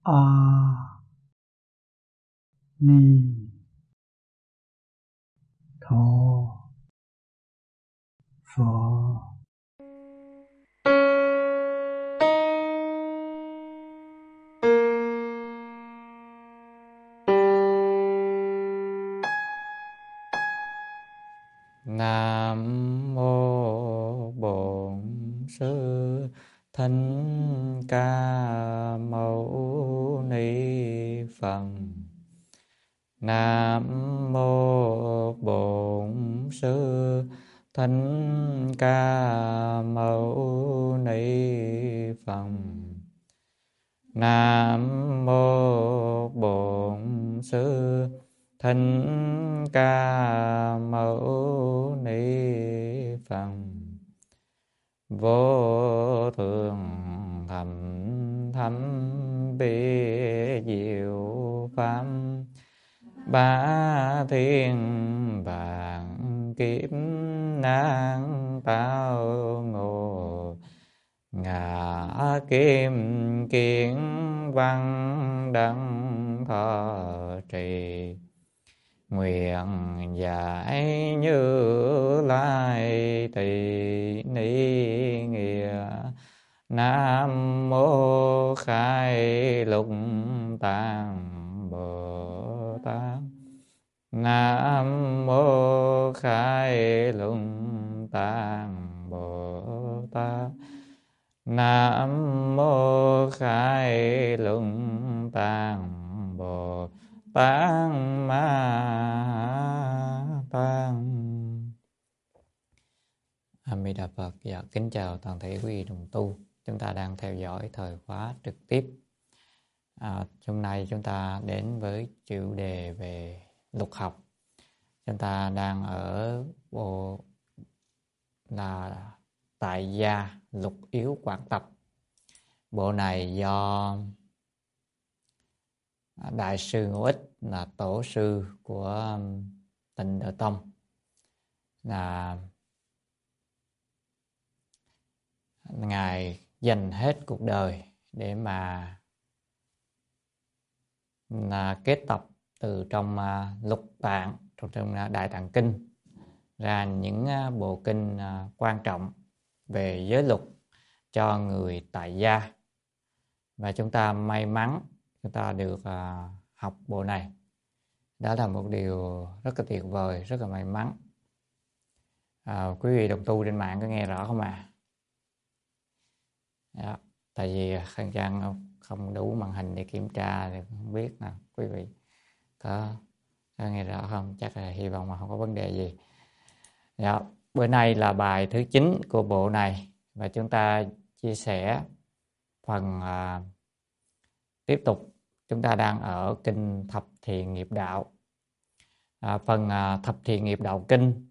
A Ni Tho Phở. Nam mô Bổn Sư Thích Ca Mâu Ni Phật. Nam mô Bổn Sư Thích Ca Mâu Ni Phật. Nam mô Bổn Sư Thích Ca Mâu Ni Phật. Vô thượng thầm thâm bi diệu pháp, ba thiên vạn kiếp nan tao ngộ, ngã kim kiến văn đăng thọ trì, nguyện giải Như Lai tỳ ni nghĩa. Nam mô Khai Lục Tạng Bồ Tát. Nam mô Khai Lục Tạng Bồ Tát. Nam mô Khai Lục Tạng Bồ Tát Ma Tát. A Di Đà Phật. Dạ, kính chào toàn thể quý vị đồng tu. Chúng ta đang theo dõi thời khóa trực tiếp. Hôm nay chúng ta đến với chủ đề về lục học. Chúng ta đang ở bộ là Tại Gia Lục Yếu Quán Tập. Bộ này do Đại sư Ngô Ích là tổ sư của Tịnh Độ Tông là Ngài dành hết cuộc đời để mà kết tập từ trong lục tạng, trong Đại Tạng Kinh ra những bộ kinh quan trọng về giới luật cho người tại gia. Và chúng ta may mắn chúng ta được học bộ này. Đó là một điều rất là tuyệt vời, rất là may mắn. Quý vị đồng tu trên mạng có nghe rõ không ạ? Đó, tại vì Khang Trang không đủ màn hình để kiểm tra thì không biết nào quý vị có nghe rõ không. Chắc là hy vọng mà không có vấn đề gì. Đó, bữa nay là bài thứ 9 của bộ này và chúng ta chia sẻ phần tiếp tục. Chúng ta đang ở kinh Thập Thiện Nghiệp Đạo. Phần Thập Thiện Nghiệp Đạo Kinh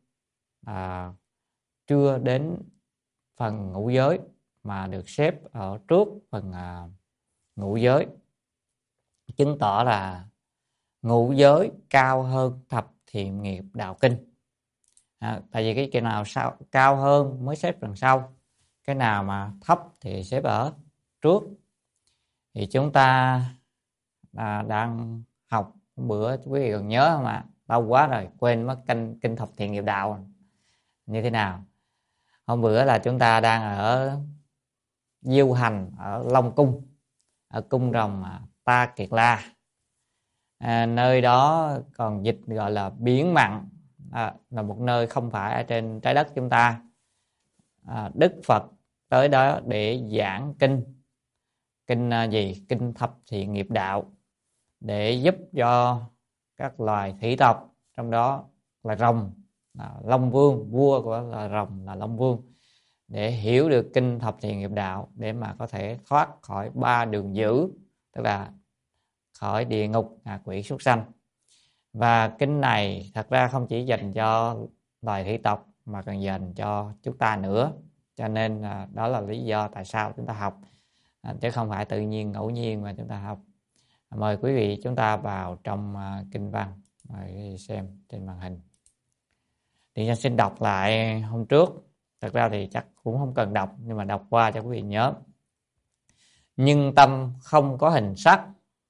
chưa đến phần ngũ giới mà được xếp ở trước phần ngũ giới, chứng tỏ là ngũ giới cao hơn Thập Thiện Nghiệp Đạo Kinh. Tại vì cái nào sau cao hơn mới xếp đằng sau, cái nào mà thấp thì xếp ở trước. Thì chúng ta đang học bữa, quý vị còn nhớ không ạ? Lâu quá rồi quên mất kinh Thập Thiện Nghiệp Đạo như thế nào. Hôm bữa là chúng ta đang ở diêu hành ở Long Cung, ở cung rồng Ta Kiệt La. Nơi đó còn dịch gọi là biển mặn, là một nơi không phải ở trên trái đất chúng ta. Đức Phật tới đó để giảng kinh gì? Kinh Thập Thiện Nghiệp Đạo, để giúp cho các loài thủy tộc, trong đó là rồng, Long Vương, vua của là rồng là Long Vương, để hiểu được kinh Thập Thiện Nghiệp Đạo để mà có thể thoát khỏi 3 đường dữ, tức là khỏi địa ngục, ngạ quỷ, súc sanh. Và kinh này thật ra không chỉ dành cho loài thủy tộc mà còn dành cho chúng ta nữa. Cho nên đó là lý do tại sao chúng ta học, chứ không phải tự nhiên ngẫu nhiên mà chúng ta học. Mời quý vị chúng ta vào trong kinh văn, mời quý vị xem trên màn hình. Thì nhân xin đọc lại hôm trước. Thật ra thì chắc cũng không cần đọc, nhưng mà đọc qua cho quý vị nhớ. Nhưng tâm không có hình sắc,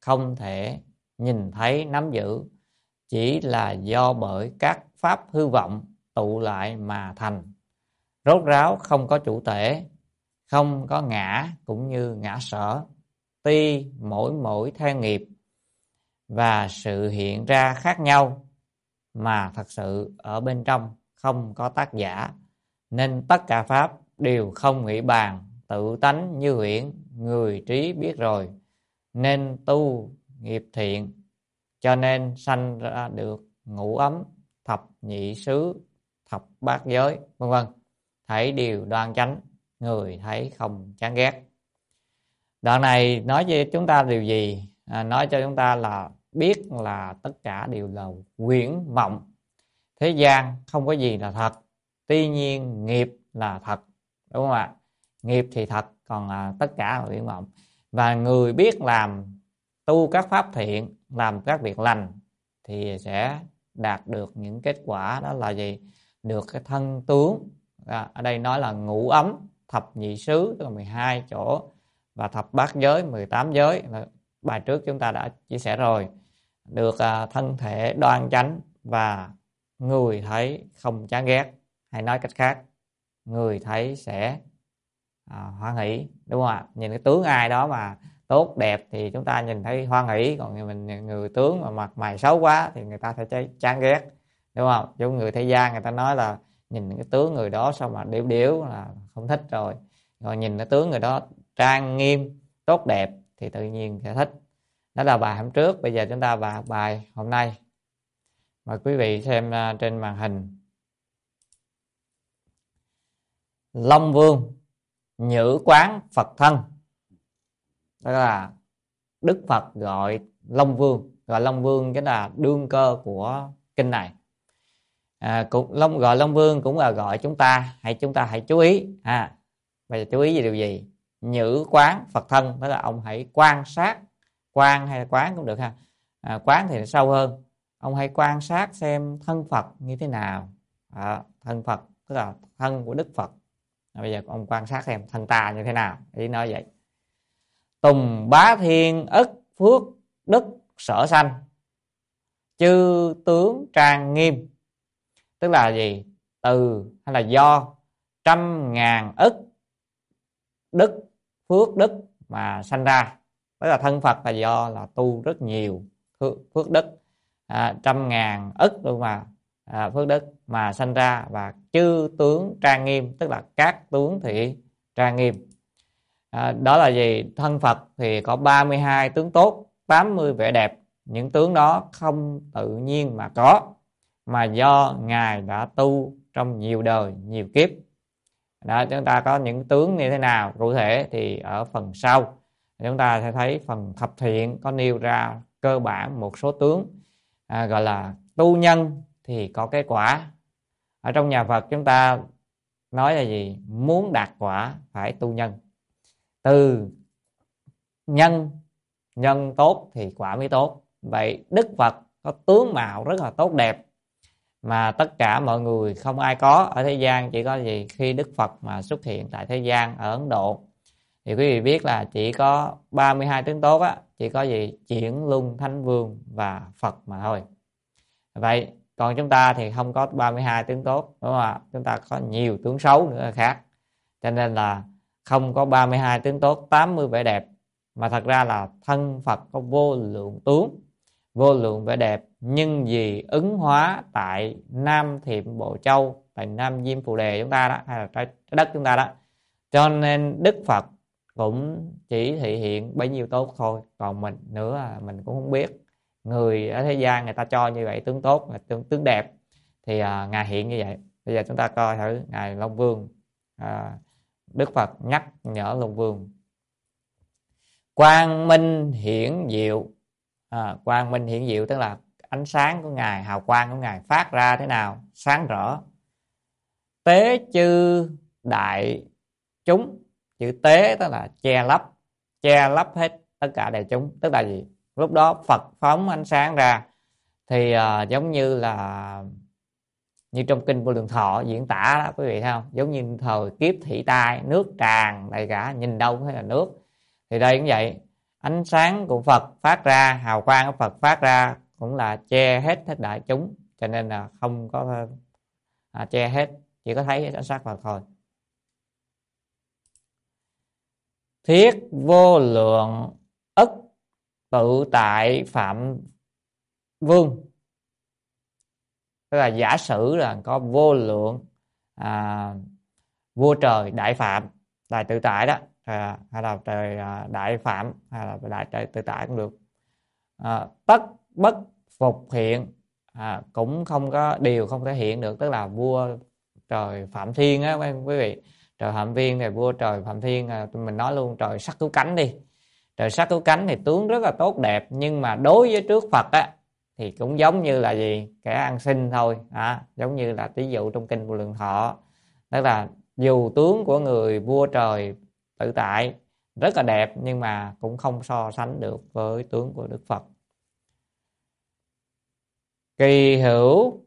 không thể nhìn thấy nắm giữ, chỉ là do bởi các pháp hư vọng tụ lại mà thành. Rốt ráo không có chủ thể, không có ngã cũng như ngã sở. Tuy mỗi theo nghiệp và sự hiện ra khác nhau, mà thật sự ở bên trong không có tác giả, nên tất cả pháp đều không nghĩ bàn, tự tánh như huyễn, người trí biết rồi, nên tu nghiệp thiện, cho nên sanh ra được ngũ ấm, thập nhị xứ, thập bát giới, vân vân. Thấy điều đoan chánh, người thấy không chán ghét. Đoạn này nói với chúng ta điều gì? Nói cho chúng ta là biết là tất cả đều là huyễn mộng. Thế gian không có gì là thật. Tuy nhiên nghiệp là thật, đúng không ạ? Nghiệp thì thật, còn tất cả là huyễn mộng. Và người biết làm tu các pháp thiện, làm các việc lành thì sẽ đạt được những kết quả, đó là gì? Được cái thân tướng. Ở đây nói là ngũ ấm, thập nhị xứ, tức là 12 chỗ, và thập bát giới, 18 giới. Bài trước chúng ta đã chia sẻ rồi. Được thân thể đoan chánh và người thấy không chán ghét. Hay nói cách khác, người thấy sẽ hoan hỷ, đúng không ạ? Nhìn cái tướng ai đó mà tốt đẹp thì chúng ta nhìn thấy hoan hỷ, còn người tướng mà mặt mày xấu quá thì người ta sẽ chán ghét, đúng không? Giống người thế gian người ta nói là nhìn cái tướng người đó sao mà điếu điếu là không thích rồi, rồi nhìn cái tướng người đó trang nghiêm tốt đẹp thì tự nhiên sẽ thích. Đó là bài hôm trước. Bây giờ chúng ta vào bài hôm nay. Mời quý vị xem trên màn hình. Long Vương nhữ quán Phật thân. Đó là Đức Phật gọi Long Vương. Gọi Long Vương chính là đương cơ của kinh này. Gọi Long Vương cũng là gọi chúng ta hãy chú ý. Bây giờ chú ý về điều gì? Nhữ quán Phật thân, tức là ông hãy quan sát. Quan hay quán cũng được ha. Quán thì sâu hơn. Ông hãy quan sát xem thân Phật như thế nào. Thân Phật tức là thân của Đức Phật. Bây giờ ông quan sát xem thân ta như thế nào. Ý nói vậy. Tùng bá thiên ức phước đức sở sanh, chư tướng trang nghiêm. Tức là gì? Từ hay là do trăm ngàn ức đức, phước đức mà sanh ra. Tức là thân Phật là do là tu rất nhiều phước đức, trăm ngàn ức luôn mà phước đức mà sanh ra, và chư tướng trang nghiêm, tức là các tướng thì trang nghiêm. Đó là gì? Thân Phật thì có 32 tướng tốt, 80 vẻ đẹp. Những tướng đó không tự nhiên mà có, mà do Ngài đã tu trong nhiều đời, nhiều kiếp. Đó, chúng ta có những tướng như thế nào cụ thể thì ở phần sau chúng ta sẽ thấy phần thập thiện có nêu ra cơ bản một số tướng, gọi là tu nhân thì có cái quả. Ở trong nhà Phật chúng ta nói là gì? Muốn đạt quả phải tu nhân. Từ nhân tốt thì quả mới tốt. Vậy Đức Phật có tướng mạo rất là tốt đẹp mà tất cả mọi người không ai có ở thế gian. Chỉ có gì? Khi Đức Phật mà xuất hiện tại thế gian ở Ấn Độ thì quý vị biết là chỉ có 32 tướng tốt á, chỉ có gì? Chuyển Luân Thánh Vương và Phật mà thôi. Vậy còn chúng ta thì không có 32 tướng tốt, đúng không ạ? Chúng ta có nhiều tướng xấu nữa là khác. Cho nên là không có 32 tướng tốt, 80 vẻ đẹp, mà thật ra là thân Phật có vô lượng tướng, vô lượng vẻ đẹp, nhưng vì ứng hóa tại Nam Thiệm Bộ Châu, tại Nam Diêm Phù Đề chúng ta đó, hay là trái đất chúng ta đó, cho nên Đức Phật cũng chỉ thị hiện bấy nhiêu tốt thôi. Còn mình nữa mình cũng không biết. Người ở thế gian người ta cho như vậy, tướng tốt, tướng đẹp thì Ngài hiện như vậy. Bây giờ chúng ta coi thử Ngài Long Vương. Đức Phật nhắc nhở Long Vương: quang minh hiển diệu. Quang minh hiển diệu tức là ánh sáng của Ngài, hào quang của Ngài phát ra thế nào? Sáng rõ. Tế chư đại chúng. Chữ tế tức là che lấp hết tất cả đại chúng. Tức là gì? Lúc đó Phật phóng ánh sáng ra thì giống như là như trong kinh Vô Lượng Thọ diễn tả đó, quý vị thấy không? Giống như thời kiếp thị tai, nước tràn đầy cả, nhìn đâu cũng thấy là nước. Thì đây cũng vậy. ánh sáng của Phật phát ra, hào quang của Phật phát ra cũng là che hết đại chúng, cho nên là không có che hết, chỉ có thấy ánh sáng Phật thôi. Thiết vô lượng ức tự tại Phạm Vương, tức là giả sử là có vô lượng vua trời đại phạm, đại tự tại đó, hay là trời đại phạm, hay là đại trời tự tại cũng được. Tất bất phục hiện, cũng không có điều không thể hiện được, tức là vua trời Phạm Thiên á quý vị. Trời Phạm Thiên thì vua trời Phạm Thiên, mình nói luôn trời sắc cứu cánh đi. Trời sắc cứu cánh thì tướng rất là tốt đẹp, nhưng mà đối với trước Phật á thì cũng giống như là gì, kẻ ăn xin thôi, giống như là ví dụ trong kinh Vô Lượng Thọ, tức là dù tướng của người vua trời tự tại rất là đẹp, nhưng mà cũng không so sánh được với tướng của Đức Phật. Kỳ hữu,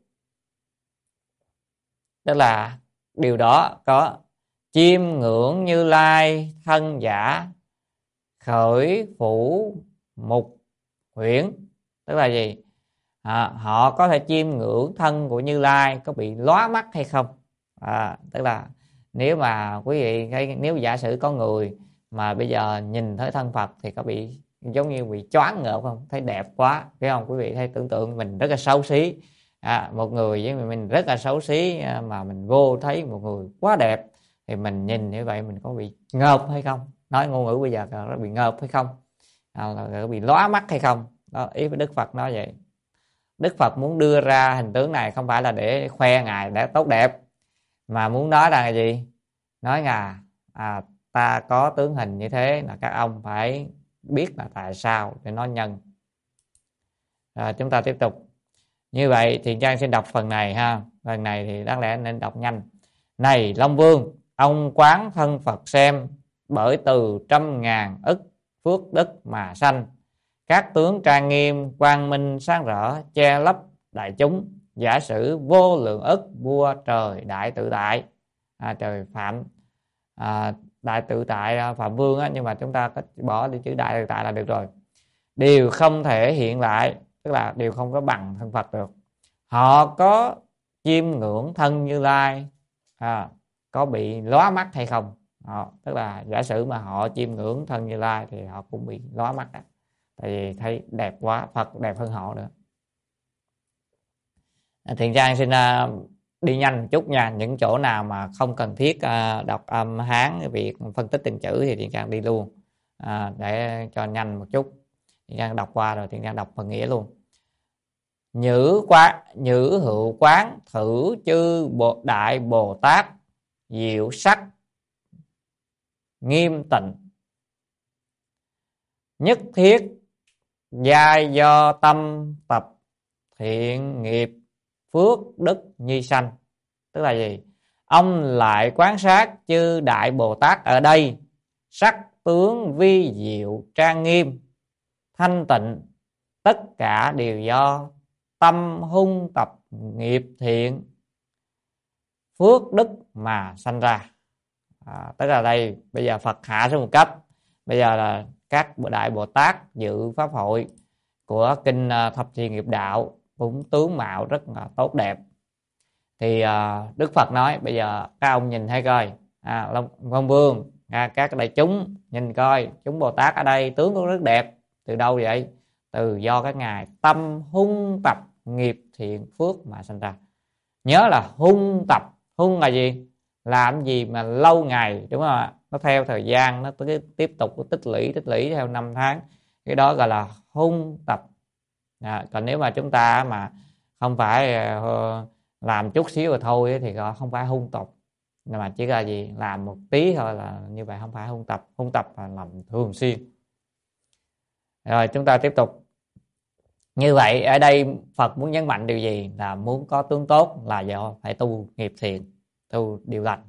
tức là điều đó có chiêm ngưỡng Như Lai thân giả khởi phủ mục huyễn, tức là gì, họ có thể chiêm ngưỡng thân của Như Lai có bị lóa mắt hay không. Tức là nếu mà quý vị, nếu giả sử có người mà bây giờ nhìn thấy thân Phật thì có bị giống như bị choáng ngợp không, thấy đẹp quá, phải không quý vị? Thấy tưởng tượng mình rất là xấu xí, một người với mình rất là xấu xí, mà mình vô thấy một người quá đẹp thì mình nhìn như vậy mình có bị ngợp hay không? Nói ngôn ngữ bây giờ nó bị ngợp hay không, là bị lóa mắt hay không? Đó, ý với Đức Phật nói vậy. Đức Phật muốn đưa ra hình tướng này không phải là để khoe ngài đã tốt đẹp, mà muốn nói là gì? Nói là ta có tướng hình như thế, là các ông phải biết là tại sao để nói nhân. Chúng ta tiếp tục. Như vậy thì Trang xin đọc phần này ha. Phần này thì đáng lẽ nên đọc nhanh. Này Long Vương, ông quán thân Phật xem, bởi từ trăm ngàn ức phước đức mà sanh. Các tướng trang nghiêm, quang minh sáng rỡ, che lấp đại chúng. Giả sử vô lượng ức vua trời đại tự tại, trời Phạm, đại tự tại Phạm Vương á, nhưng mà chúng ta có bỏ đi chữ đại tự tại là được rồi. Điều không thể hiện lại, tức là điều không có bằng thân Phật được. Họ có chiêm ngưỡng thân Như Lai, có bị lóa mắt hay không? Tức là giả sử mà họ chiêm ngưỡng thân Như Lai thì họ cũng bị lóa mắt đó. Tại vì thấy đẹp quá, Phật đẹp hơn họ nữa. Thiện Trang xin đi nhanh một chút nha. Những chỗ nào mà không cần thiết đọc âm Hán, việc phân tích từng chữ thì Thiện Trang đi luôn, để cho nhanh một chút. Thiện Trang đọc qua rồi Thiện Trang đọc phần nghĩa luôn. Nhữ hữu quán thử chư đại Bồ Tát diệu sắc nghiêm tịnh, nhất thiết giai do tâm tập thiện nghiệp phước đức nhi sanh. Tức là gì? Ông lại quan sát chư đại Bồ Tát ở đây sắc tướng vi diệu trang nghiêm thanh tịnh, tất cả đều do tâm hung tập nghiệp thiện phước đức mà sanh ra. Tức là đây bây giờ Phật hạ xuống một cấp, bây giờ là các đại Bồ Tát dự pháp hội của kinh Thập Thiện Nghiệp Đạo cũng tướng mạo rất là tốt đẹp. Thì Đức Phật nói bây giờ các ông nhìn thấy coi, Long Vương, các đại chúng nhìn coi, chúng Bồ Tát ở đây tướng cũng rất đẹp. Từ đâu vậy? Từ do các ngài tâm hung tập nghiệp thiện phước mà sinh ra. Nhớ là hung tập, hung là gì? Làm gì mà lâu ngày, đúng không ạ? Nó theo thời gian, nó tiếp tục tích lũy theo năm tháng, cái đó gọi là hung tập. Còn nếu mà chúng ta mà không phải làm chút xíu rồi thôi thì không phải hung tập, mà chỉ là gì, làm một tí thôi là như vậy, không phải hung tập. Hung tập là làm thường xuyên. Rồi chúng ta tiếp tục. Như vậy ở đây Phật muốn nhấn mạnh điều gì? Là muốn có tướng tốt là do phải tu nghiệp thiện, tu điều lành.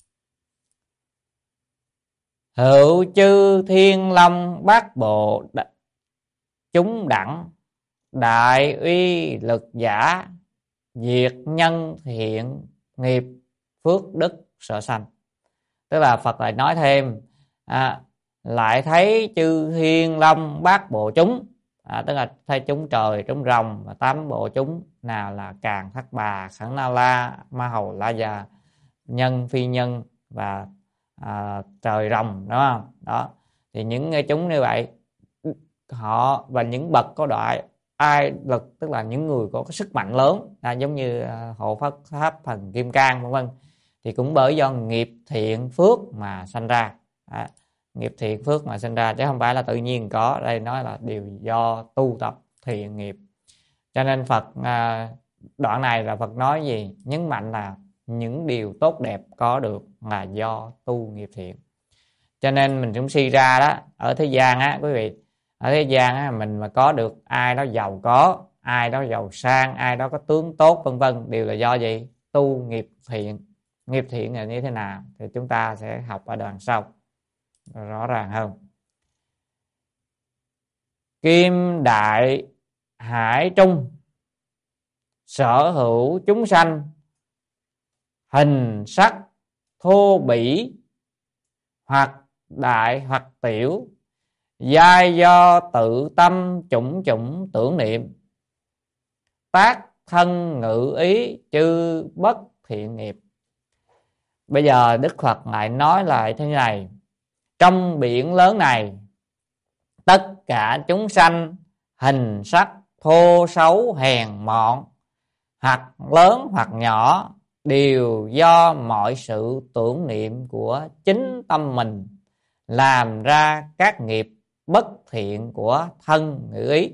Hữu chư thiên long bát bộ chúng đẳng đại uy lực giả diệt nhân thiện nghiệp phước đức sở sanh. Tức là Phật lại nói thêm lại thấy chư thiên long bát bộ chúng, tức là thấy chúng trời, chúng rồng và 8 bộ chúng, nào là Càn Thác Bà, Khẩn Na La, Ma Hầu La Già, nhân phi nhân và trời rồng, đúng không? Đó thì những chúng như vậy họ và những bậc có đại ai lực, tức là những người có cái sức mạnh lớn, giống như hộ pháp tháp thần kim cang vân vân, thì cũng bởi do nghiệp thiện phước mà sanh ra. Nghiệp thiện phước mà sinh ra chứ không phải là tự nhiên có, đây nói là đều do tu tập thiện nghiệp. Cho nên Phật đoạn này là Phật nói gì? Nhấn mạnh là những điều tốt đẹp có được là do tu nghiệp thiện. Cho nên mình cũng suy ra đó, ở thế gian á quý vị, ở thế gian á, mình mà có được ai đó giàu có, ai đó giàu sang, ai đó có tướng tốt vân vân, đều là do gì? Tu nghiệp thiện. Nghiệp thiện là như thế nào thì chúng ta sẽ học ở đoạn sau rõ ràng hơn. Kim đại hải trung, sở hữu chúng sanh, hình sắc thô bỉ, hoặc đại hoặc tiểu, giai do tự tâm chủng chủng tưởng niệm, tác thân ngữ ý chư bất thiện nghiệp. Bây giờ Đức Phật lại nói lại thế này: trong biển lớn này, tất cả chúng sanh hình sắc thô xấu hèn mọn, hoặc lớn hoặc nhỏ, đều do mọi sự tưởng niệm của chính tâm mình làm ra các nghiệp bất thiện của thân ngữ ý.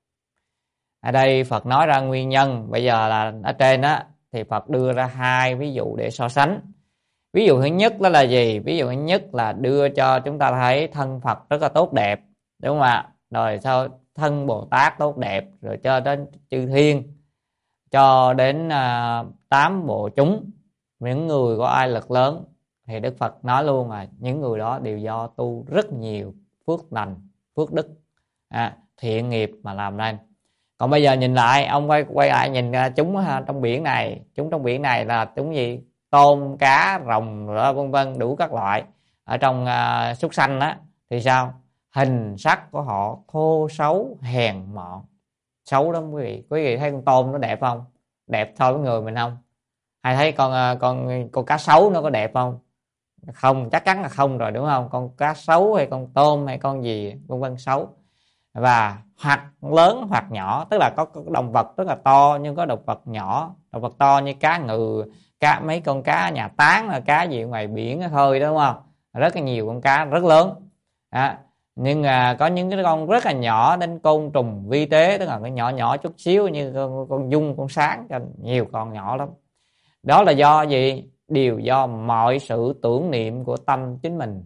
Ở đây Phật nói ra nguyên nhân. Bây giờ là ở trên đó thì Phật đưa ra 2 ví dụ để so sánh. Ví dụ thứ nhất đó là gì? Ví dụ thứ nhất là đưa cho chúng ta thấy thân Phật rất là tốt đẹp, đúng không ạ? Rồi sau thân Bồ Tát tốt đẹp, rồi cho đến chư thiên, cho đến 8 bộ chúng, những người có ai lực lớn, thì Đức Phật nói luôn là những người đó đều do tu rất nhiều phước lành, phước đức, thiện nghiệp mà làm nên. Còn bây giờ nhìn lại, ông quay lại nhìn chúng trong biển này, chúng trong biển này là chúng gì? Tôm, cá, rồng, vân vân, đủ các loại. Ở trong súc sanh đó thì sao? Hình sắc của họ thô xấu hèn mọn, xấu lắm quý vị. Quý vị thấy con tôm nó đẹp không? Đẹp so với người mình không? Hay thấy con cá sấu nó có đẹp không? Không, chắc chắn là không rồi, đúng không? Con cá sấu hay con tôm hay con gì vân vân xấu. Và hoặc lớn hoặc nhỏ, tức là có động vật rất là to nhưng có động vật nhỏ. Động vật to như cá ngừ, mấy con cá nhà tán, là cá gì ngoài biển thôi, đúng không? Rất là nhiều con cá rất lớn. Nhưng có những cái con rất là nhỏ đến côn trùng vi tế, tức là cái nhỏ nhỏ chút xíu như con giun, con sáng, nhiều con nhỏ lắm. Đó là do gì? Đều do mọi sự tưởng niệm của tâm chính mình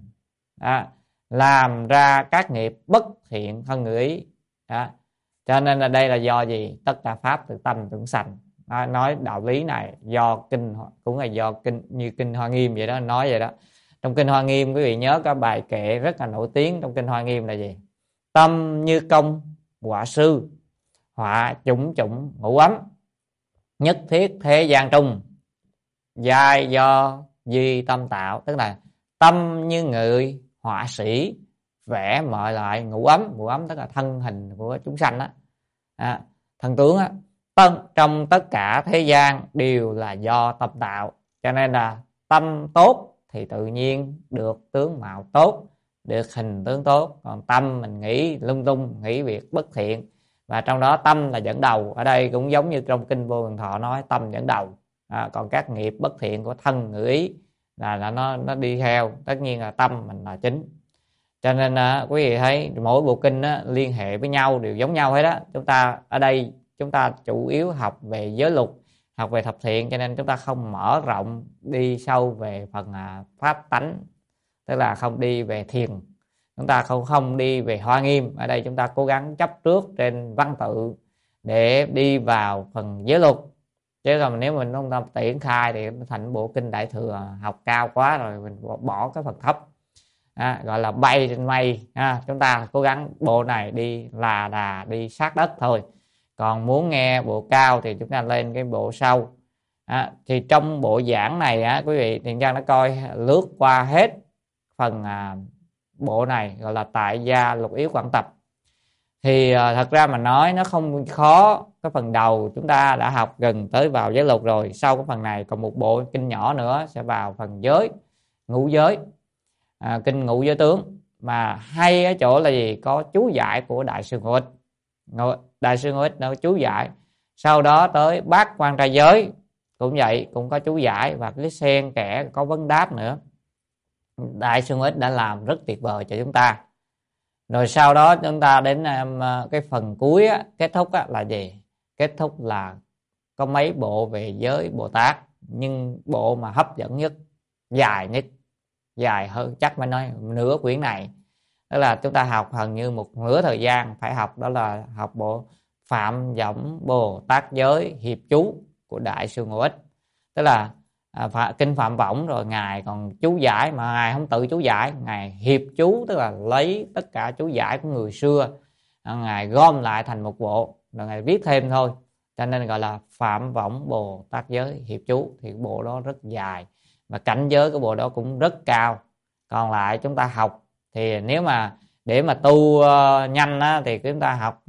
làm ra các nghiệp bất thiện thân ngữ ý. Cho nên là đây là do gì? Tất cả pháp từ tâm tưởng sanh. Nói đạo lý này do kinh, cũng là do kinh, như kinh Hoa Nghiêm vậy đó, nói vậy đó. Trong kinh Hoa Nghiêm quý vị nhớ cái bài kệ rất là nổi tiếng trong kinh Hoa Nghiêm là gì? Tâm như công họa sư, họa chủng chủng ngũ ấm, nhất thiết thế gian trung, giai do duy tâm tạo. Tức là tâm như người họa sĩ vẽ mọi loại ngũ ấm tức là thân hình của chúng sanh đó, thân tướng á, trong tất cả thế gian đều là do tâm tạo. Cho nên là tâm tốt thì tự nhiên được tướng mạo tốt, được hình tướng tốt. Còn tâm mình nghĩ lung tung, nghĩ việc bất thiện, và trong đó tâm là dẫn đầu. Ở đây cũng giống như trong kinh Vô Lượng Thọ nói tâm dẫn đầu. Còn các nghiệp bất thiện của thân ngữ ý là nó đi theo, tất nhiên là tâm mình là chính. Cho nên quý vị thấy mỗi bộ kinh liên hệ với nhau đều giống nhau hết đó. Chúng ta ở đây chúng ta chủ yếu học về giới luật, học về thập thiện, cho nên chúng ta không mở rộng đi sâu về phần pháp tánh, tức là không đi về thiền, chúng ta không đi về Hoa Nghiêm. Ở đây chúng ta cố gắng chấp trước trên văn tự để đi vào phần giới luật. Chứ còn nếu mình không tập triển khai thì thành bộ kinh Đại Thừa học cao quá rồi, mình bỏ cái phần thấp, gọi là bay trên mây. Chúng ta cố gắng bộ này đi là đà, đi sát đất thôi. Còn muốn nghe bộ cao thì chúng ta lên cái bộ sau. Thì trong bộ giảng này quý vị Thiện Trang đã coi lướt qua hết phần bộ này gọi là tại gia lục yếu quảng tập. Thì thật ra mà nói nó không khó. Cái phần đầu chúng ta đã học gần tới vào giới luật rồi. Sau cái phần này còn một bộ kinh nhỏ nữa sẽ vào phần giới, ngũ giới, kinh ngũ giới tướng. Mà hay ở chỗ là gì? Có chú giải của Đại sư Ngô Ích. Đại sư Ngô Ích nó chú giải. Sau đó tới Bát Quan Trai Giới cũng vậy, cũng có chú giải và cái xen kẽ có vấn đáp nữa. Đại sư Ngô Ích đã làm rất tuyệt vời cho chúng ta. Rồi sau đó chúng ta đến cái phần cuối á, kết thúc á, là gì? Kết thúc là có mấy bộ về giới Bồ Tát, nhưng bộ mà hấp dẫn nhất, dài nhất, dài hơn chắc mới nói nửa quyển này. Đó là chúng ta học gần như một nửa thời gian phải học, đó là học bộ Phạm Võng Bồ Tát Giới Hiệp Chú của Đại sư Ngô Ích. Tức là kinh Phạm Võng rồi ngài còn chú giải, mà ngài không tự chú giải, ngài hiệp chú, tức là lấy tất cả chú giải của người xưa, ngài gom lại thành một bộ rồi ngài viết thêm thôi, cho nên gọi là Phạm Võng Bồ Tát Giới Hiệp Chú. Thì bộ đó rất dài và cảnh giới của bộ đó cũng rất cao. Còn lại chúng ta học thì nếu mà để mà tu nhanh á, thì chúng ta học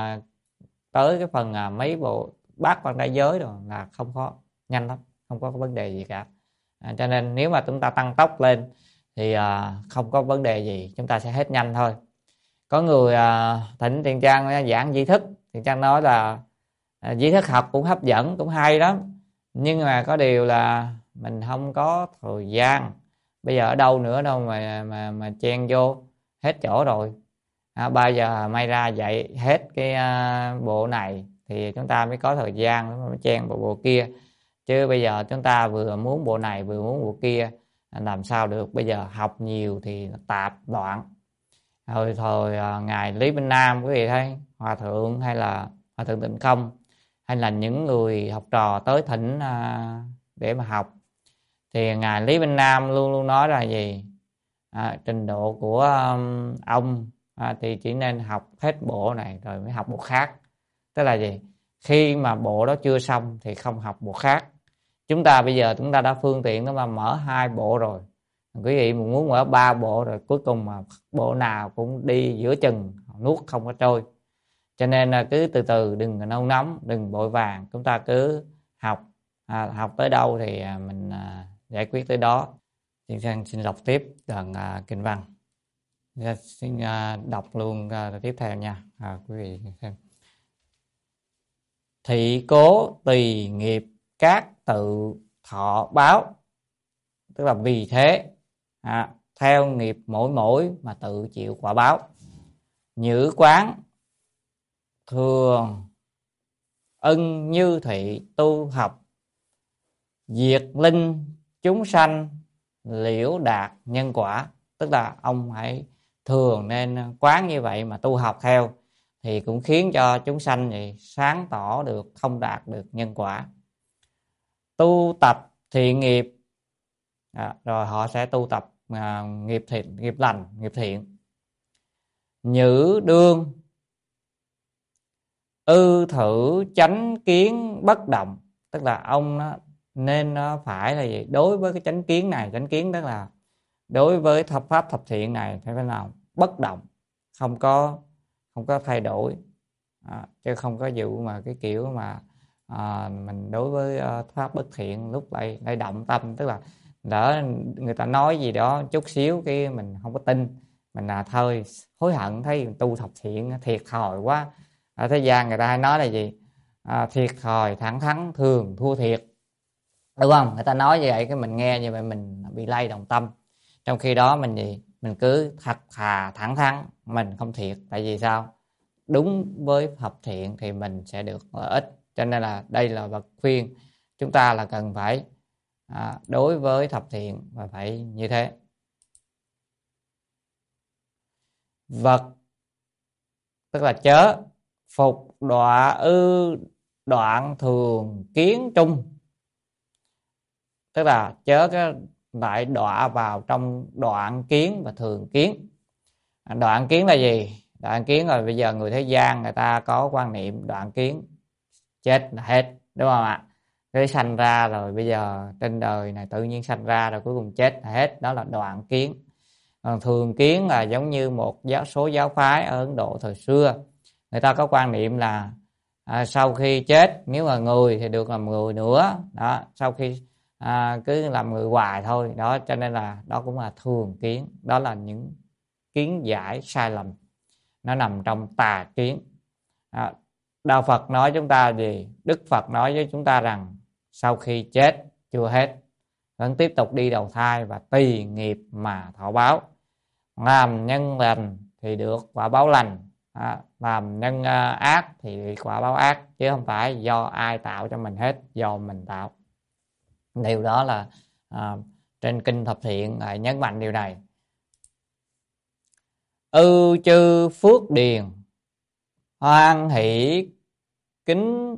tới cái phần mấy bộ Bát Quan Trai Giới rồi là không khó, nhanh lắm, không có vấn đề gì cả. Cho nên nếu mà chúng ta tăng tốc lên thì không có vấn đề gì, chúng ta sẽ hết nhanh thôi. Có người thỉnh Thiện Trang giảng Di Thức, Thiện Trang nói là Di Thức học cũng hấp dẫn, cũng hay lắm, nhưng mà có điều là mình không có thời gian. Bây giờ ở đâu nữa đâu mà chen vô hết chỗ rồi. Bây giờ may ra dạy hết cái bộ này thì chúng ta mới có thời gian mới chen bộ kia. Chứ bây giờ chúng ta vừa muốn bộ này vừa muốn bộ kia làm sao được. Bây giờ học nhiều thì tạp loạn. Thôi ngài Lý Minh Nam quý vị thấy, hòa thượng hay là hòa thượng Tịnh Không hay là những người học trò tới thỉnh để mà học, thì ngài Lý Minh Nam luôn luôn nói là gì? Trình độ của ông thì chỉ nên học hết bộ này rồi mới học bộ khác. Tức là gì? Khi mà bộ đó chưa xong thì không học bộ khác. Chúng ta bây giờ chúng ta đã phương tiện đó mà mở 2 bộ rồi, quý vị muốn mở 3 bộ rồi, cuối cùng mà bộ nào cũng đi giữa chừng, nuốt không có trôi. Cho nên là cứ từ từ, đừng nôn nóng, đừng vội vàng, chúng ta cứ học. Học tới đâu thì mình giải quyết tới đó. Xin đọc tiếp đoạn kinh văn. Xin đọc luôn tiếp theo nha, quý vị xem. Thị cố tùy nghiệp các tự thọ báo. Tức là vì thế theo nghiệp mỗi mà tự chịu quả báo. Nhữ quán thường ân như thị tu học, diệt linh chúng sanh liễu đạt nhân quả. Tức là ông hãy thường nên quán như vậy mà tu học theo, thì cũng khiến cho chúng sanh thì sáng tỏ được, không đạt được nhân quả. Tu tập thiện nghiệp, rồi họ sẽ tu tập nghiệp thiện, nghiệp lành, nghiệp thiện. Nhữ đương ư thử chánh kiến bất động. Tức là ông nên phải là gì? Đối với cái chánh kiến này, chánh kiến tức là đối với thập pháp thập thiện này phải nào bất động, không có thay đổi, chứ không có vụ mà cái kiểu mà mình đối với pháp bất thiện lúc lại động tâm. Tức là lỡ người ta nói gì đó chút xíu cái mình không có tin, mình thôi hối hận, thấy tu thập thiện thiệt thòi quá. Ở thế gian người ta hay nói là gì? Thiệt thòi thẳng thắn thường thua thiệt, đúng không? Người ta nói như vậy, cái mình nghe như vậy mình bị lay động tâm. Trong khi đó mình cứ thật thà thẳng thắn, mình không thiệt. Tại vì sao? Đúng với thập thiện thì mình sẽ được lợi ích. Cho nên là đây là bậc khuyên chúng ta là cần phải đối với thập thiện và phải như thế. Vật tức là chớ phục đọa ư đoạn thường kiến trung. Tức là chớ cái lại đọa vào trong đoạn kiến và thường kiến. Đoạn kiến là gì? Đoạn kiến là bây giờ người thế gian người ta có quan niệm đoạn kiến chết là hết, đúng không ạ? Cái sanh ra rồi bây giờ trên đời này tự nhiên sanh ra rồi cuối cùng chết là hết, đó là đoạn kiến. Thường kiến là giống như một số giáo phái ở Ấn Độ thời xưa, người ta có quan niệm là sau khi chết nếu mà người thì được làm người nữa đó, sau khi cứ làm người hoài thôi đó, cho nên là đó cũng là thường kiến, đó là những kiến giải sai lầm, nó nằm trong tà kiến. Đạo Phật nói chúng ta gì? Đức Phật nói với chúng ta rằng sau khi chết chưa hết, vẫn tiếp tục đi đầu thai và tùy nghiệp mà thọ báo. Làm nhân lành thì được quả báo lành, làm nhân ác thì quả báo ác, chứ không phải do ai tạo cho mình hết, do mình tạo. Điều đó là trên kinh Thập Thiện lại nhấn mạnh điều này. Ư chư phước điền hoan hỷ kính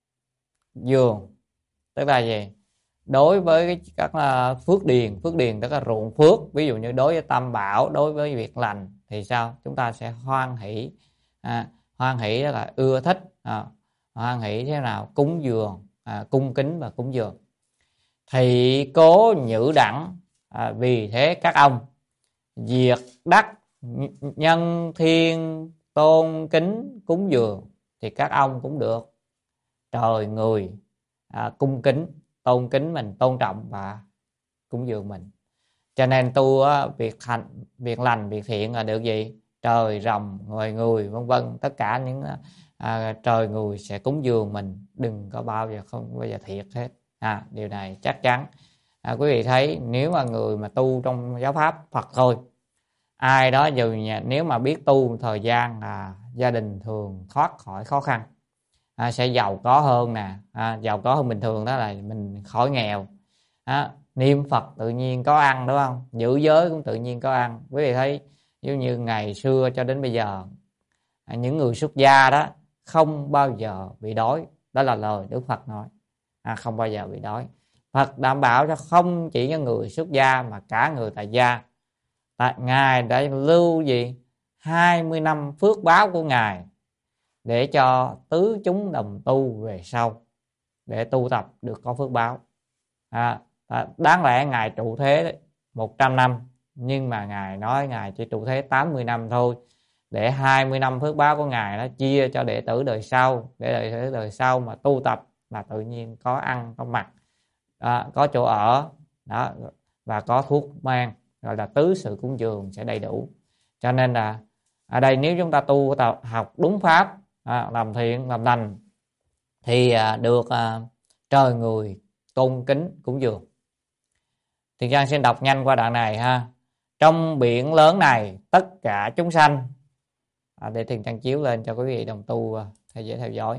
dường, tức là gì? Đối với các phước điền tức là ruộng phước, ví dụ như đối với tam bảo, đối với việc lành thì sao? Chúng ta sẽ hoan hỷ. Hoan hỷ đó là ưa thích. Hoan hỷ thế nào? Cúng dường, cung kính và cúng dường. Thị cố nhữ đẳng, vì thế các ông diệt đắc nhân thiên tôn kính cúng dường, thì các ông cũng được trời người cung kính, tôn kính mình, tôn trọng và cúng dường mình. Cho nên tu việc lành, việc thiện là được gì? Trời, rồng, người vân vân, tất cả những trời người sẽ cúng dường mình, đừng có bao giờ, không bao giờ thiệt hết. Điều này chắc chắn. Quý vị thấy nếu mà người mà tu trong giáo pháp Phật thôi, ai đó dù nếu mà biết tu thời gian là gia đình thường thoát khỏi khó khăn, sẽ giàu có hơn nè, giàu có hơn bình thường, đó là mình khỏi nghèo. Niệm Phật tự nhiên có ăn, đúng không? Giữ giới cũng tự nhiên có ăn. Quý vị thấy giống như ngày xưa cho đến bây giờ, những người xuất gia đó không bao giờ bị đói, đó là lời Đức Phật nói. Không bao giờ bị đói. Phật đảm bảo cho không chỉ cho người xuất gia mà cả người tại gia. Ngài đã lưu gì? 20 năm phước báo của Ngài để cho tứ chúng đồng tu về sau, để tu tập được có phước báo. Đáng lẽ Ngài trụ thế 100 năm, nhưng mà Ngài nói Ngài chỉ trụ thế 80 năm thôi, để 20 năm phước báo của Ngài nó chia cho đệ tử đời sau, để đệ tử đời sau mà tu tập là tự nhiên có ăn, có mặc, có chỗ ở đó, và có thuốc mang, gọi là tứ sự cúng dường sẽ đầy đủ. Cho nên là ở đây nếu chúng ta tu tập học đúng pháp, làm thiện làm lành thì được trời người tôn kính cúng dường. Thì Giang xin đọc nhanh qua đoạn này ha. Trong biển lớn này tất cả chúng sanh, để Thiền Trang chiếu lên cho quý vị đồng tu dễ theo dõi.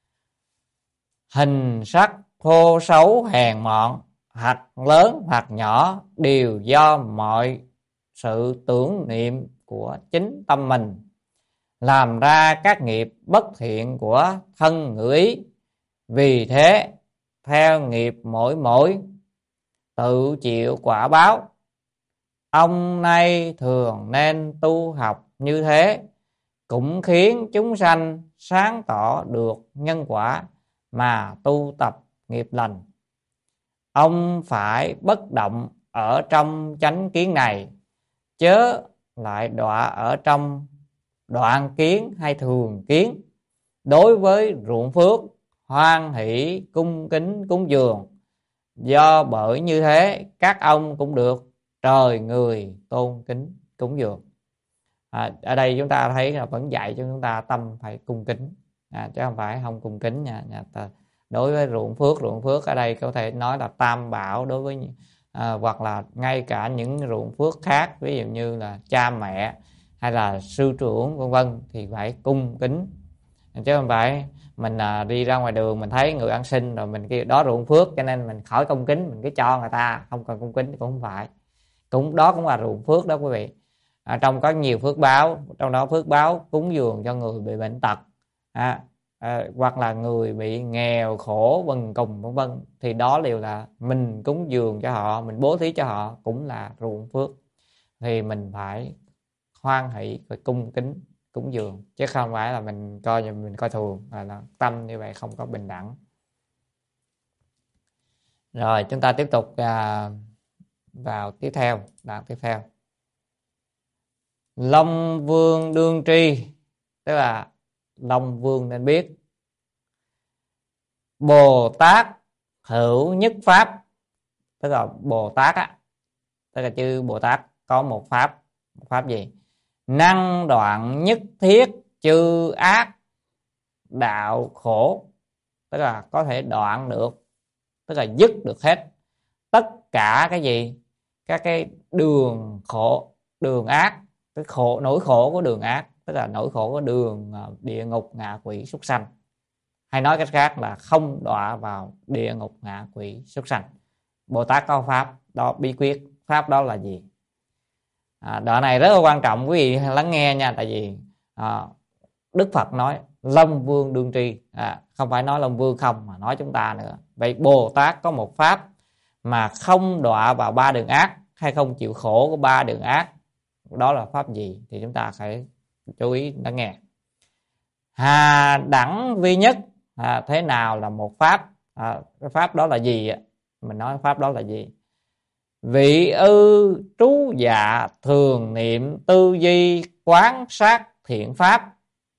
Hình sắc thô xấu hèn mọn, hoặc lớn hoặc nhỏ, đều do mọi sự tưởng niệm của chính tâm mình làm ra các nghiệp bất thiện của thân ngữ ý. Vì thế theo nghiệp mỗi tự chịu quả báo. Ông nay thường nên tu học như thế, cũng khiến chúng sanh sáng tỏ được nhân quả mà tu tập nghiệp lành. Ông phải bất động ở trong chánh kiến này, chớ lại đọa ở trong đoạn kiến hay thường kiến. Đối với ruộng phước hoan hỷ cung kính cúng dường, do bởi như thế các ông cũng được trời người tôn kính cúng dường. Ở đây chúng ta thấy là vẫn dạy cho chúng ta tâm phải cung kính, chứ không phải không cung kính nha. Đối với ruộng phước ở đây có thể nói là tam bảo, đối với hoặc là ngay cả những ruộng phước khác, ví dụ như là cha mẹ hay là sư trưởng vân vân, thì phải cung kính, chứ không phải mình đi ra ngoài đường mình thấy người ăn xin rồi mình kêu đó ruộng phước cho nên mình khỏi cung kính, mình cứ cho người ta, không cần cung kính. Cũng không phải, đó cũng là ruộng phước đó quý vị. Trong có nhiều phước báo, trong đó phước báo cúng dường cho người bị bệnh tật, hoặc là người bị nghèo khổ vân cùng vân vân, thì đó đều là mình cúng dường cho họ, mình bố thí cho họ, cũng là ruộng phước. Thì mình phải hoan hỷ, phải cung kính cúng dường, chứ không phải là mình coi thường, là tâm như vậy không có bình đẳng. Rồi chúng ta tiếp tục vào tiếp theo, đoạn tiếp theo. Long Vương đương tri, tức là Long Vương nên biết. Bồ Tát hữu nhất pháp, tức là Bồ Tát á, tức là chư Bồ Tát có một pháp. Một pháp gì? Năng đoạn nhất thiết chư ác đạo khổ, tức là có thể đoạn được, tức là dứt được hết tất cả cái gì? Các cái đường khổ, đường ác, cái nỗi khổ của đường ác, tức là nỗi khổ của đường địa ngục, ngạ quỷ, súc sanh. Hay nói cách khác là không đọa vào địa ngục, ngạ quỷ, súc sanh. Bồ Tát có pháp đó, bí quyết. Pháp đó là gì? Đoạn này rất là quan trọng, quý vị lắng nghe nha. Tại vì Đức Phật nói Long Vương đương tri, không phải nói Long Vương không, mà nói chúng ta nữa. Vậy Bồ Tát có một pháp mà không đọa vào ba đường ác, hay không chịu khổ của ba đường ác, đó là pháp gì? Thì chúng ta phải chú ý lắng nghe. Hà đẳng vi nhất, thế nào là một pháp? Cái pháp đó là gì? Mình nói pháp đó là gì? Vị ư trú dạ thường niệm tư duy quán sát thiện pháp,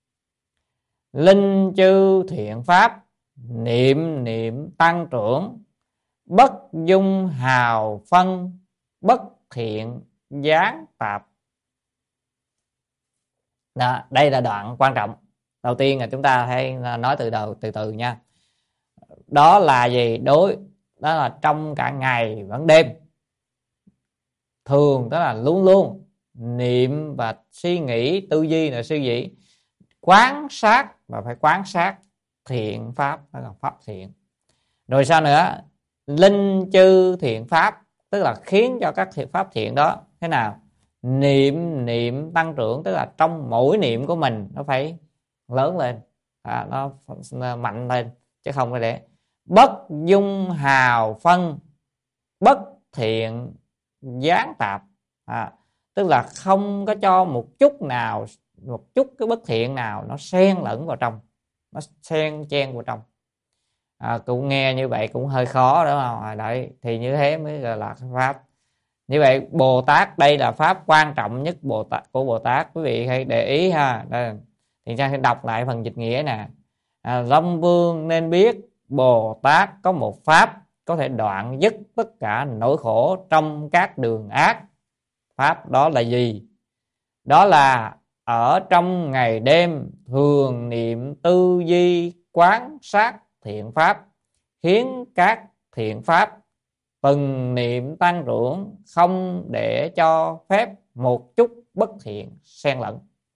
linh chư thiện pháp niệm niệm tăng trưởng, bất dung hào phân, bất thiện gián tạp. Đó, đây là đoạn quan trọng. Đầu tiên là chúng ta hãy nói từ từ nha. Đó là gì? Đó là trong cả ngày vẫn đêm, thường tức là luôn luôn niệm và suy nghĩ, tư duy là suy nghĩ, quán sát, và phải quán sát thiện pháp, đó là pháp thiện. Rồi sao nữa? Linh chư thiện pháp, tức là khiến cho các pháp thiện đó thế nào? Niệm tăng trưởng, tức là trong mỗi niệm của mình nó phải lớn lên, nó mạnh lên, chứ không phải để bất dung hào phân, bất thiện gián tạp, tức là không có cho một chút nào, một chút cái bất thiện nào nó xen lẫn vào trong, nó xen chen vào trong. Cũng nghe như vậy cũng hơi khó, đúng không? Đấy, thì như thế mới là pháp. Như vậy Bồ Tát đây là pháp quan trọng nhất của Bồ Tát. Quý vị hãy để ý ha. Đây, thì cha sẽ đọc lại phần dịch nghĩa nè. Long Vương nên biết Bồ Tát có một pháp có thể đoạn dứt tất cả nỗi khổ trong các đường ác. Pháp đó là gì? Đó là ở trong ngày đêm thường niệm tư duy quán sát thiện pháp, khiến các thiện pháp từng niệm tăng trưởng, không để cho phép một chút bất thiện xen lẫn.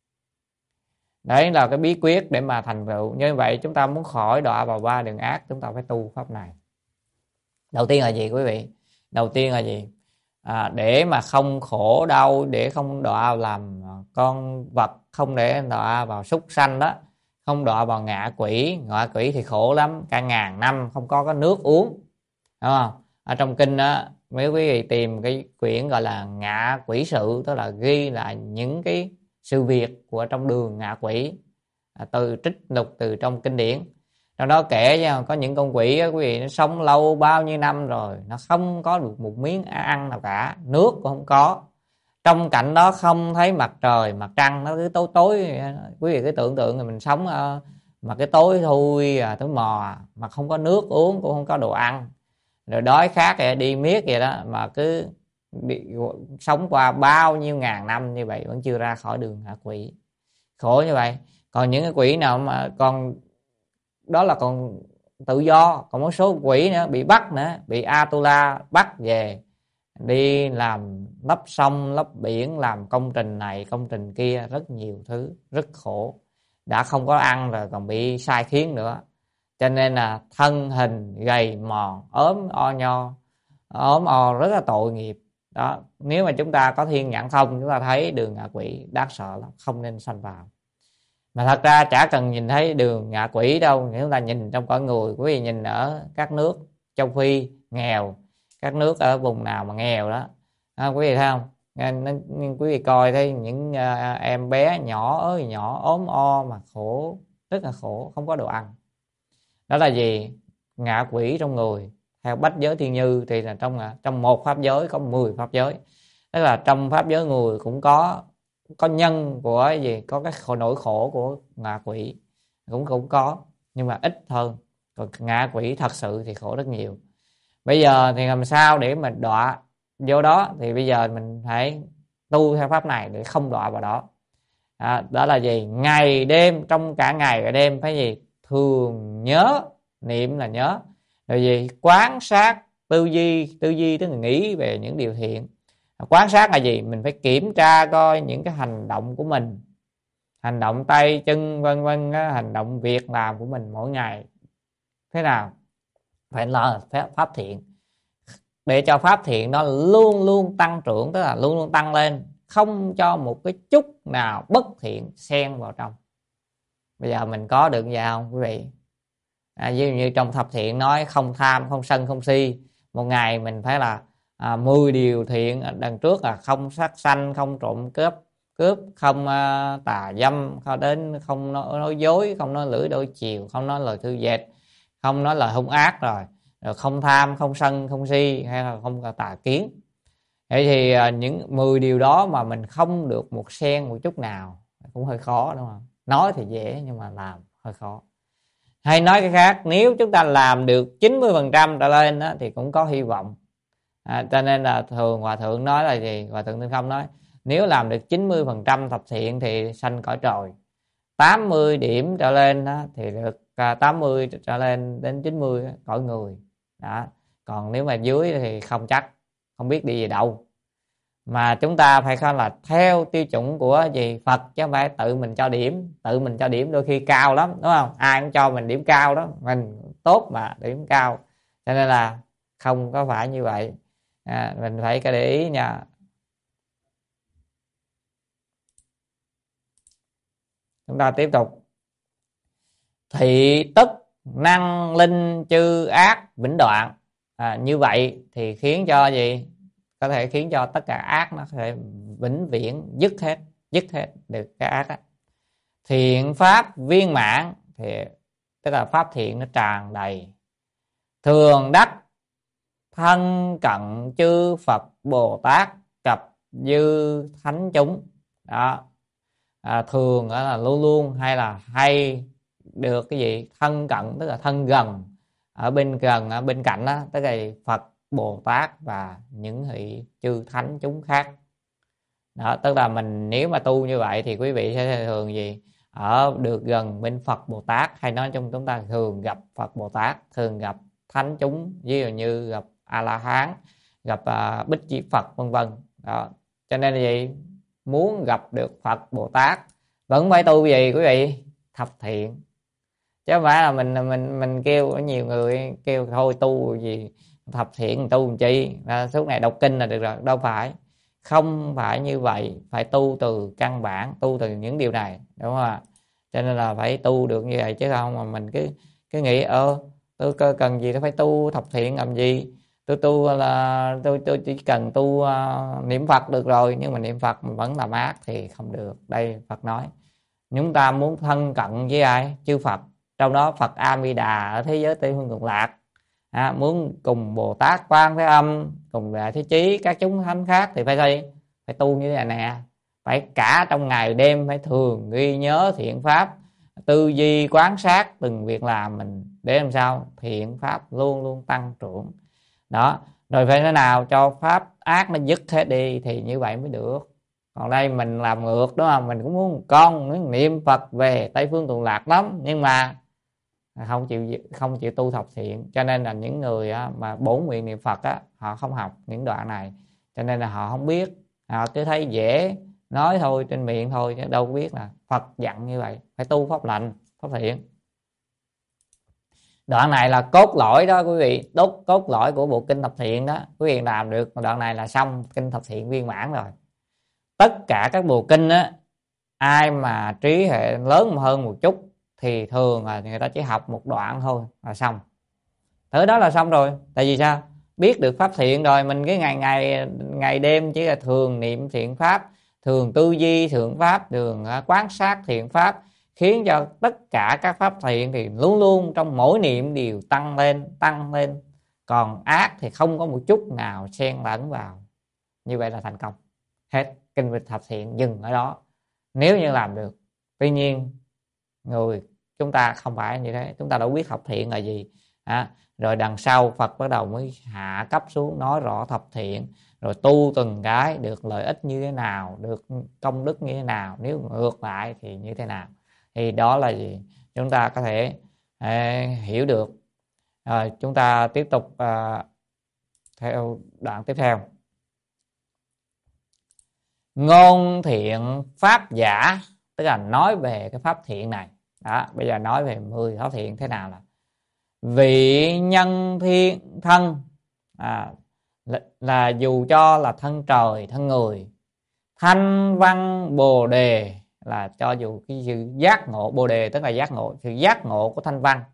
Đấy là cái bí quyết để mà thành tựu. Như vậy chúng ta muốn khỏi đọa vào ba đường ác, chúng ta phải tu pháp này. Đầu tiên là gì quý vị? Đầu tiên là gì? Để mà không khổ đau, để không đọa làm con vật, không để đọa vào súc sanh đó, không đọa vào ngạ quỷ. Ngạ quỷ thì khổ lắm, cả ngàn năm không có nước uống, đúng không? Ở trong kinh đó, mấy quý vị tìm cái quyển gọi là Ngạ Quỷ Sự, tức là ghi lại những cái sự việc của trong đường ngạ quỷ, từ trích lục từ trong kinh điển. Trong đó kể nha, có những con quỷ đó, quý vị, nó sống lâu bao nhiêu năm rồi, nó không có được một miếng ăn nào cả, nước cũng không có. Trong cảnh đó không thấy mặt trời, mặt trăng, nó cứ tối tối. Quý vị cứ tưởng tượng là mình sống mà cái tối thui, tối mò, mà không có nước uống, cũng không có đồ ăn, rồi đói khát vậy, đi miết vậy đó, mà cứ sống qua bao nhiêu ngàn năm như vậy vẫn chưa ra khỏi đường ngạ quỷ. Khổ như vậy. Còn những cái quỷ nào mà còn đó là còn tự do, còn một số quỷ nữa bị bắt nữa, bị Atula bắt về đi làm lấp sông lấp biển, làm công trình này công trình kia, rất nhiều thứ, rất khổ. Đã không có ăn rồi còn bị sai khiến nữa, cho nên là thân hình gầy mòn, ốm o rất là tội nghiệp đó. Nếu mà chúng ta có thiên nhãn thông, chúng ta thấy đường ngạ quỷ đáng sợ lắm, không nên sanh vào. Mà thật ra chả cần nhìn thấy đường ngạ quỷ đâu, chúng ta nhìn trong cõi người. Quý vị nhìn ở các nước châu Phi nghèo, các nước ở vùng nào mà nghèo đó, quý vị thấy không? Nên quý vị coi thấy những em bé nhỏ ơi nhỏ, ốm o mà khổ, rất là khổ, không có đồ ăn. Đó là gì? Ngạ quỷ trong người. Theo Bách Giới Thiên Như thì là trong một pháp giới có 10 pháp giới. Tức là trong pháp giới người cũng có có nhân của gì, có cái nỗi khổ của ngạ quỷ cũng có, nhưng mà ít hơn. Còn ngạ quỷ thật sự thì khổ rất nhiều. Bây giờ thì làm sao để mà đọa vô đó, thì bây giờ mình phải tu theo pháp này để không đọa vào đó. Đó là gì? Ngày đêm, trong cả ngày cả đêm phải gì? Thường nhớ, niệm là nhớ, rồi gì? Quán sát, tư duy tức là nghĩ về những điều thiện. Quán sát là gì? Mình phải kiểm tra coi những cái hành động của mình, hành động tay chân vân vân, hành động việc làm của mình mỗi ngày thế nào, phải là pháp thiện, để cho pháp thiện nó luôn luôn tăng trưởng, tức là luôn luôn tăng lên, không cho một cái chút nào bất thiện xen vào trong. Bây giờ mình có được vậy không quý vị? Ví dụ như trong thập thiện nói không tham, không sân, không si, một ngày mình phải là 10 điều thiện. Đằng trước là không sát sanh, không trộm cướp, không tà dâm, không nói dối, không nói lưỡi đôi chiều, không nói lời thư dệt, không nói lời hung ác, rồi không tham, không sân, không si, hay là không tà kiến. Vậy thì những 10 điều đó mà mình không được một xen một chút nào cũng hơi khó, đúng không? Nói thì dễ nhưng mà làm hơi khó. Hay nói cái khác, nếu chúng ta làm được 90% trở lên đó, thì cũng có hy vọng. Cho nên là thường Hòa Thượng nói là gì? Hòa Thượng Tinh Không nói nếu làm được 90% thập thiện thì sanh cõi trời. 80 điểm trở lên đó, thì được 80 trở lên đến 90 cõi người đó. Còn nếu mà dưới thì không chắc, không biết đi về đâu. Mà chúng ta phải coi là theo tiêu chuẩn của gì? Phật, chứ không phải tự mình cho điểm. Tự mình cho điểm đôi khi cao lắm, đúng không? Ai cũng cho mình điểm cao đó, mình tốt mà điểm cao, cho nên là không có phải như vậy. Mình phải cái để ý nha. Chúng ta tiếp tục. Thị tức năng linh chư ác vĩnh đoạn. Như vậy thì khiến cho gì? Có thể khiến cho tất cả ác nó có thể vĩnh viễn dứt hết được cái ác á. Thiện pháp viên mãn, thì tức là pháp thiện nó tràn đầy. Thường đắc thân cận chư Phật Bồ Tát cập dư thánh chúng đó. Thường là luôn luôn hay là hay được cái gì? Thân cận tức là thân gần, ở bên cạnh đó, tức là Phật Bồ Tát và những vị chư thánh chúng khác đó. Tức là mình nếu mà tu như vậy thì quý vị sẽ thường gì? Ở được gần bên Phật Bồ Tát, hay nói chung chúng ta thường gặp Phật Bồ Tát, thường gặp thánh chúng, ví dụ như gặp A La Hán, gặp Bích Chi Phật vân vân đó. Cho nên là gì? Muốn gặp được Phật Bồ Tát vẫn phải tu gì quý vị? Thập thiện. Chứ không phải là mình kêu, có nhiều người kêu thôi tu gì thập thiện, tu làm chi, suốt ngày đọc kinh là được rồi. Đâu phải, không phải như vậy. Phải tu từ căn bản, tu từ những điều này, đúng không ạ? Cho nên là phải tu được như vậy, chứ không mà mình cứ nghĩ tôi cần gì tôi phải tu thập thiện làm gì, tôi tu là tôi chỉ cần tu niệm Phật được rồi. Nhưng mà niệm Phật mình vẫn làm ác thì không được. Đây Phật nói chúng ta muốn thân cận với ai? Chư Phật, trong đó Phật A Di Đà ở thế giới Tây Phương Cực Lạc, muốn cùng Bồ Tát Quan Thế Âm, cùng Đại Thế Chí, các chúng thánh khác thì phải tu như thế này nè. Phải cả trong ngày đêm phải thường ghi nhớ thiện pháp, tư duy quán sát từng việc làm mình, để làm sao thiện pháp luôn luôn tăng trưởng đó. Rồi phải thế nào cho pháp ác nó dứt hết đi, thì như vậy mới được. Còn đây mình làm ngược, đúng không? Mình cũng muốn con niệm Phật về Tây Phương Cực Lạc lắm, nhưng mà không chịu tu thập thiện. Cho nên là những người mà bổn nguyện niệm Phật họ không học những đoạn này, cho nên là họ không biết. Họ cứ thấy dễ nói thôi, trên miệng thôi, chứ đâu có biết là Phật dặn như vậy, phải tu pháp lành, pháp thiện. Đoạn này là cốt lõi đó quý vị, cốt lõi của bộ kinh thập thiện đó. Quý vị làm được đoạn này là xong kinh thập thiện viên mãn rồi. Tất cả các bộ kinh á, ai mà trí hệ lớn hơn một chút thì thường là người ta chỉ học một đoạn thôi là xong. Tới đó là xong rồi. Tại vì sao? Biết được pháp thiện rồi, mình cái ngày đêm chỉ là thường niệm thiện pháp, thường tư duy thiện pháp, thường quán sát thiện pháp, khiến cho tất cả các pháp thiện thì luôn luôn trong mỗi niệm đều tăng lên. Còn ác thì không có một chút nào xen lẫn vào. Như vậy là thành công hết. kinh Việt thập thiện dừng ở đó nếu như làm được. Tuy nhiên người chúng ta không phải như thế, chúng ta đã biết thập thiện là gì. Rồi đằng sau Phật bắt đầu mới hạ cấp xuống nói rõ thập thiện, rồi tu từng cái được lợi ích như thế nào, được công đức như thế nào, nếu ngược lại thì như thế nào. Thì đó là gì chúng ta có thể hiểu được. Chúng ta tiếp tục theo đoạn tiếp theo. Ngôn thiện pháp giả, tức là nói về cái pháp thiện này. Đó, bây giờ nói về 10 pháp thiện thế nào. Là vị nhân thiên thân, là dù cho là thân trời thân người. Thanh văn bồ đề, là cho dù cái sự giác ngộ, bồ đề tức là giác ngộ, sự giác ngộ của thanh văn.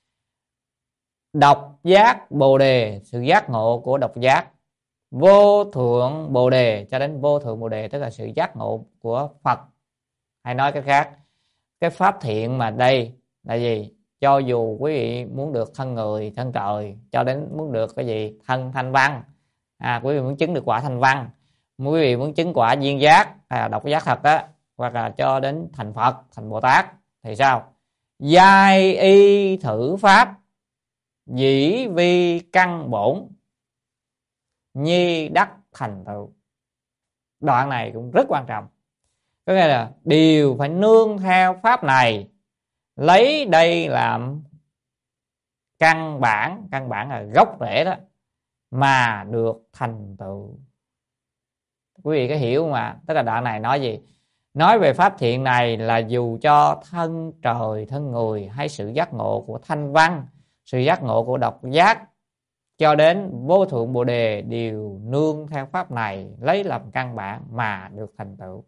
Độc giác bồ đề, sự giác ngộ của độc giác. Vô thượng bồ đề, cho đến vô thượng bồ đề tức là sự giác ngộ của Phật. Hay nói cách khác, cái pháp thiện mà đây là gì? Cho dù quý vị muốn được thân người, thân trời, cho đến muốn được cái gì? Thân thanh văn. Quý vị muốn chứng được quả thanh văn, quý vị muốn chứng quả duyên giác hay là độc giác thật đó, hoặc là cho đến thành Phật, thành Bồ Tát thì sao? Giai y thử pháp, dĩ vi căn bổn, nhi đắc thành tựu. Đoạn này cũng rất quan trọng. Có nghĩa là đều phải nương theo pháp này, lấy đây làm căn bản là gốc rễ đó, mà được thành tựu. Quý vị có hiểu không ạ? Tức là đoạn này nói gì? Nói về pháp thiện này là dù cho thân trời thân người, hay sự giác ngộ của thanh văn, sự giác ngộ của độc giác, cho đến vô thượng bồ đề, đều nương theo pháp này, lấy làm căn bản mà được thành tựu.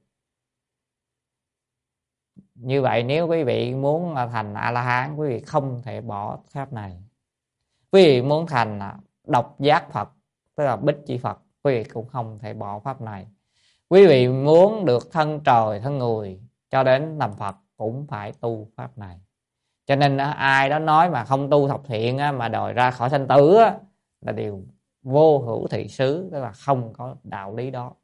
Như vậy nếu quý vị muốn thành A-la-hán, quý vị không thể bỏ pháp này. Quý vị muốn thành độc giác Phật, tức là bích chi Phật, quý vị cũng không thể bỏ pháp này. Quý vị muốn được thân trời thân người cho đến làm Phật cũng phải tu pháp này. Cho nên ai đó nói mà không tu thập thiện mà đòi ra khỏi sanh tử là điều vô hữu thị xứ, tức là không có đạo lý đó.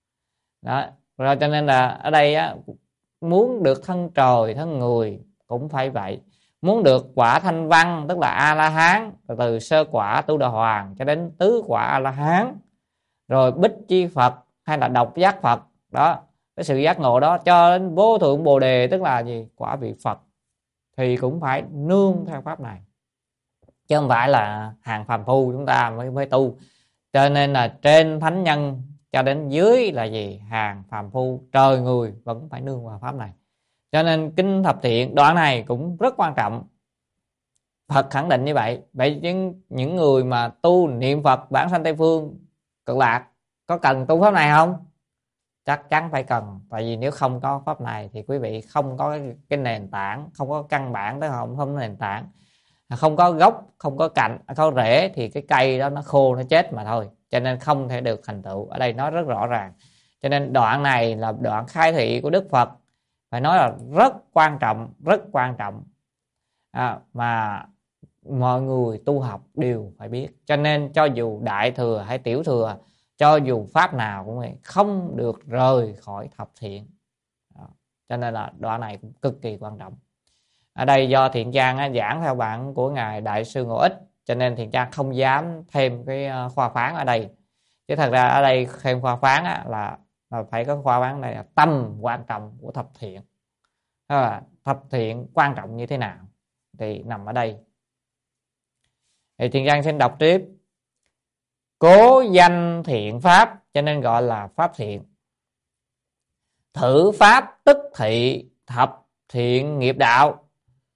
Rồi cho nên là ở đây muốn được thân trời thân người cũng phải vậy. Muốn được quả thanh văn, tức là A-la-hán, từ sơ quả Tu Đà Hoàng cho đến tứ quả A-la-hán, rồi bích chi Phật hay là độc giác Phật đó, cái sự giác ngộ đó, cho đến vô thượng bồ đề tức là gì? Quả vị Phật, thì cũng phải nương theo pháp này, chứ không phải là hàng phàm phu chúng ta mới tu. Cho nên là trên thánh nhân cho đến dưới là gì? Hàng phàm phu trời người vẫn phải nương vào pháp này. Cho nên kinh thập thiện đoạn này cũng rất quan trọng. Phật khẳng định như vậy. Vậy những người mà tu niệm Phật bản sanh Tây Phương Cực Lạc có cần tu pháp này không? Chắc chắn phải cần. Tại vì nếu không có pháp này thì quý vị không có cái nền tảng, không có căn bản, tới không có nền tảng, không có gốc, không có cành, không có rễ thì cái cây đó nó khô, nó chết mà thôi. Cho nên không thể được thành tựu. Ở đây nói rất rõ ràng. Cho nên đoạn này là đoạn khai thị của Đức Phật, phải nói là rất quan trọng, mà mọi người tu học đều phải biết. Cho nên cho dù đại thừa hay tiểu thừa, cho dù pháp nào cũng vậy, không được rời khỏi thập thiện. Cho nên là đoạn này cũng cực kỳ quan trọng. Ở đây do Thiện Trang giảng theo bản của Ngài Đại sư Ngộ Ích, cho nên Thiện Trang không dám thêm cái khoa phán ở đây. Chứ thật ra ở đây thêm khoa phán là phải có khoa phán này là tâm quan trọng của thập thiện. Thập thiện quan trọng như thế nào thì nằm ở đây. Thì Thiện Trang xin đọc tiếp. Cố danh thiện pháp, cho nên gọi là pháp thiện. Thử pháp tức thị thập thiện nghiệp đạo.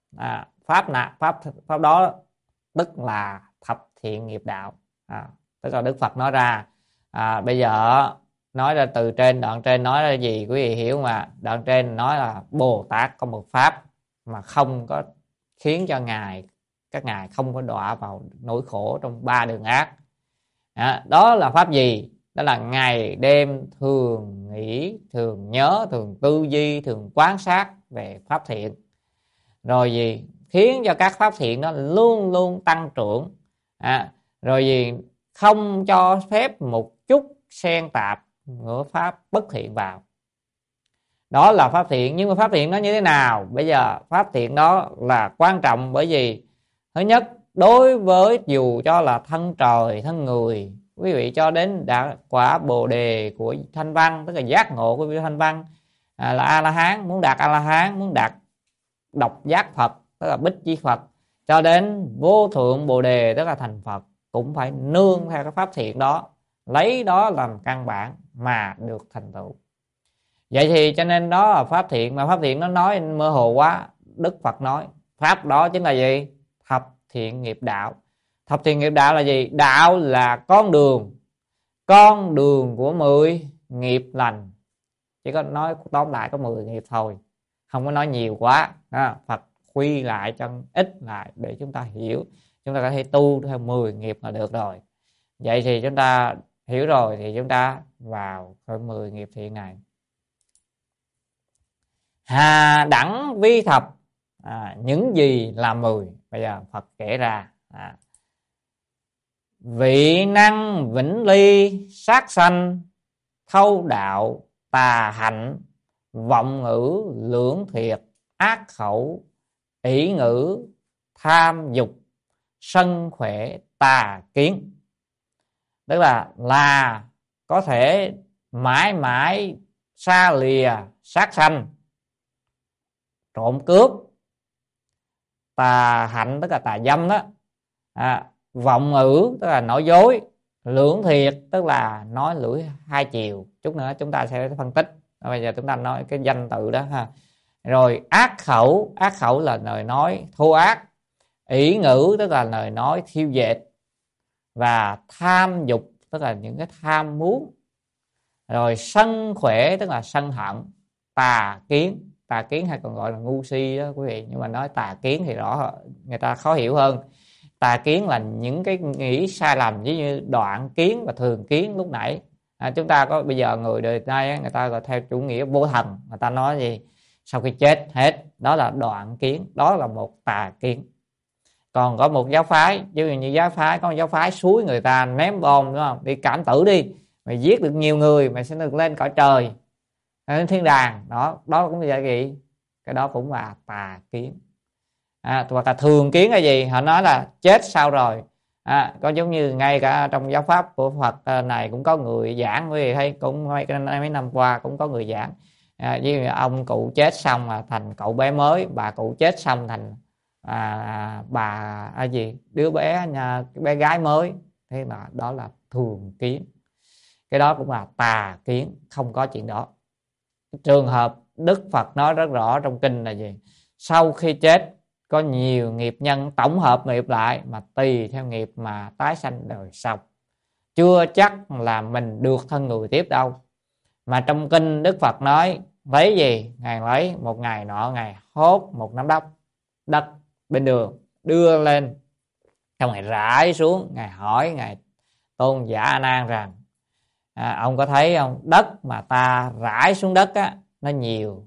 Pháp đó tức là thập thiện nghiệp đạo. Tức là Đức Phật nói ra. Bây giờ nói ra từ trên, đoạn trên nói ra gì quý vị hiểu mà. Đoạn trên nói là Bồ Tát có một pháp mà không có khiến cho các ngài không có đọa vào nỗi khổ trong 3 đường ác. Đó là pháp gì? Đó là ngày đêm thường nghĩ, thường nhớ, thường tư duy, thường quan sát về pháp thiện. Rồi gì? Khiến cho các pháp thiện đó luôn luôn tăng trưởng. Rồi gì? Không cho phép một chút xen tạp của pháp bất thiện vào. Đó là pháp thiện. Nhưng mà pháp thiện nó như thế nào? Bây giờ pháp thiện đó là quan trọng, bởi vì thứ nhất, đối với dù cho là thân trời thân người, quý vị cho đến đạt quả Bồ đề của Thanh Văn, tức là giác ngộ của vị Thanh Văn, là A La Hán, muốn đạt A La Hán, muốn đạt độc giác Phật, tức là Bích Chi Phật, cho đến vô thượng Bồ đề, tức là thành Phật, cũng phải nương theo cái pháp thiện đó, lấy đó làm căn bản mà được thành tựu. Vậy thì cho nên đó là pháp thiện. Mà pháp thiện nó nói mơ hồ quá. Đức Phật nói pháp đó chính là gì? Thập thiện nghiệp đạo. Thập thiện nghiệp đạo là gì? Đạo là con đường của 10 nghiệp lành. Chỉ có nói tóm lại có 10 nghiệp thôi, không có nói nhiều quá. Phật quy lại cho ít lại để chúng ta hiểu. Chúng ta có thể tu theo 10 nghiệp là được rồi. Vậy thì chúng ta hiểu rồi thì chúng ta vào cái 10 nghiệp thiện này. Hà đẳng vi thập, những gì là 10? Bây giờ Phật kể ra. Vị năng vĩnh ly sát sanh, thâu đạo tà hạnh, vọng ngữ lưỡng thiệt, ác khẩu, ỷ ngữ, tham dục, sân khỏe, tà kiến. Tức là có thể mãi mãi xa lìa sát sanh, trộm cướp, tà hạnh tức là tà dâm đó, vọng ngữ tức là nói dối, lưỡng thiệt tức là nói lưỡi hai chiều. Chút nữa chúng ta sẽ phân tích. Bây giờ chúng ta nói cái danh tự đó ha. Rồi ác khẩu là lời nói thô ác, ỷ ngữ tức là lời nói thiêu dệt, và tham dục tức là những cái tham muốn. Rồi sân khỏe tức là sân hận, tà kiến hay còn gọi là ngu si đó quý vị, nhưng mà nói tà kiến thì rõ người ta khó hiểu hơn. Tà kiến là những cái nghĩ sai lầm, ví như đoạn kiến và thường kiến lúc nãy. Chúng ta có bây giờ người đời nay người ta gọi theo chủ nghĩa vô thần, người ta nói gì sau khi chết hết, đó là đoạn kiến, đó là một tà kiến. Còn có một giáo phái, ví dụ như giáo phái, có một giáo phái suối người ta ném bom, đúng không? Đi cảm tử đi, mày giết được nhiều người mày sẽ được lên cõi trời, lên thiên đàng. Đó cũng là gì? Cái đó cũng là tà kiến. Hoặc là thường kiến là gì? Họ nói là chết sau rồi. Có giống như ngay cả trong giáo pháp của Phật này cũng có người giảng, quý vị thấy cũng mấy năm qua cũng có người giảng. Ví dụ ông cụ chết xong là thành cậu bé mới, bà cụ chết xong thành đứa bé cái bé gái mới. Thế mà đó là thường kiến. Cái đó cũng là tà kiến, không có chuyện đó. Trường hợp Đức Phật nói rất rõ trong kinh là gì? Sau khi chết có nhiều nghiệp nhân tổng hợp nghiệp lại, mà tùy theo nghiệp mà tái sanh đời sau. Chưa chắc là mình được thân người tiếp đâu. Mà trong kinh Đức Phật nói lấy gì? Ngài lấy một ngày nọ, Ngài hốt một nắm đất bên đường đưa lên, xong Ngài rải xuống. Ngài hỏi Ngài Tôn giả A Nan rằng ông có thấy không, đất mà ta rải xuống đất á, nó nhiều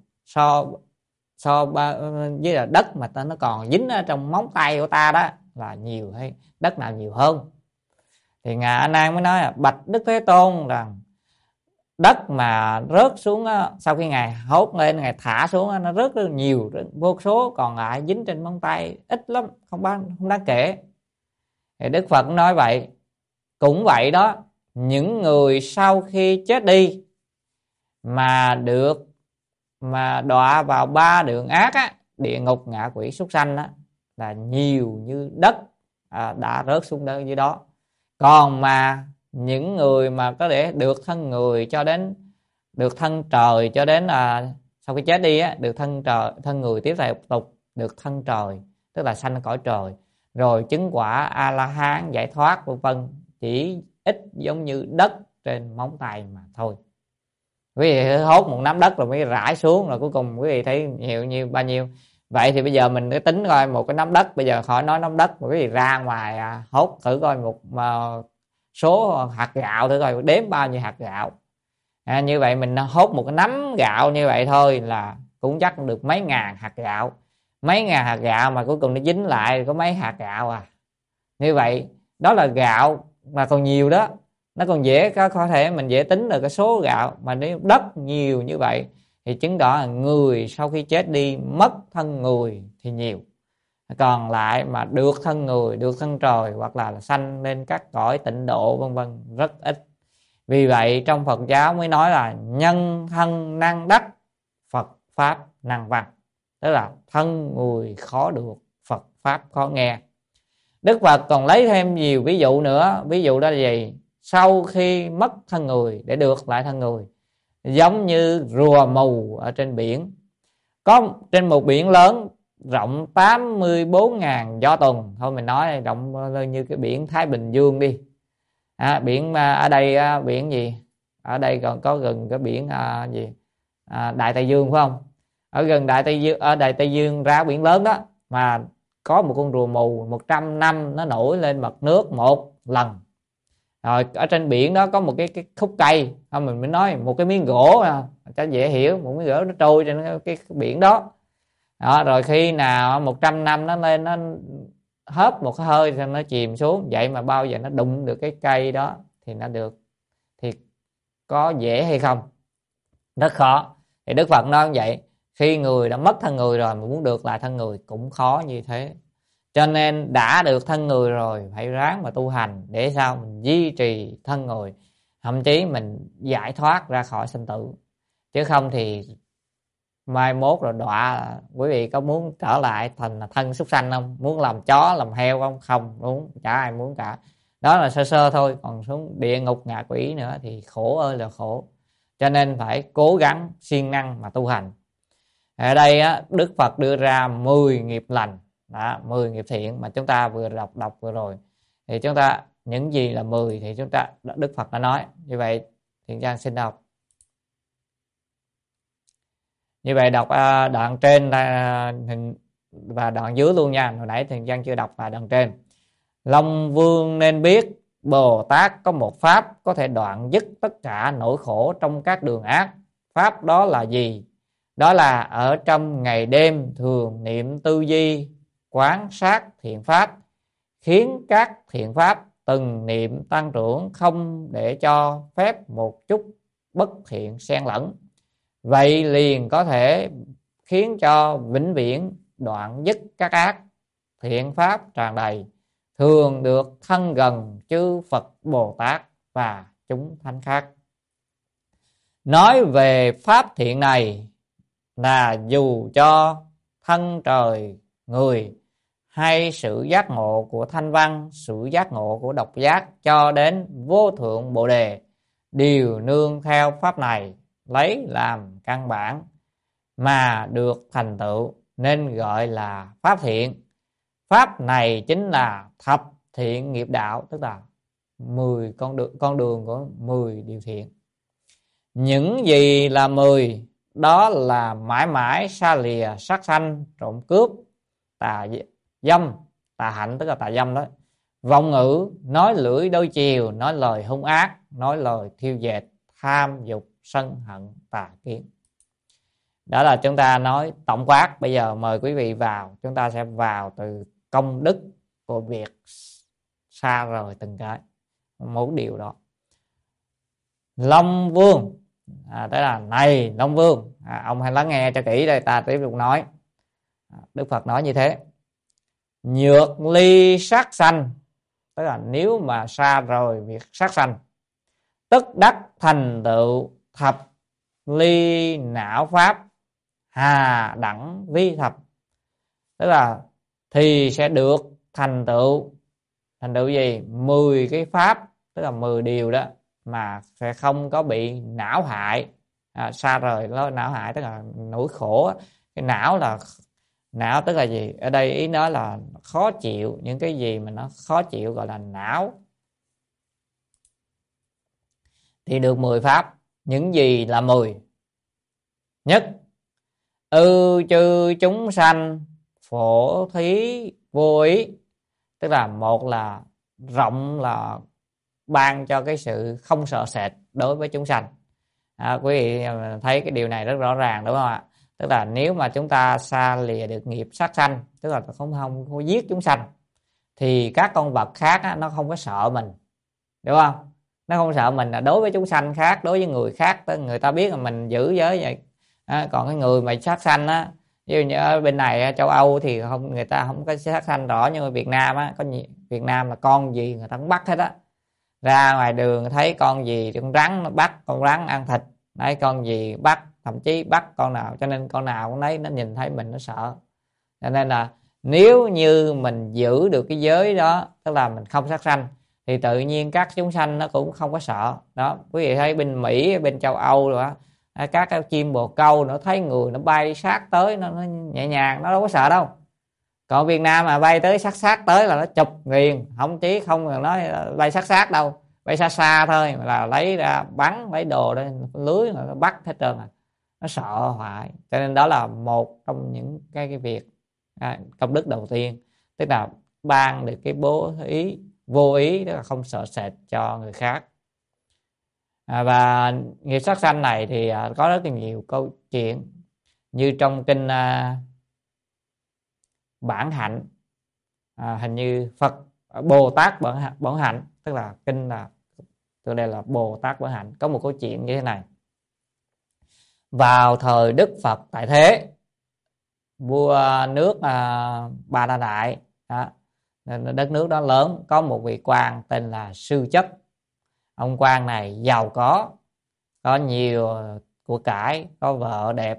với là đất mà nó còn dính ở trong móng tay của ta đó là nhiều hay đất nào nhiều hơn? Thì Ngài A Nan mới nói bạch Đức Thế Tôn rằng đất mà rớt xuống á, sau khi Ngài hốt lên, Ngài thả xuống á, nó rớt rất nhiều, rất vô số, còn lại dính trên móng tay ít lắm, không đáng kể. Thì Đức Phật nói vậy. Cũng vậy đó, những người sau khi chết đi mà đọa vào 3 đường ác á, địa ngục, ngạ quỷ, súc sanh á, là nhiều như đất đã rớt xuống đó dưới đó. Còn mà những người mà có thể được thân người cho đến được thân trời, cho đến sau khi chết đi á, được thân người tiếp tục được thân trời, tức là sanh cõi trời, rồi chứng quả A La Hán, giải thoát vân vân, chỉ ít giống như đất trên móng tay mà thôi. Quý vị hốt một nắm đất rồi mới rải xuống, rồi cuối cùng quý vị thấy nhiều như bao nhiêu. Vậy thì bây giờ mình cứ tính coi một cái nắm đất, bây giờ khỏi nói nắm đất, mà quý vị ra ngoài hốt thử coi một số hạt gạo thử coi, đếm bao nhiêu hạt gạo. Như vậy mình hốt một cái nắm gạo như vậy thôi là cũng chắc được mấy ngàn hạt gạo. Mấy ngàn hạt gạo mà cuối cùng nó dính lại có mấy hạt gạo à. Như vậy đó là gạo mà còn nhiều đó. Nó còn dễ, có thể mình dễ tính được cái số gạo, mà nếu đất nhiều như vậy thì chứng tỏ là người sau khi chết đi mất thân người thì nhiều, còn lại mà được thân người, được thân trời, hoặc là sanh lên các cõi tịnh độ vân vân rất ít. Vì vậy trong Phật giáo mới nói là nhân thân năng đắc, Phật pháp năng văn, tức là thân người khó được, Phật pháp khó nghe. Đức Phật còn lấy thêm nhiều ví dụ nữa. Ví dụ đó là gì? Sau khi mất thân người để được lại thân người, giống như rùa mù ở trên biển. Có trên một biển lớn rộng 84.000 do tuần, thôi mình nói rộng như cái biển Thái Bình Dương đi. Biển ở đây biển gì? Ở đây còn có gần cái biển gì? Đại Tây Dương phải không? Ở gần Đại Tây Dương, ở Đại Tây Dương ra biển lớn đó, mà có một con rùa mù 100 năm nó nổi lên mặt nước một lần. Rồi ở trên biển đó có một cái khúc cây, không mình mới nói một cái miếng gỗ cho dễ hiểu, một miếng gỗ nó trôi trên cái biển đó. Rồi khi nào 100 năm nó lên, nó hớp một cái hơi rồi nó chìm xuống, vậy mà bao giờ nó đụng được cái cây đó thì nó được. Thì có dễ hay không? Rất khó. Thì Đức Phật nói như vậy, khi người đã mất thân người rồi mà muốn được lại thân người cũng khó như thế. Cho nên đã được thân người rồi phải ráng mà tu hành, để sao mình duy trì thân người, thậm chí mình giải thoát ra khỏi sinh tử. Chứ không thì mai mốt rồi đọa. Quý vị có muốn trở lại thành thân súc sanh không? Muốn làm chó làm heo không? Không muốn, chả ai muốn cả. Đó là sơ sơ thôi, còn xuống địa ngục ngạ quỷ nữa thì khổ ơi là khổ. Cho nên phải cố gắng siêng năng mà tu hành. Ở đây Đức Phật đưa ra 10 nghiệp lành, 10 nghiệp thiện mà chúng ta vừa đọc vừa rồi. Thì chúng ta những gì là 10 thì chúng ta Đức Phật đã nói. Như vậy Thiện Trang xin đọc. Như vậy đọc đoạn trên và đoạn dưới luôn nha. Hồi nãy Thiện Trang chưa đọc và đoạn trên. Long Vương nên biết Bồ Tát có một pháp có thể đoạn dứt tất cả nỗi khổ trong các đường ác. Pháp đó là gì? Đó là ở trong ngày đêm thường niệm tư duy, quán sát thiện pháp, khiến các thiện pháp từng niệm tăng trưởng, không để cho phép một chút bất thiện xen lẫn. Vậy liền có thể khiến cho vĩnh viễn đoạn dứt các ác, thiện pháp tràn đầy, thường được thân gần chư Phật Bồ Tát và chúng thánh khác. Nói về pháp thiện này là dù cho thân trời người, hay sự giác ngộ của thanh văn, sự giác ngộ của độc giác, cho đến vô thượng bồ đề, đều nương theo pháp này lấy làm căn bản mà được thành tựu, nên gọi là pháp thiện. Pháp này chính là thập thiện nghiệp đạo, tức là 10 con đường của 10 điều thiện. Những gì là 10? Đó là mãi mãi xa lìa sát sanh, trộm cướp, tà dâm, tà hạnh tức là tà dâm đó, vọng ngữ, nói lưỡi đôi chiều, nói lời hung ác, nói lời thiêu dệt, tham dục, sân hận, tà kiến. Đó là chúng ta nói tổng quát. Bây giờ mời quý vị vào, chúng ta sẽ vào từ công đức của việc xa rời từng cái một điều đó. Long Vương, tức là này Long Vương, ông hãy lắng nghe cho kỹ đây, ta tiếp tục nói. Đức Phật nói như thế: nhược ly sát sanh, tức là nếu mà xa rời việc sát sanh, tức đắc thành tựu thập ly não pháp, hà đẳng vi thập, tức là thì sẽ được thành tựu gì? 10 cái pháp, tức là 10 điều đó, mà sẽ không có bị não hại. Xa rời nó não hại tức là nỗi khổ. Cái não là não tức là gì? Ở đây ý nói là khó chịu, những cái gì mà nó khó chịu gọi là não. Thì được 10 pháp. Những gì là 10? Nhất, chư chúng sanh phổ thí vô ý, tức là một là rộng, là ban cho cái sự không sợ sệt đối với chúng sanh. Quý vị thấy cái điều này rất rõ ràng đúng không ạ? Tức là nếu mà chúng ta xa lìa được nghiệp sát sanh, tức là không giết chúng sanh, thì các con vật khác nó không có sợ mình, đúng không? Nó không sợ mình là đối với chúng sanh khác, đối với người khác, người ta biết là mình giữ giới vậy. Còn cái người mà sát sanh á, ví dụ như ở bên này châu Âu thì không, người ta không có sát sanh rõ, nhưng mà Việt Nam á, Việt Nam là con gì người ta cũng bắt hết á. Ra ngoài đường thấy con gì con rắn nó bắt, con rắn ăn thịt, đấy, con gì bắt, thậm chí bắt con nào, cho nên con nào cũng lấy, nó nhìn thấy mình nó sợ. Cho nên là nếu như mình giữ được cái giới đó, tức là mình không sát sanh, thì tự nhiên các chúng sanh nó cũng không có sợ. Đó, quý vị thấy bên Mỹ, bên châu Âu rồi đó, các cái chim bồ câu nó thấy người nó bay sát tới, nó nhẹ nhàng, nó đâu có sợ đâu. Còn Việt Nam mà bay tới sát sát tới là nó chụp liền, không chí không cần nói bay sát sát đâu, bay xa xa thôi là lấy ra bắn, lấy đồ lên lưới là nó bắt hết trơn à. Nó sợ hoài. Cho nên đó là một trong những cái việc công đức đầu tiên, tức là ban được cái bố ý vô ý, tức là không sợ sệt cho người khác. Và nghiệp sát sanh này thì có rất là nhiều câu chuyện, như trong kinh Bản Hạnh, hình như Phật Bồ Tát Bản Hạnh, tức là kinh là từ đây là Bồ Tát Bản Hạnh, có một câu chuyện như thế này. Vào thời Đức Phật tại thế, vua nước Ba La Đại đó, đất nước đó lớn, có một vị quan tên là Sư Chất. Ông quan này giàu có nhiều của cải, có vợ đẹp.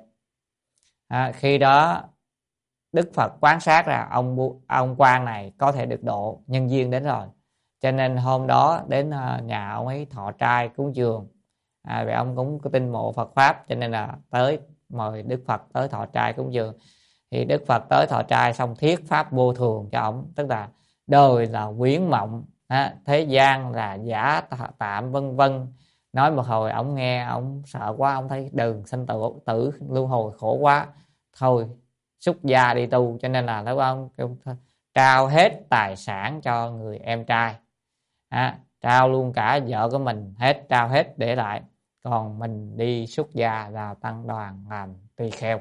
Khi đó Đức Phật quan sát ra ông quan này có thể được độ, nhân duyên đến rồi, cho nên hôm đó đến nhà ông ấy thọ trai cúng dường. Vì ông cũng có tin mộ Phật pháp, cho nên là tới mời Đức Phật tới thọ trai cúng dường. Thì Đức Phật tới thọ trai xong thuyết pháp vô thường cho ông, tức là đời là quyến mộng, thế gian là giả tạm, vân vân. Nói một hồi ông nghe ông sợ quá, ông thấy đường sanh tử luân hồi khổ quá, thôi xuất gia đi tu. Cho nên là ông trao hết tài sản cho người em trai, trao luôn cả vợ của mình hết, trao hết để lại, còn mình đi xuất gia vào tăng đoàn làm tỳ kheo.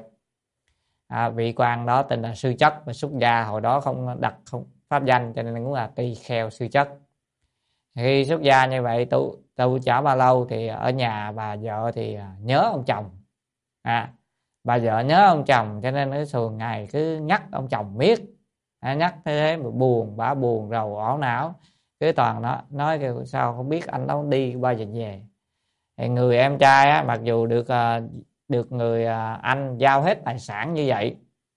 Vị quan đó tên là Sư Chất, và xuất gia hồi đó không đặt không pháp danh, cho nên cũng là tỳ kheo Sư Chất. Khi xuất gia như vậy tu chả bao lâu thì ở nhà bà vợ thì nhớ ông chồng, bà vợ nhớ ông chồng, cho nên nó thường ngày cứ nhắc ông chồng miết, nhắc thế mà buồn, bà buồn rầu ảo não, cứ toàn nó nói kêu sao không biết anh đó đi bao giờ về. Thì người em trai mặc dù được người anh giao hết tài sản như vậy,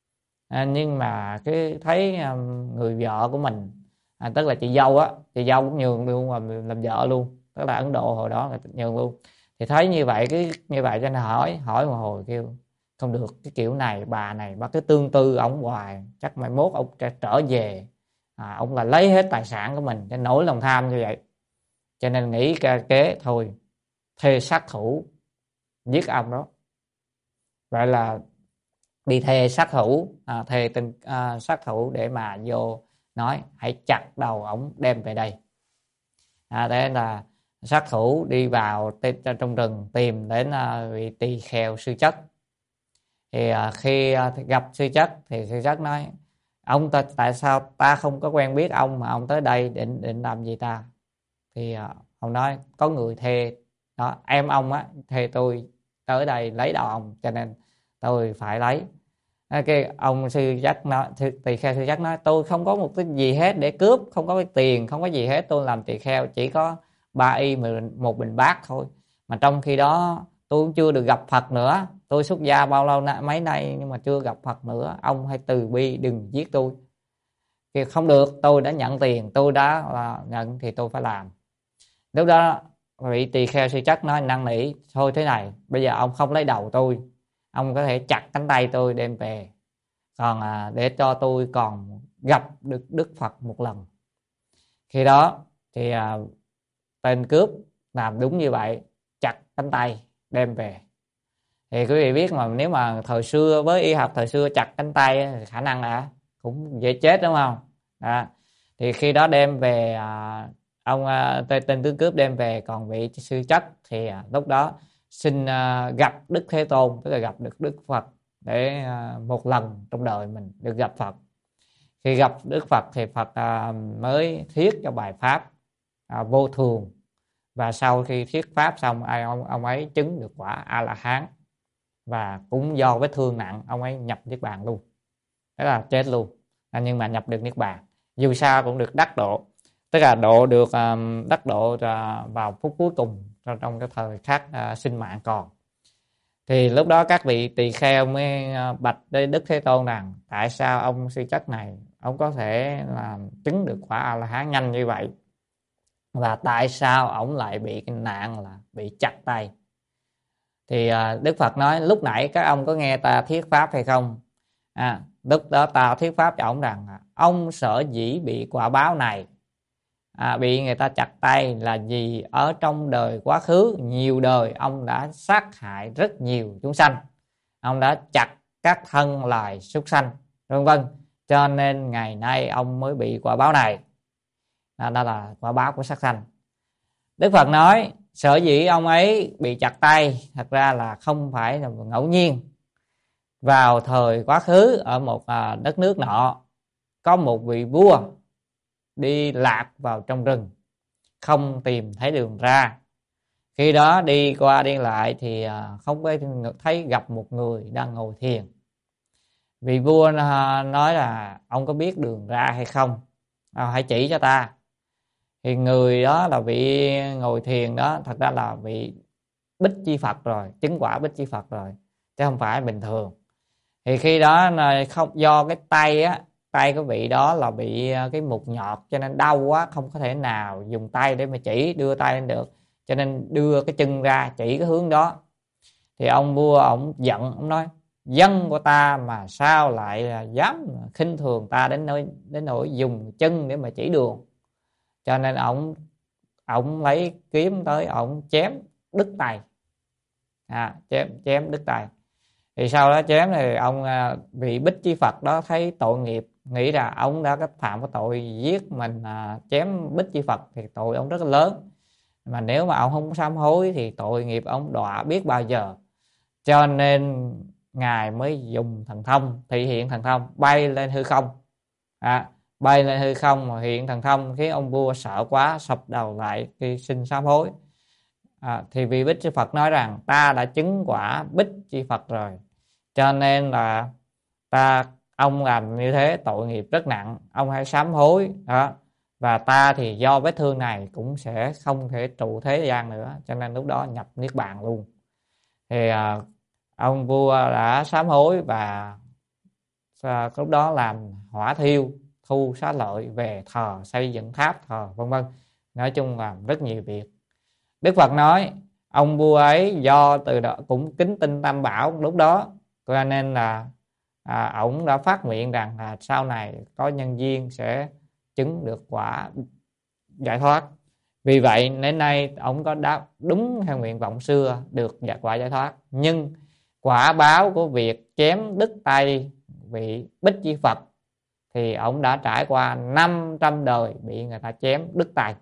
nhưng mà cái thấy người vợ của mình, tức là chị dâu cũng nhường luôn mà làm vợ luôn, tức là Ấn Độ hồi đó là nhường luôn. Thì thấy như vậy như vậy cho nên hỏi một hồi kêu không được, cái kiểu này bà này bà cứ tương tư ông hoài, chắc mai mốt ông trở về ông là lấy hết tài sản của mình, cho nổi lòng tham như vậy. Cho nên nghĩ kế thôi thuê sát thủ giết ông đó. Vậy là đi thuê sát thủ, thuê tên sát thủ để mà vô nói hãy chặt đầu ổng đem về đây. Thế là sát thủ đi vào trong rừng tìm đến vị tỳ kheo Sư Chất. Thì khi gặp Sư Chất thì Sư Chất nói ông tại sao ta không có quen biết ông mà ông tới đây định làm gì ta? Thì ông nói có người thuê đó, em ông thuê tôi tới đây lấy đầu ông, cho nên tôi phải lấy. Cái ông Sư Chất nói, tỳ kheo Sư Chất nói tôi không có một cái gì hết để cướp, không có cái tiền, không có gì hết, tôi làm tỳ kheo chỉ có 3 y một bình bát thôi, mà trong khi đó tôi cũng chưa được gặp Phật nữa, tôi xuất gia bao lâu mấy nay nhưng mà chưa gặp Phật nữa, ông hãy từ bi đừng giết tôi. Thì không được, tôi đã nhận tiền, tôi đã nhận thì tôi phải làm. Lúc đó vị tỳ kheo Sư Chất nói năn nỉ thôi thế này, bây giờ ông không lấy đầu tôi, ông có thể chặt cánh tay tôi đem về, còn để cho tôi còn gặp được Đức Phật một lần. Khi đó thì tên cướp làm đúng như vậy, chặt cánh tay đem về. Thì quý vị biết mà, nếu mà thời xưa với y học thời xưa chặt cánh tay thì khả năng là cũng dễ chết đúng không? Thì khi đó đem về, ông tên tướng cướp đem về, còn vị Sư Chất thì lúc đó xin gặp Đức Thế Tôn, tức là gặp được Đức Phật, để một lần trong đời mình được gặp Phật. Khi gặp Đức Phật thì Phật mới thuyết cho bài pháp vô thường, Và sau khi thuyết pháp xong, ông ấy chứng được quả A La Hán, và cũng do vết thương nặng ông ấy nhập niết bàn luôn, thế là chết luôn. Nhưng mà nhập được niết bàn, dù sao cũng được đắc độ, tức là độ được đắc độ vào phút cuối cùng trong cái thời khắc sinh mạng còn. Thì lúc đó các vị tỳ kheo mới bạch Đức Thế Tôn rằng tại sao ông sư chất này ông có thể làm chứng được quả A La Hán nhanh như vậy, và tại sao ông lại bị cái nạn là bị chặt tay. Thì Đức Phật nói lúc nãy các ông có nghe ta thuyết pháp hay không? Lúc đó ta thuyết pháp cho ông rằng ông sở dĩ bị quả báo này, bị người ta chặt tay là vì ở trong đời quá khứ nhiều đời ông đã sát hại rất nhiều chúng sanh, ông đã chặt các thân loài súc sanh vân vân, cho nên ngày nay ông mới bị quả báo này. Đó là quả báo của sát sanh. Đức Phật nói sở dĩ ông ấy bị chặt tay thật ra là không phải là ngẫu nhiên. Vào thời quá khứ ở một đất nước nọ, có một vị vua đi lạc vào trong rừng, không tìm thấy đường ra. Khi đó đi qua đi lại thì không có thấy gặp một người đang ngồi thiền. Vị vua nói là ông có biết đường ra hay không, hãy chỉ cho ta. Thì người đó là vị ngồi thiền đó thật ra là vị Bích Chi Phật rồi, chứng quả Bích Chi Phật rồi, chứ không phải bình thường. Thì khi đó không, do cái tay của vị đó là bị cái mục nhọt cho nên đau quá, không có thể nào dùng tay để mà chỉ, đưa tay lên được, cho nên đưa cái chân ra chỉ cái hướng đó. Thì ông vua ông giận, ông nói dân của ta mà sao lại dám khinh thường ta đến nỗi dùng chân để mà chỉ đường. Cho nên ông lấy kiếm tới ông chém đứt tay, chém đứt tay. Thì sau đó chém thì ông vị Bích Chi Phật đó thấy tội nghiệp, nghĩ là ông đã có phạm cái tội giết mình, chém Bích Chi Phật thì tội ông rất là lớn, mà nếu mà ông không sám hối thì tội nghiệp ông đọa biết bao giờ. Cho nên ngài mới dùng thần thông, thị hiện thần thông bay lên hư không, bay lên hư không mà hiện thần thông, khiến ông vua sợ quá sập đầu lại khi xin sám hối. Thì vị Bích Chi Phật nói rằng ta đã chứng quả Bích Chi Phật rồi, cho nên là ông làm như thế tội nghiệp rất nặng, ông hãy sám hối đó. Và ta thì do vết thương này cũng sẽ không thể trụ thế gian nữa, cho nên lúc đó nhập niết bàn luôn. Thì ông vua đã sám hối và lúc đó làm hỏa thiêu, thu xá lợi, về thờ, xây dựng tháp thờ vân vân, nói chung là rất nhiều việc. Đức Phật nói ông vua ấy do từ đó cũng kính tin Tam Bảo lúc đó, cho nên là ổng đã phát nguyện rằng là sau này có nhân duyên sẽ chứng được quả giải thoát. Vì vậy đến nay ổng có đáp đúng theo nguyện vọng xưa được quả giải thoát. Nhưng quả báo của việc chém đứt tay vị Bích Chi Phật thì ổng đã trải qua 500 đời bị người ta chém đứt tay.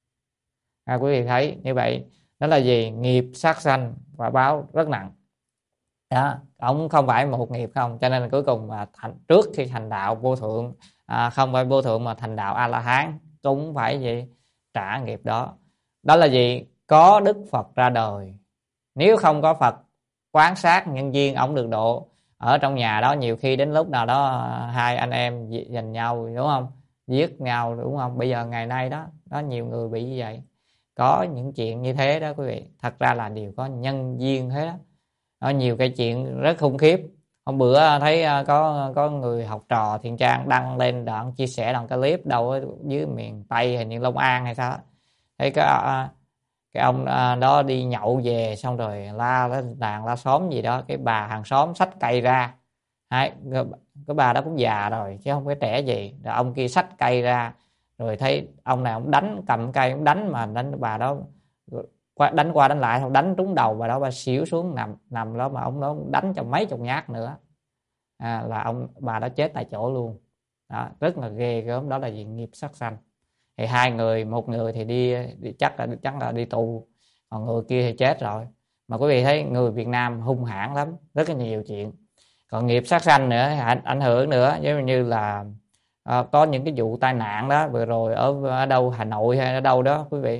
Quý vị thấy như vậy đó là gì? Nghiệp sát sanh, quả báo rất nặng đó. Ông không phải một nghiệp không, cho nên là cuối cùng mà trước khi thành đạo vô thượng, không phải vô thượng mà thành đạo A La Hán cũng phải gì trả nghiệp đó. Đó là gì? Có Đức Phật ra đời, nếu không có Phật quán sát nhân duyên ông được độ. Ở trong nhà đó nhiều khi đến lúc nào đó hai anh em giành nhau đúng không, giết nhau đúng không. Bây giờ ngày nay đó nhiều người bị như vậy, có những chuyện như thế đó quý vị. Thật ra là đều có nhân duyên thế đó. Có nhiều cái chuyện rất khủng khiếp. Hôm bữa thấy có người học trò Thiện Trang đăng lên đoạn chia sẻ đoạn clip đâu ở dưới miền Tây hình như Long An hay sao, thấy cái ông đó đi nhậu về xong rồi la đàn la xóm gì đó, cái bà hàng xóm xách cây ra. cái bà đó cũng già rồi chứ không có trẻ gì, rồi ông kia xách cây ra, rồi thấy ông này ông đánh, cầm cây ông đánh, mà đánh bà đó đánh qua đánh lại, không đánh trúng đầu bà đó, bà xỉu xuống nằm đó, mà ông đó đánh cho mấy chục nhát nữa, là bà đó chết tại chỗ luôn đó. Rất là ghê gớm. Đó là gì? Nghiệp sát sanh. Thì hai người, một người thì đi chắc là đi tù, còn người kia thì chết rồi. Mà quý vị thấy người Việt Nam hung hãn lắm, rất là nhiều chuyện. Còn nghiệp sát sanh nữa ảnh hưởng nữa, giống như là có những cái vụ tai nạn đó vừa rồi ở đâu Hà Nội hay ở đâu đó quý vị,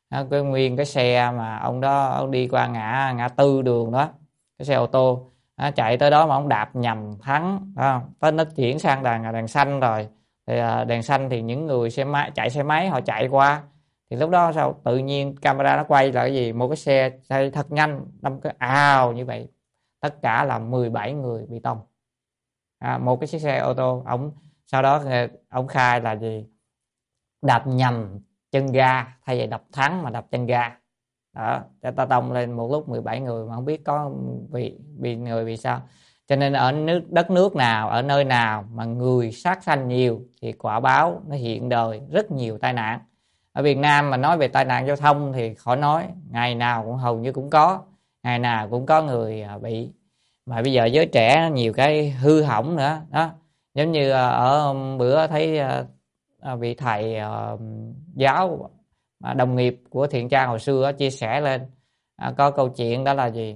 Cái nguyên cái xe mà ông đó ông đi qua ngã tư đường đó, cái xe ô tô chạy tới đó mà ông đạp nhầm thắng, phải nó chuyển sang đèn xanh rồi, thì đèn xanh thì những người xe máy họ chạy qua, thì lúc đó sao tự nhiên camera nó quay là cái gì, một cái xe chạy thật nhanh đâm cái ào như vậy, tất cả là 17 người bị tông. Một cái chiếc xe ô tô. Ông sau đó ông khai là gì, đạp nhầm chân ga, thay vì đập thắng mà đập chân ga đó, cho ta tông lên một lúc 17 người mà không biết có bị người vì sao. Cho nên ở đất nước nào, ở nơi nào mà người sát sanh nhiều thì quả báo nó hiện đời rất nhiều tai nạn. Ở Việt Nam mà nói về tai nạn giao thông thì khỏi nói, ngày nào cũng hầu như cũng có, ngày nào cũng có người bị. Mà bây giờ giới trẻ nhiều cái hư hỏng nữa đó, giống như ở bữa thấy vị thầy giáo đồng nghiệp của Thiện Trang hồi xưa chia sẻ lên, có câu chuyện đó là gì,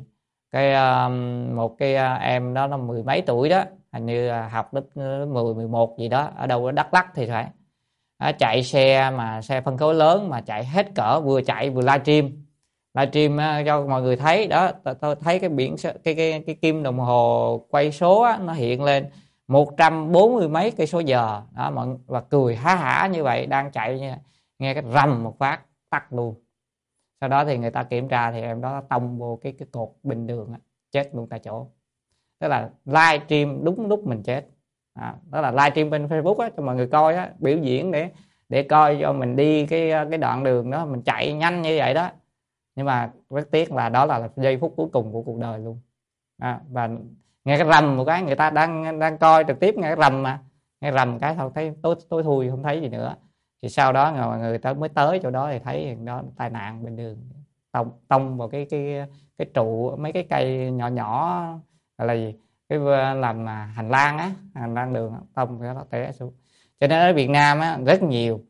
một cái em đó nó mười mấy tuổi đó, hình như học lớp 10 11 gì đó, ở đâu ở Đắk Lắk thì phải, chạy xe mà xe phân khối lớn mà chạy hết cỡ, vừa chạy vừa livestream cho mọi người thấy đó. Tôi thấy cái biển cái kim đồng hồ quay số á, nó hiện lên 140 mấy cây số giờ đó, và cười há hả như vậy, đang chạy nha, nghe cái rầm một phát tắt luôn. Sau đó thì người ta kiểm tra thì em đó tông vô cái cột bên đường á, chết luôn tại chỗ. Tức là livestream đúng lúc mình chết. Đó là livestream bên Facebook á, cho mọi người coi á, biểu diễn để coi cho mình đi cái đoạn đường đó, mình chạy nhanh như vậy đó. Nhưng mà rất tiếc là đó là giây phút cuối cùng của cuộc đời luôn. Và nghe cái rầm một cái, người ta đang coi trực tiếp, nghe cái rầm mà nghe rầm cái thôi thấy tối thui, không thấy gì nữa. Thì sau đó người ta mới tới chỗ đó thì thấy đó tai nạn bên đường, tông vào cái trụ mấy cái cây nhỏ nhỏ, gọi là gì, cái làm hành lang á, hành lang đường, tông cái đó té xuống. Cho nên ở Việt Nam á rất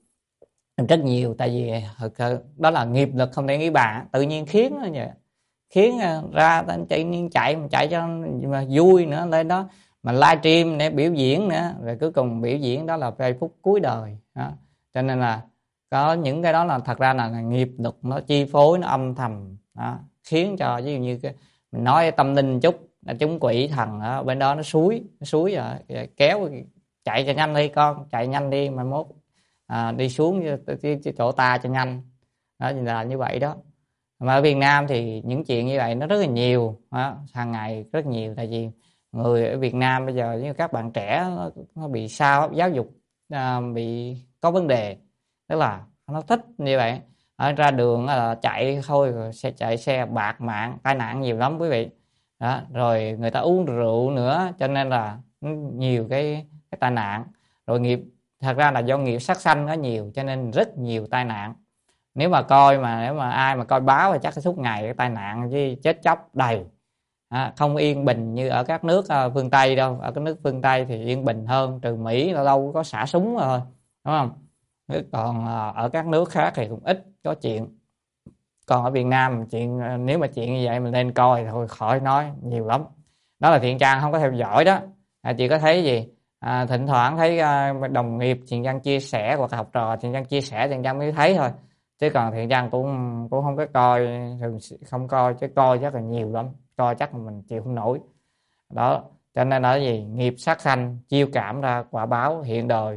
nhiều, tại vì đó là nghiệp lực không thể nghĩ bàn, tự nhiên khiến ra chạy cho mà vui nữa, lên đó mà livestream để biểu diễn nữa, rồi cuối cùng biểu diễn đó là giây phút cuối đời đó. Cho nên là có những cái đó là thật ra là nghiệp lực nó chi phối, nó âm thầm đó, khiến cho ví dụ như mình nói tâm linh chút là chúng quỷ thần ở bên đó nó xúi rồi kéo chạy cho nhanh đi con, chạy nhanh đi mà mốt đi xuống chỗ ta cho nhanh đó, là như vậy đó. Mà ở Việt Nam thì những chuyện như vậy nó rất là nhiều đó, hàng ngày rất nhiều. Tại vì người ở Việt Nam bây giờ như các bạn trẻ nó bị sao giáo dục bị có vấn đề, tức là nó thích như vậy, ở ra đường là chạy thôi, rồi chạy xe bạc mạng, tai nạn nhiều lắm quý vị đó. Rồi người ta uống rượu nữa, cho nên là nhiều cái tai nạn. Rồi thật ra là do nghiệp sát sanh nó nhiều, cho nên rất nhiều tai nạn. Nếu mà ai mà coi báo thì chắc suốt ngày cái tai nạn với chết chóc đầy, không yên bình như ở các nước phương Tây đâu. Ở các nước phương Tây thì yên bình hơn, trừ Mỹ lâu lâu có xả súng thôi, đúng không? Còn ở các nước khác thì cũng ít có chuyện. Còn ở Việt Nam nếu mà chuyện như vậy mình lên coi thôi khỏi nói, nhiều lắm. Đó là Thiện Trang không có theo dõi đó, chỉ có thấy gì thỉnh thoảng thấy đồng nghiệp Thiện Trang chia sẻ, hoặc học trò Thiện Trang chia sẻ Thiện Trang mới thấy thôi, chứ còn Thiện Trang cũng không có coi, không coi, chứ coi chắc là nhiều lắm, coi chắc là mình chịu không nổi đó. Cho nên là gì, nghiệp sát sanh chiêu cảm ra quả báo hiện đời,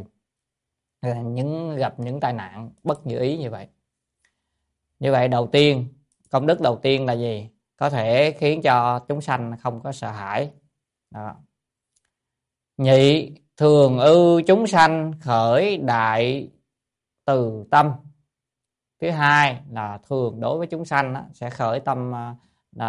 gặp những tai nạn bất như ý như vậy. Như vậy đầu tiên, công đức đầu tiên là gì? Có thể khiến cho chúng sanh không có sợ hãi đó. Nhị, thường ưu chúng sanh khởi đại từ tâm. Thứ hai là thường đối với chúng sanh sẽ khởi tâm là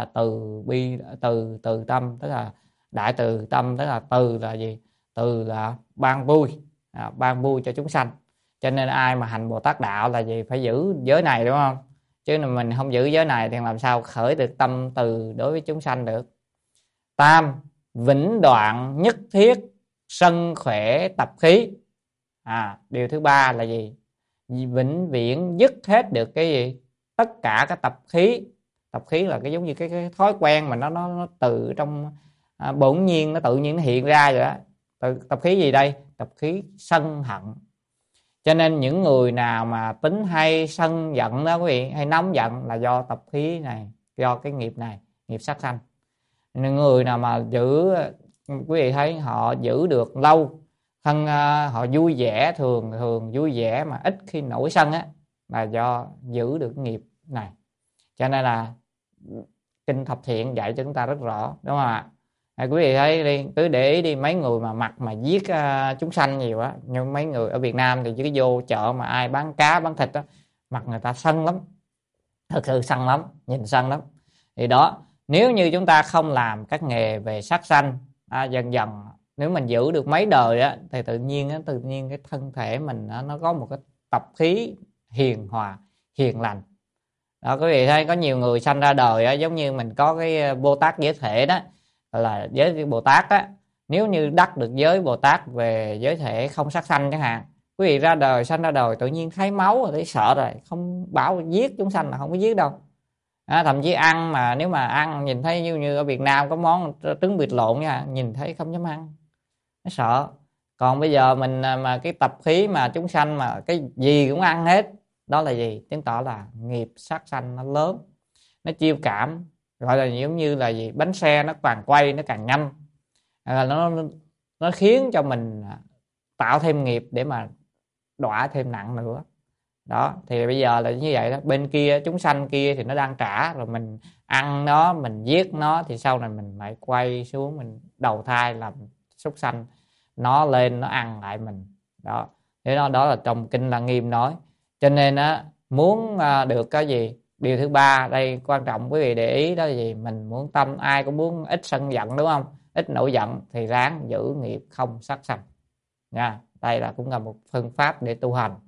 từ tâm, tức là đại từ tâm, tức là từ là gì? Từ là ban vui cho chúng sanh. Cho nên ai mà hành Bồ Tát đạo là gì? Phải giữ giới này, đúng không? Chứ mình không giữ giới này thì làm sao khởi được tâm từ đối với chúng sanh được. Tam, vĩnh đoạn nhất thiết sân khỏe tập khí. Điều thứ ba là gì? Vĩnh viễn dứt hết được cái gì? Tất cả các tập khí. Tập khí là cái giống như cái thói quen mà nó từ trong bổn nhiên, nó tự nhiên nó hiện ra rồi đó. Tập khí gì đây? Tập khí sân hận. Cho nên những người nào mà tính hay sân giận đó quý vị, hay nóng giận là do tập khí này, do cái nghiệp này, nghiệp sát sanh. Nên người nào mà giữ, quý vị thấy họ giữ được lâu, họ vui vẻ, thường thường vui vẻ mà ít khi nổi sân á, là do giữ được nghiệp này. Cho nên là kinh Thập Thiện dạy cho chúng ta rất rõ, đúng không ạ? Quý vị thấy đi, cứ để ý đi, mấy người mà mặt mà giết chúng sanh nhiều á, nhưng mấy người ở Việt Nam thì cứ vô chợ mà ai bán cá bán thịt á, mặt người ta sân lắm, thật sự sân lắm, nhìn sân lắm. Thì đó, nếu như chúng ta không làm các nghề về sát sanh, dần dần nếu mình giữ được mấy đời á, thì tự nhiên cái thân thể mình nó có một cái tập khí hiền hòa, hiền lành. Đó, quý vị thấy có nhiều người sanh ra đời á, giống như mình có cái Bồ Tát giới thể đó, là giới cái Bồ Tát á, nếu như đắc được giới Bồ Tát về giới thể không sát sanh chẳng hạn, quý vị ra đời, sanh ra đời tự nhiên thấy máu rồi thấy sợ rồi, không bảo giết chúng sanh là không có giết đâu. Thậm chí ăn mà nếu mà ăn nhìn thấy như ở Việt Nam có món trứng vịt lộn nha, nhìn thấy không dám ăn, nó sợ. Còn bây giờ mình mà cái tập khí mà chúng sanh mà cái gì cũng ăn hết, đó là gì? Chứng tỏ là nghiệp sát sanh nó lớn, nó chiêu cảm, gọi là giống như là gì, bánh xe nó càng quay nó càng nhanh, nó khiến cho mình tạo thêm nghiệp để mà đọa thêm nặng nữa. Đó, thì bây giờ là như vậy đó, bên kia chúng sanh kia thì nó đang trả, rồi mình ăn nó, mình giết nó, thì sau này mình lại quay xuống mình đầu thai làm súc sanh, nó lên nó ăn lại mình. Đó, thế đó là trong kinh Lăng Nghiêm nói. Cho nên á, muốn được cái gì, điều thứ ba đây quan trọng quý vị để ý, đó là gì? Mình muốn tâm, ai cũng muốn ít sân giận, đúng không? Ít nổi giận thì ráng giữ nghiệp không sát sanh nha. Đây là cũng là một phương pháp để tu hành.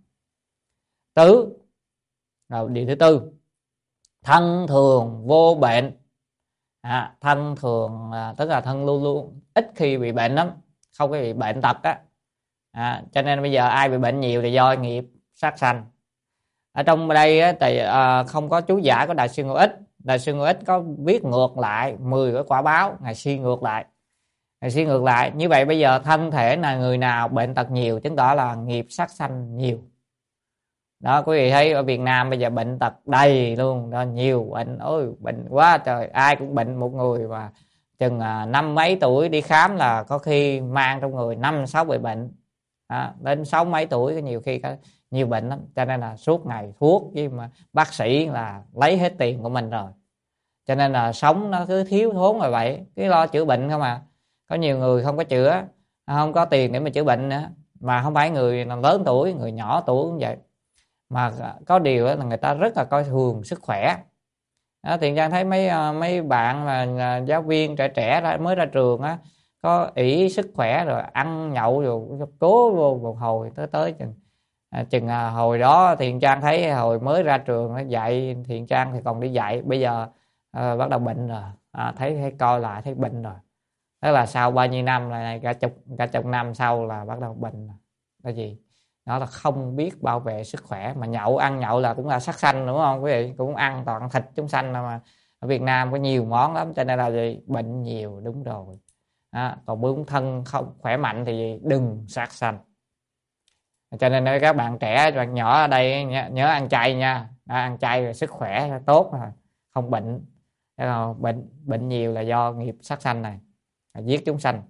Tứ, rồi điều thứ tư, thân thường vô bệnh. Thân thường tức là thân luôn luôn ít khi bị bệnh lắm, không có bị bệnh tật á. Cho nên bây giờ ai bị bệnh nhiều thì do nghiệp sát sanh. Ở trong đây á, thì không có chú giải của Đại sư Ngô Ích. Đại sư Ngô Ích có viết ngược lại 10 cái quả báo, ngài suy ngược lại. Ngài suy ngược lại như vậy, bây giờ thân thể là người nào bệnh tật nhiều, chứng tỏ là nghiệp sát sanh nhiều. Đó, quý vị thấy ở Việt Nam bây giờ bệnh tật đầy luôn đó, nhiều bệnh, ôi bệnh quá trời, ai cũng bệnh. Một người mà chừng năm mấy tuổi đi khám là có khi mang trong người 5-6 bệnh. Đến 6 mấy tuổi nhiều khi có nhiều bệnh lắm. Cho nên là suốt ngày thuốc, chứ mà bác sĩ là lấy hết tiền của mình rồi. Cho nên là sống nó cứ thiếu thốn rồi vậy, cứ lo chữa bệnh không à. Có nhiều người không có chữa, không có tiền để mà chữa bệnh nữa. Mà không phải người lớn tuổi, người nhỏ tuổi cũng vậy. Mà có điều là người ta rất là coi thường sức khỏe. Tiền Giang thấy mấy bạn là giáo viên trẻ trẻ mới ra trường á, có ỷ sức khỏe rồi ăn nhậu rồi cố vô một hồi tới chừng hồi đó Thiện Trang thấy hồi mới ra trường nó dạy, Thiện Trang thì còn đi dạy, bây giờ bắt đầu bệnh rồi, thấy coi lại thấy bệnh rồi. Tức là sau bao nhiêu năm này, cả chục năm sau là bắt đầu bệnh rồi. Là gì? Đó là không biết bảo vệ sức khỏe, mà ăn nhậu là cũng là sát sanh, đúng không quý vị? Cũng ăn toàn thịt chúng sanh mà. Ở Việt Nam có nhiều món lắm, cho nên là gì? Bệnh nhiều, đúng rồi. Còn muốn thân không khỏe mạnh thì đừng sát sanh. Cho nên các bạn trẻ, bạn nhỏ ở đây nhớ ăn chay nha. Ăn chay rồi sức khỏe tốt rồi, không bệnh. Bệnh nhiều là do nghiệp sát sanh này, giết chúng sanh.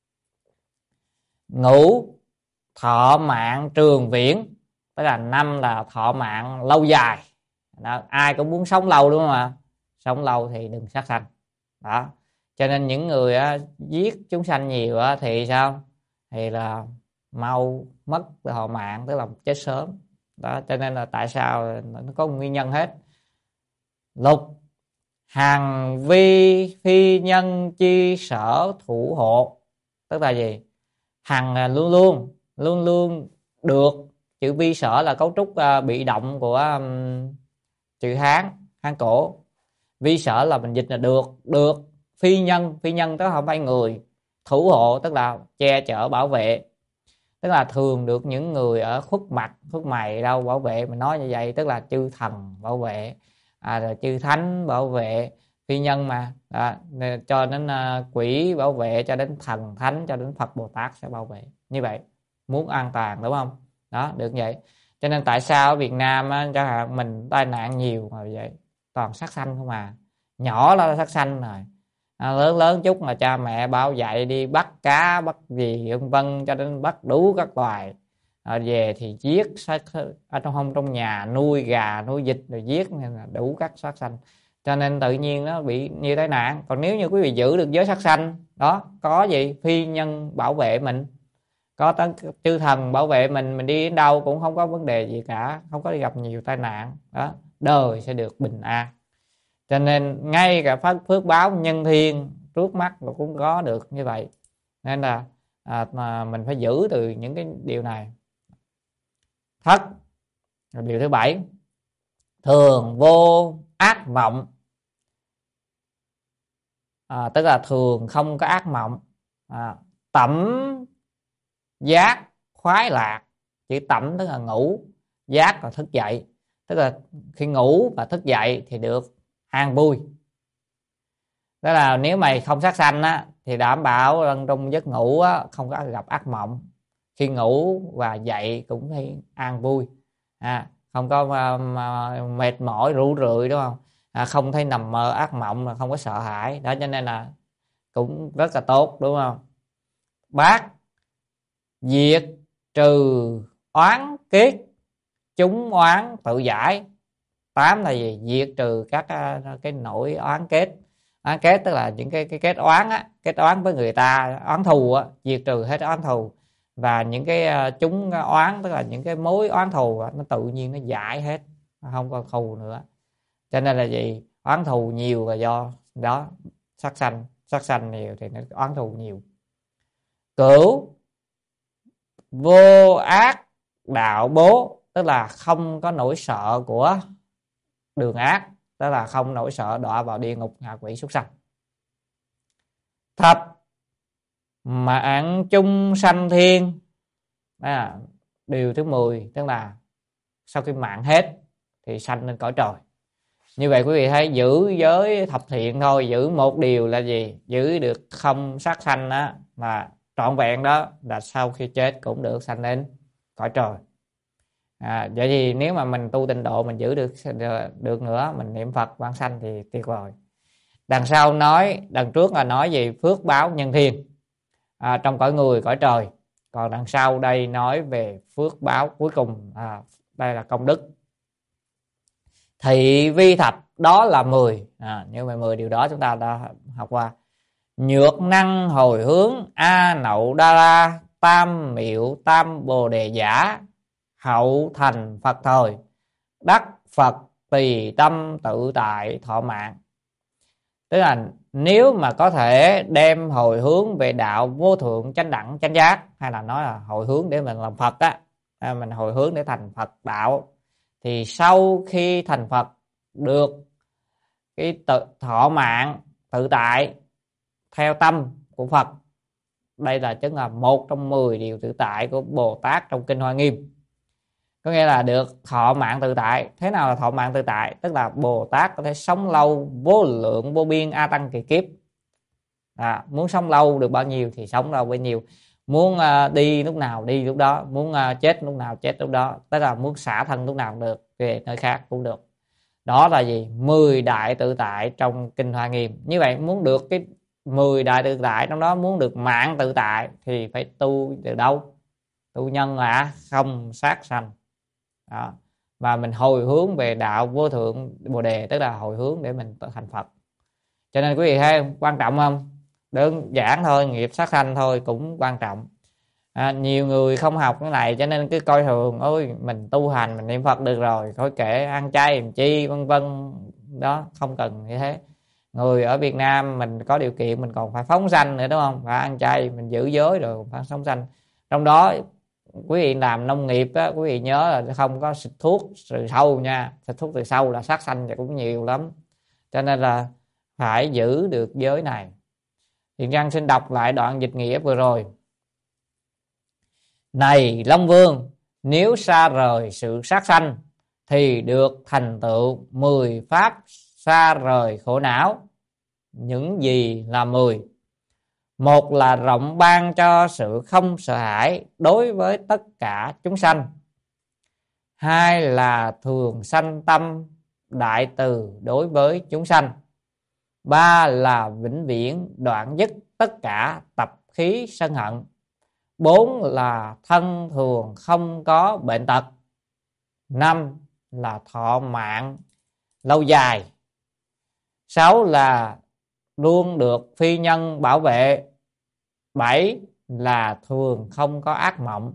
Ngũ, thọ mạng trường viễn, tức là 5 là thọ mạng lâu dài. Đó, ai cũng muốn sống lâu, đúng không ạ? Sống lâu thì đừng sát sanh. Đó, cho nên những người giết chúng sanh nhiều thì sao? Thì là mau mất thọ mạng, tức là chết sớm. Đó, cho nên là tại sao nó có một nguyên nhân hết. Lục, hằng vi phi nhân chi sở thủ hộ, tức là gì? Hằng là luôn luôn được. Chữ vi sở là cấu trúc bị động của chữ Hán cổ. Vi sở là mình dịch là được. Phi nhân tức là không phải người. Thủ hộ tức là che chở bảo vệ, tức là thường được những người ở khuất mặt khuất mày đâu bảo vệ. Mình nói như vậy tức là chư thần bảo vệ, rồi chư thánh bảo vệ. Phi nhân mà cho đến quỷ bảo vệ, cho đến thần thánh, cho đến Phật Bồ Tát sẽ bảo vệ. Như vậy muốn an toàn, đúng không? Đó, được vậy. Cho nên tại sao ở Việt Nam á, chẳng hạn mình tai nạn nhiều mà vậy, toàn sát sanh không à. Nhỏ là sát sanh rồi, lớn lớn chút là cha mẹ bảo dạy đi bắt cá bắt gì vân vân, cho nên bắt đủ các loài, về thì giết ở trong nhà nuôi gà nuôi vịt rồi giết, nên là đủ các sát sanh, cho nên tự nhiên nó bị như tai nạn. Còn nếu như quý vị giữ được giới sát sanh đó, có gì phi nhân bảo vệ mình, có chư thần bảo vệ mình đi đến đâu cũng không có vấn đề gì cả, không có gặp nhiều tai nạn đó, đời sẽ được bình an. Cho nên ngay cả phước báo nhân thiên trước mắt cũng có được như vậy. Nên là mà mình phải giữ từ những cái điều này. Thất, điều thứ 7, thường vô ác mộng, tức là thường không có ác mộng. Tẩm giác khoái lạc, chữ tẩm tức là ngủ, giác là thức dậy, tức là khi ngủ và thức dậy thì được an vui. Đó là nếu mày không sát sanh á, thì đảm bảo trong giấc ngủ á, không có gặp ác mộng, khi ngủ và dậy cũng thấy an vui, không có mệt mỏi rũ rượi, đúng không? Không thấy nằm mơ ác mộng, là không có sợ hãi đó, cho nên là cũng rất là tốt, đúng không? Bát, diệt trừ oán kết, chúng oán tự giải. 8 là gì? Diệt trừ các cái nỗi oán kết. Oán kết tức là những cái kết oán á, kết oán với người ta, oán thù á, diệt trừ hết oán thù. Và những cái chúng oán tức là những cái mối oán thù á, nó tự nhiên nó giải hết, không còn thù nữa. Cho nên là gì? Oán thù nhiều là do đó sát sanh nhiều thì nó oán thù nhiều. Cửu, vô ác đạo bố, tức là không có nỗi sợ của đường ác, tức là không nỗi sợ đọa vào địa ngục ngạ quỷ súc sanh. Thập, mạng chung sanh thiên, điều thứ 10, tức là sau khi mạng hết thì sanh lên cõi trời. Như vậy quý vị thấy giữ giới thập thiện thôi, giữ một điều là gì? Giữ được không sát sanh đó, mà trọn vẹn đó là sau khi chết cũng được sanh lên cõi trời. Vậy thì nếu mà mình tu tịnh độ, mình giữ được nữa, mình niệm Phật vãng sanh thì tuyệt vời. Đằng sau nói, đằng trước là nói về phước báo nhân thiên trong cõi người cõi trời, còn đằng sau đây nói về phước báo cuối cùng, đây là công đức. Thị vi thập, đó là 10, nhưng mà 10 điều đó chúng ta đã học qua. Nhược năng hồi hướng, A Nậu Đa La, Tam Miệu Tam Bồ Đề Giả, hậu thành Phật thời, đắc Phật tùy tâm tự tại thọ mạng. Tức là nếu mà có thể đem hồi hướng về đạo vô thượng chánh đẳng chánh giác, hay là nói là hồi hướng để mình làm Phật á, mình hồi hướng để thành Phật đạo, thì sau khi thành Phật được cái thọ mạng tự tại theo tâm của Phật. Đây là chính là một trong 10 điều tự tại của Bồ Tát trong Kinh Hoa Nghiêm. Có nghĩa là được thọ mạng tự tại. Thế nào là thọ mạng tự tại? Tức là Bồ Tát có thể sống lâu vô lượng vô biên a tăng kỳ kiếp. Muốn sống lâu được bao nhiêu thì sống lâu bấy nhiêu. Muốn đi lúc nào đi lúc đó, muốn chết lúc nào chết lúc đó. Tức là muốn xả thân lúc nào cũng được, về nơi khác cũng được. Đó là gì? 10 đại tự tại trong Kinh Hoa Nghiêm. Như vậy muốn được cái 10 đại tự tại trong đó, muốn được mạng tự tại thì phải tu từ đâu? Tu nhân là không sát sanh. Và mình hồi hướng về đạo vô thượng Bồ Đề, tức là hồi hướng để mình thành Phật. Cho nên quý vị thấy quan trọng không? Đơn giản thôi, nghiệp sát sanh thôi cũng quan trọng. Nhiều người không học cái này cho nên cứ coi thường, ôi mình tu hành mình niệm Phật được rồi, thôi kệ ăn chay làm chi vân vân. Đó, không cần như thế. Người ở Việt Nam mình có điều kiện mình còn phải phóng sanh nữa, đúng không? Phải ăn chay, mình giữ giới rồi phải phóng sanh. Trong đó quý vị làm nông nghiệp á, quý vị nhớ là không có xịt thuốc từ sâu nha. Xịt thuốc từ sâu là sát sanh cũng nhiều lắm. Cho nên là phải giữ được giới này. Thiện Nhân xin đọc lại đoạn dịch nghĩa vừa rồi. Này Long Vương, nếu xa rời sự sát sanh thì được thành tựu 10 pháp xa rời khổ não. Những gì là 10? Một là rộng ban cho sự không sợ hãi đối với tất cả chúng sanh. hai là thường sanh tâm đại từ đối với chúng sanh, ba là vĩnh viễn đoạn dứt tất cả tập khí sân hận, bốn là thân thường không có bệnh tật, năm là thọ mạng lâu dài, sáu là luôn được phi nhân bảo vệ, bảy là thường không có ác mộng,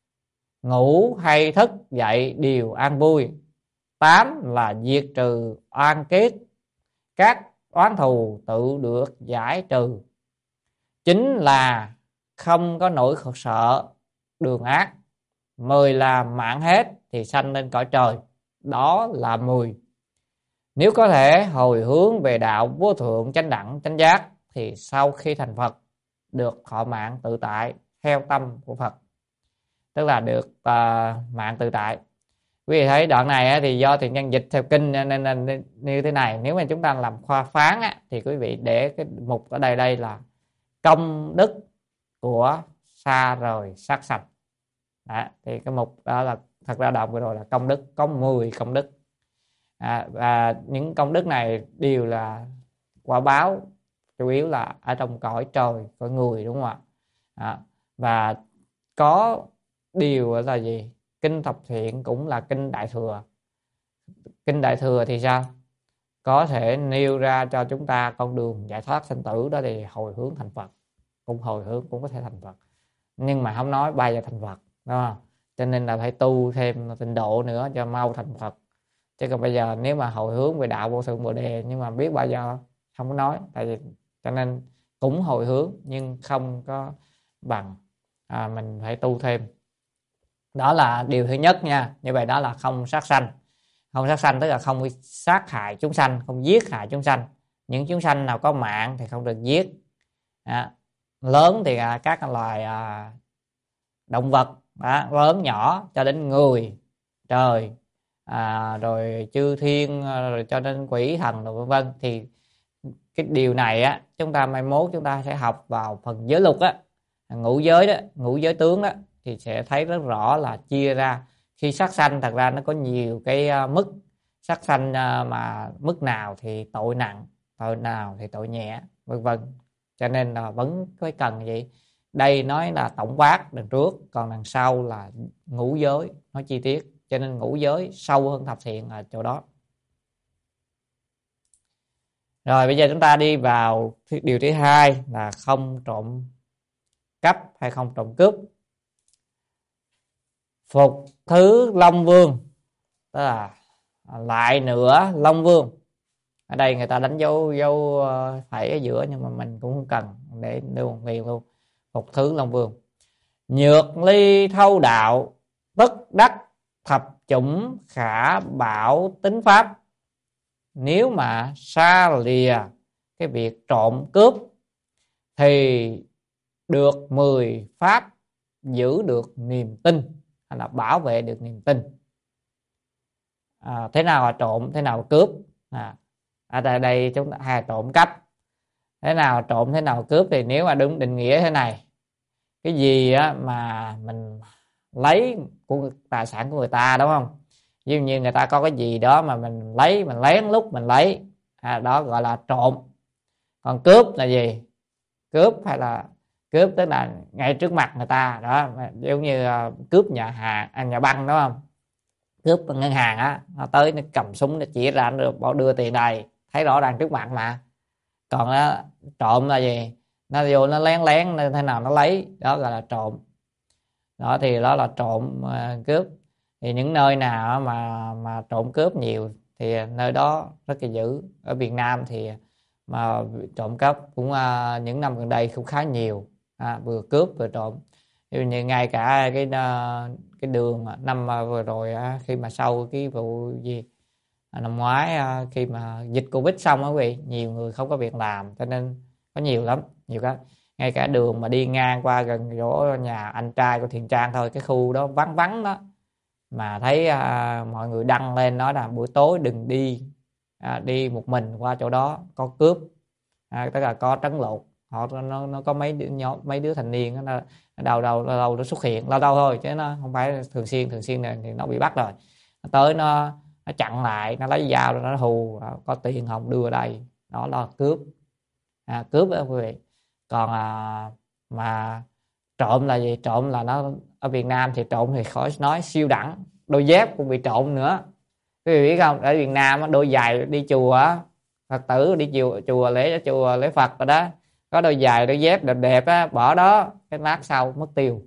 ngủ hay thức dậy đều an vui, tám là diệt trừ oan kết, các oán thù tự được giải trừ, chín là không có nỗi sợ đường ác, 10 là mạng hết thì sanh lên cõi trời, đó là 10. Nếu có thể hồi hướng về đạo vô thượng chánh đẳng chánh giác thì sau khi thành Phật được thọ mạng tự tại theo tâm của Phật, tức là được mạng tự tại. Quý vị thấy đoạn này thì do thiện nhân dịch theo kinh nên là như thế này. Nếu mà chúng ta làm khoa phán thì quý vị để cái mục ở đây là công đức của xa rời sát sanh. Thì cái mục đó là thật ra đoạn vừa rồi là công đức, có 10 công đức. Và những công đức này đều là quả báo, chủ yếu là ở trong cõi trời, cõi người, đúng không ạ? Và có điều là gì? Kinh Thập Thiện cũng là kinh Đại Thừa. Kinh Đại Thừa thì sao? Có thể nêu ra cho chúng ta con đường giải thoát sanh tử, đó thì hồi hướng thành Phật. Cũng hồi hướng cũng có thể thành Phật, nhưng mà không nói bay vào thành Phật, đúng không? Cho nên là phải tu thêm tịnh độ nữa cho mau thành Phật. Chứ còn bây giờ nếu mà hồi hướng về đạo vô thượng Bồ Đề nhưng mà biết bao giờ không có nói, tại vì cho nên cũng hồi hướng nhưng không có bằng, mình phải tu thêm. Đó là điều thứ nhất nha. Như vậy đó là không sát sanh. Không sát sanh tức là không sát hại chúng sanh, không giết hại chúng sanh. Những chúng sanh nào có mạng thì không được giết. Lớn thì các loài động vật lớn nhỏ cho đến người, trời, rồi chư thiên, rồi cho đến quỷ thần, rồi vân vân. Thì cái điều này chúng ta mai mốt chúng ta sẽ học vào phần giới luật ngũ giới đó, ngũ giới tướng đó, thì sẽ thấy rất rõ là chia ra khi sát sanh thật ra nó có nhiều cái mức. Sát sanh mà mức nào thì tội nặng, tội nào thì tội nhẹ, vân vân. Cho nên là vẫn phải cần gì, đây nói là tổng quát đằng trước, còn đằng sau là ngũ giới nói chi tiết. Cho nên ngũ giới sâu hơn thập thiện ở chỗ đó. Rồi bây giờ chúng ta đi vào điều thứ hai là không trộm cắp hay không trộm cướp. Phục thứ Long Vương, tức là lại nữa Long Vương. Ở đây người ta đánh dấu phẩy ở giữa, nhưng mà mình cũng không cần để luôn liền luôn. Phục thứ Long Vương. Nhược ly thâu đạo, tức đắc thập chủng khả bảo tính pháp. Nếu mà xa lìa cái việc trộm cướp thì được 10 pháp giữ được niềm tin, hay là bảo vệ được niềm tin. Thế nào là trộm, thế nào là cướp? Ở đây chúng ta hay trộm cắp. Thế nào trộm, thế nào cướp? Thì nếu mà đúng định nghĩa thế này, cái gì mà mình lấy của tài sản của người ta, đúng không? Ví dụ như người ta có cái gì đó mà mình lấy, mình lén lúc mình lấy, đó gọi là trộm. Còn cướp là gì? Cướp hay là cướp tức là ngay trước mặt người ta đó, giống như cướp nhà hàng, nhà băng, đúng không? Cướp ngân hàng nó tới nó cầm súng nó chỉ ra nó bảo đưa tiền đây, thấy rõ ràng trước mặt mà. Còn trộm là gì? Nó vô nó lén lén thế nào nó lấy, đó gọi là trộm. Đó thì đó là trộm cướp. Thì những nơi nào mà trộm cướp nhiều thì nơi đó rất là dữ. Ở Việt Nam thì mà trộm cắp cũng những năm gần đây cũng khá nhiều, vừa cướp vừa trộm. Ví dụ như ngay cả cái đường năm vừa rồi khi mà sau cái vụ gì năm ngoái, khi mà dịch Covid xong quý vị, nhiều người không có việc làm cho nên có nhiều lắm. Ngay cả đường mà đi ngang qua gần chỗ nhà anh trai của Thiện Trang thôi, cái khu đó vắng vắng đó, mà thấy mọi người đăng lên nói là buổi tối đừng đi một mình qua chỗ đó, có cướp, tức là có trấn lột. Nó có mấy đứa thanh niên nó lâu lâu nó xuất hiện, lâu lâu thôi chứ nó không phải thường xuyên này thì nó bị bắt rồi. Nó tới nó chặn lại, nó lấy dao rồi nó hù, có tiền không đưa đây, đó là cướp. Cướp đó quý vị. Còn mà trộm là gì? Trộm là nó ở Việt Nam thì trộm thì khỏi nói, siêu đẳng, đôi dép cũng bị trộm nữa. Quý vị biết không, ở Việt Nam đôi giày đi chùa, Phật tử đi chùa lễ Phật rồi đó, có đôi giày đôi dép đẹp đẹp á, bỏ đó cái lát sau mất tiêu.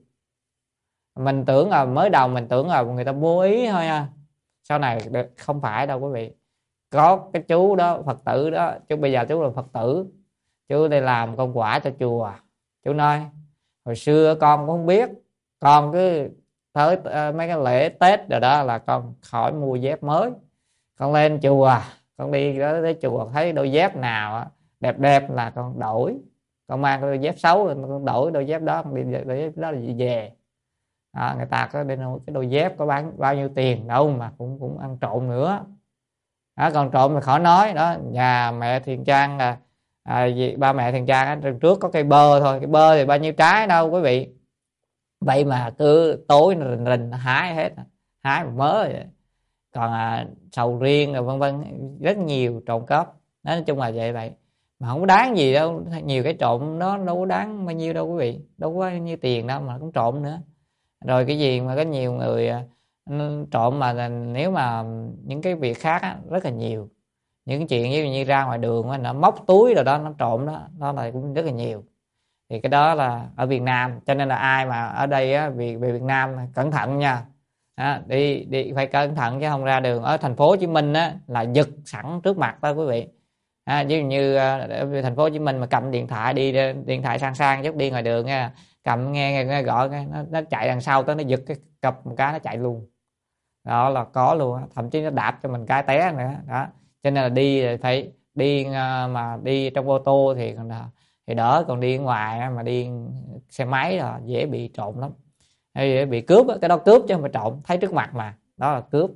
Mình tưởng là mới đầu mình tưởng là người ta vô ý thôi nha, sau này không phải đâu quý vị. Có cái chú đó, Phật tử đó, chú bây giờ chú là Phật tử, chú đi làm công quả cho chùa. Chú nói hồi xưa con cũng không biết, con cứ tới mấy cái lễ Tết rồi đó là con khỏi mua dép mới, con lên chùa, con đi tới chùa thấy đôi dép nào đẹp đẹp là con đổi, con mang cái đôi dép xấu con đổi đôi dép đó, con đi đôi dép đó là về. Người ta có cái đôi dép có bán bao nhiêu tiền đâu mà cũng ăn trộm nữa. Còn trộm thì khỏi nói đó. Nhà mẹ Thiền Trang ba mẹ Thiền Trang rừng trước có cây bơ thôi, cây bơ thì bao nhiêu trái đâu quý vị, vậy mà cứ tối rình hái hết, hái một mớ vậy. Còn sầu riêng rồi vân vân, rất nhiều trộm cắp. Nói chung là vậy mà không có đáng gì đâu, nhiều cái trộm nó đâu có đáng bao nhiêu đâu quý vị, đâu có bao nhiêu tiền đâu mà cũng trộm nữa. Rồi cái gì mà có nhiều người trộm mà nếu mà những cái việc khác rất là nhiều, những cái chuyện như ra ngoài đường nó móc túi rồi đó, nó trộm đó là cũng rất là nhiều. Thì cái đó là ở Việt Nam, cho nên là ai mà ở đây về Việt Nam cẩn thận nha. Đi phải cẩn thận chứ không ra đường. Ở thành phố Hồ Chí Minh là giật sẵn trước mặt đó quý vị. Ví dụ như ở thành phố Hồ Chí Minh mà cầm điện thoại đi, điện thoại sang chút đi ngoài đường nha, cầm nghe gọi nó chạy đằng sau tới, nó giật cái cặp một cái nó chạy luôn. Đó là có luôn, thậm chí nó đạp cho mình cái té nữa đó. Cho nên là đi phải đi, mà đi trong ô tô thì đỡ, còn đi ngoài mà đi xe máy là dễ bị trộm lắm, hay bị cướp. Cái đó cướp chứ không phải trộm, thấy trước mặt mà, đó là cướp.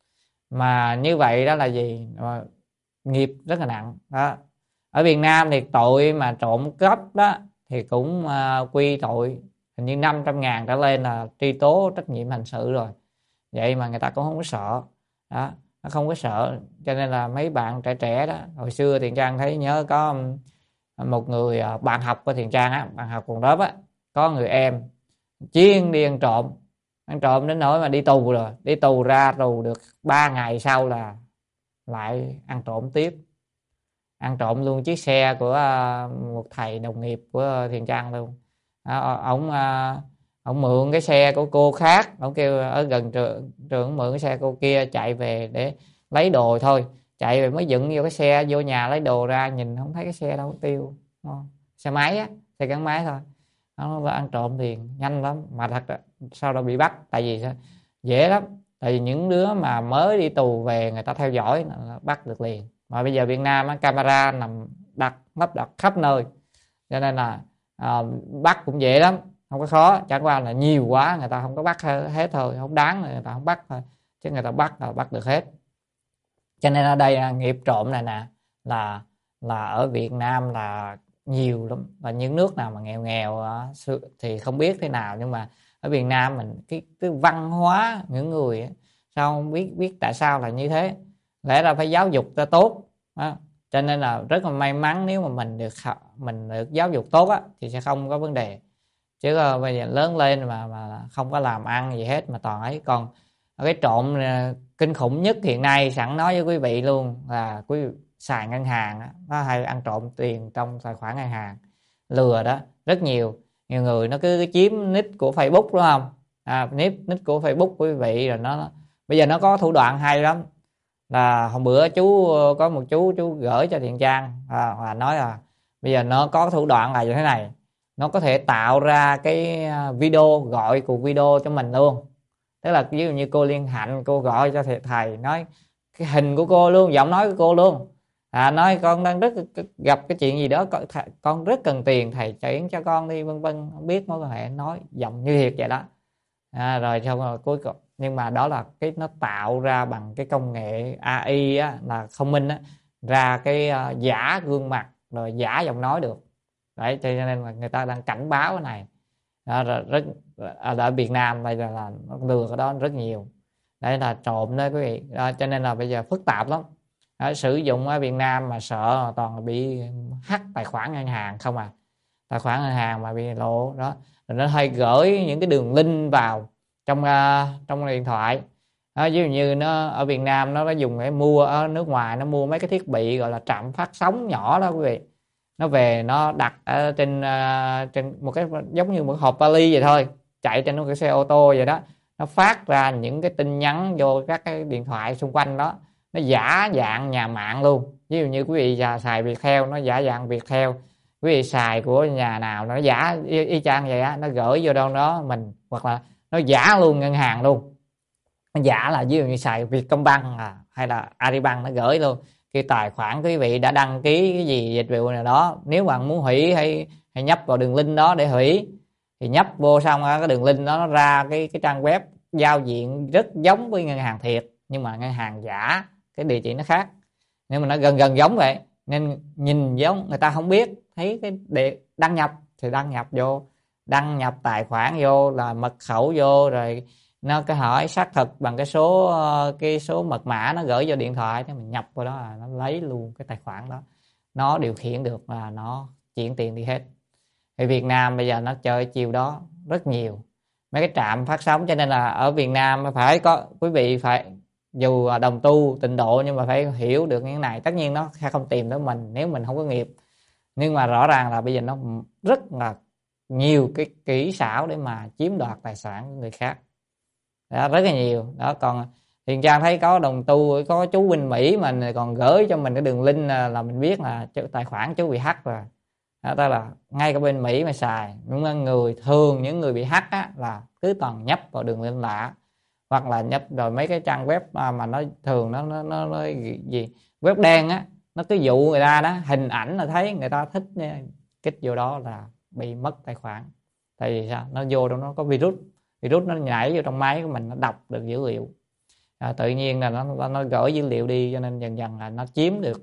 Mà như vậy đó là gì? Nghiệp rất là nặng đó. Ở Việt Nam thì tội mà trộm cắp đó thì cũng quy tội hình như 500.000 trở lên là truy tố trách nhiệm hình sự rồi. Vậy mà người ta cũng không có sợ đó, nó không có sợ. Cho nên là mấy bạn trẻ đó, hồi xưa Thiện Trang thấy nhớ có một người bạn học của Thiện Trang bạn học cùng lớp có người em chuyên đi ăn trộm đến nỗi mà đi tù rồi, đi tù ra tù được 3 ngày sau là lại ăn trộm tiếp, ăn trộm luôn chiếc xe của một thầy đồng nghiệp của Thiện Trang luôn. Ông mượn cái xe của cô khác, ông kêu ở gần trường mượn cái xe cô kia chạy về để lấy đồ thôi, chạy về mới dựng vô cái xe, vô nhà lấy đồ ra nhìn không thấy cái xe đâu, tiêu. Xe máy xe gắn máy thôi. Nó ăn trộm tiền nhanh lắm, mà thật sau đó bị bắt. Tại vì dễ lắm, tại vì những đứa mà mới đi tù về người ta theo dõi bắt được liền. Mà bây giờ Việt Nam camera nằm lắp đặt khắp nơi, cho nên là bắt cũng dễ lắm, không có khó. Chẳng qua là nhiều quá người ta không có bắt hết thôi, không đáng người ta không bắt thôi, chứ người ta bắt là bắt được hết. Cho nên ở đây nghiệp trộm này nè là ở Việt Nam là nhiều lắm. Và những nước nào mà nghèo thì không biết thế nào, nhưng mà ở Việt Nam mình cái văn hóa những người sao không biết tại sao là như thế. Lẽ ra phải giáo dục ta tốt đó. Cho nên là rất là may mắn nếu mà mình được giáo dục tốt thì sẽ không có vấn đề. Chứ bây giờ lớn lên mà không có làm ăn gì hết mà toàn ấy. Còn cái trộm kinh khủng nhất hiện nay, sẵn nói với quý vị luôn, là quý vị xài ngân hàng nó hay ăn trộm tiền trong tài khoản ngân hàng, lừa đó. Rất nhiều người nó cứ chiếm nick của Facebook đúng không, nick của Facebook của quý vị, rồi nó bây giờ nó có thủ đoạn hay lắm. Là hôm bữa có một chú gửi cho Thiện Trang và nói là bây giờ nó có thủ đoạn là như thế này, nó có thể tạo ra cái video, gọi cuộc video cho mình luôn. Tức là ví dụ như cô Liên Hạnh, cô gọi cho thầy nói cái hình của cô luôn, giọng nói của cô luôn, nói con đang rất gặp cái chuyện gì đó, con rất cần tiền, thầy chuyển cho con đi, vân vân, không biết mối quan hệ, nói giọng như thiệt vậy đó. Rồi xong rồi cuối cùng, nhưng mà đó là cái nó tạo ra bằng cái công nghệ AI là thông minh ra cái giả gương mặt rồi giả giọng nói được đấy. Cho nên là người ta đang cảnh báo cái này đó, rất ở Việt Nam bây giờ là nó lừa cái đó rất nhiều, đấy là trộm đó quý vị đó, cho nên là bây giờ phức tạp lắm đó, sử dụng ở Việt Nam mà sợ toàn là bị hack tài khoản ngân hàng không à, tài khoản ngân hàng mà bị lộ đó. Rồi nó hay gửi những cái đường link vào trong điện thoại đó, ví dụ như nó ở Việt Nam nó dùng để mua, ở nước ngoài nó mua mấy cái thiết bị gọi là trạm phát sóng nhỏ đó quý vị, nó về nó đặt ở trên một cái giống như một hộp vali vậy thôi, chạy trên một cái xe ô tô vậy đó, nó phát ra những cái tin nhắn vô các cái điện thoại xung quanh đó, nó giả dạng nhà mạng luôn. Ví dụ như quý vị xài Viettel nó giả dạng Viettel, quý vị xài của nhà nào nó giả y chang vậy á, nó gửi vô đâu đó mình, hoặc là nó giả luôn ngân hàng luôn, nó giả là ví dụ như xài Vietcombank hay là Agribank, nó gửi luôn cái tài khoản quý vị đã đăng ký cái gì dịch vụ nào đó, nếu bạn muốn hủy hay nhấp vào đường link đó để hủy thì nhấp vô xong cái đường link đó nó ra cái trang web giao diện rất giống với ngân hàng thiệt, nhưng mà ngân hàng giả, cái địa chỉ nó khác, nhưng mà nó gần gần giống vậy nên nhìn giống, người ta không biết, thấy cái đăng nhập thì đăng nhập vô, đăng nhập tài khoản vô là mật khẩu vô, rồi nó cái hỏi xác thực bằng cái số mật mã nó gửi vô điện thoại, thì mình nhập vào đó là nó lấy luôn cái tài khoản đó, nó điều khiển được là nó chuyển tiền đi hết. Thì Việt Nam bây giờ nó chơi chiều đó rất nhiều, mấy cái trạm phát sóng, cho nên là ở Việt Nam phải có, quý vị phải dù đồng tu tịnh độ nhưng mà phải hiểu được những này. Tất nhiên nó sẽ không tìm tới mình nếu mình không có nghiệp, nhưng mà rõ ràng là bây giờ nó rất là nhiều cái kỹ xảo để mà chiếm đoạt tài sản của người khác đó, rất là nhiều đó. Còn Hiền Trang thấy có đồng tu, có chú bên Mỹ mà còn gửi cho mình cái đường link là mình biết là tài khoản chú bị hack rồi đó, tức là ngay cả bên Mỹ mà xài. Nhưng mà những người bị hack á, là cứ toàn nhấp vào đường link lạ, hoặc là nhấp rồi mấy cái trang web mà nó thường nó gì web đen á, nó cứ dụ người ta đó, hình ảnh là thấy người ta thích kích vô đó là bị mất tài khoản. Tại vì sao? Nó vô đó nó có virus nó nhảy vô trong máy của mình, nó đọc được dữ liệu tự nhiên là nó gửi dữ liệu đi, cho nên dần dần là nó chiếm được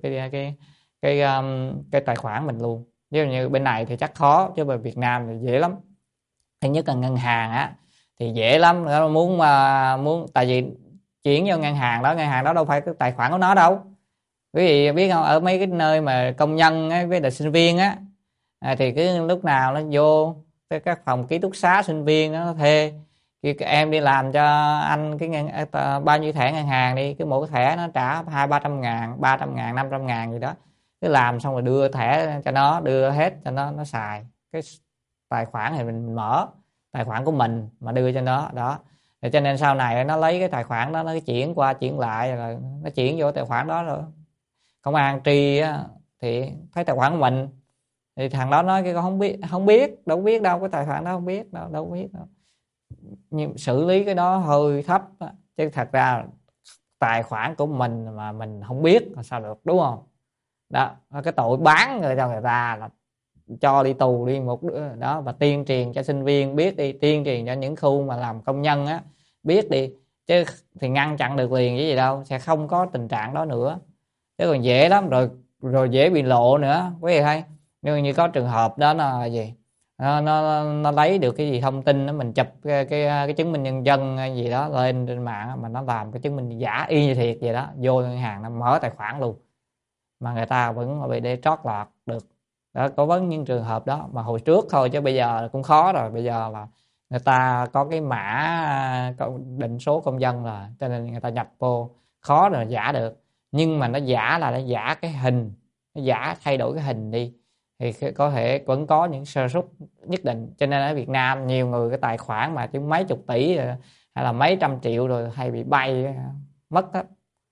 cái tài khoản mình luôn. Ví dụ như bên này thì chắc khó, chứ bên Việt Nam thì dễ lắm. Thứ nhất là ngân hàng á thì dễ lắm, nó muốn tại vì chuyển vô ngân hàng đó đâu phải cái tài khoản của nó đâu. Quý vị biết không, ở mấy cái nơi mà công nhân á, với là sinh viên á, thì cứ lúc nào nó vô các phòng ký túc xá sinh viên nó thuê, khi em đi làm cho anh bao nhiêu thẻ ngân hàng đi, cái mỗi cái thẻ nó trả 200-300 ngàn, 300 ngàn, 500 ngàn gì đó, cứ làm xong rồi đưa thẻ cho nó, đưa hết cho nó xài. Cái tài khoản thì mình mở tài khoản của mình mà đưa cho nó đó. Để cho nên sau này nó lấy cái tài khoản đó, nó chuyển qua chuyển lại, rồi nó chuyển vô tài khoản đó, rồi công an tri á, thì thấy tài khoản của mình thì thằng đó nói cái con không biết đâu biết đâu, cái tài khoản đó không biết đâu biết đâu. Nhưng xử lý cái đó hơi thấp á. Chứ thật ra tài khoản của mình mà mình không biết là sao được, đúng không? Đó, cái tội bán người cho người ta là cho đi tù đi một đứa đó. Và tuyên truyền cho sinh viên biết đi, tuyên truyền cho những khu mà làm công nhân á biết đi, chứ thì ngăn chặn được liền cái gì đâu, sẽ không có tình trạng đó nữa. Chứ còn dễ lắm, rồi dễ bị lộ nữa quý vị thấy. Như có trường hợp đó là gì, nó lấy được cái gì thông tin đó, mình chụp cái chứng minh nhân dân gì đó lên trên mạng, mà nó làm cái chứng minh giả y như thiệt vậy đó, vô ngân hàng nó mở tài khoản luôn, mà người ta vẫn bị để trót lọt được đó. Có vấn những trường hợp đó mà hồi trước thôi, chứ bây giờ cũng khó rồi. Bây giờ là người ta có cái mã định số công dân rồi, cho nên người ta nhập vô khó rồi giả được. Nhưng mà nó giả là nó giả cái hình, nó giả thay đổi cái hình đi, thì có thể vẫn có những sơ suất nhất định. Cho nên ở Việt Nam nhiều người cái tài khoản mà chứ mấy chục tỷ rồi, hay là mấy trăm triệu rồi hay bị bay mất hết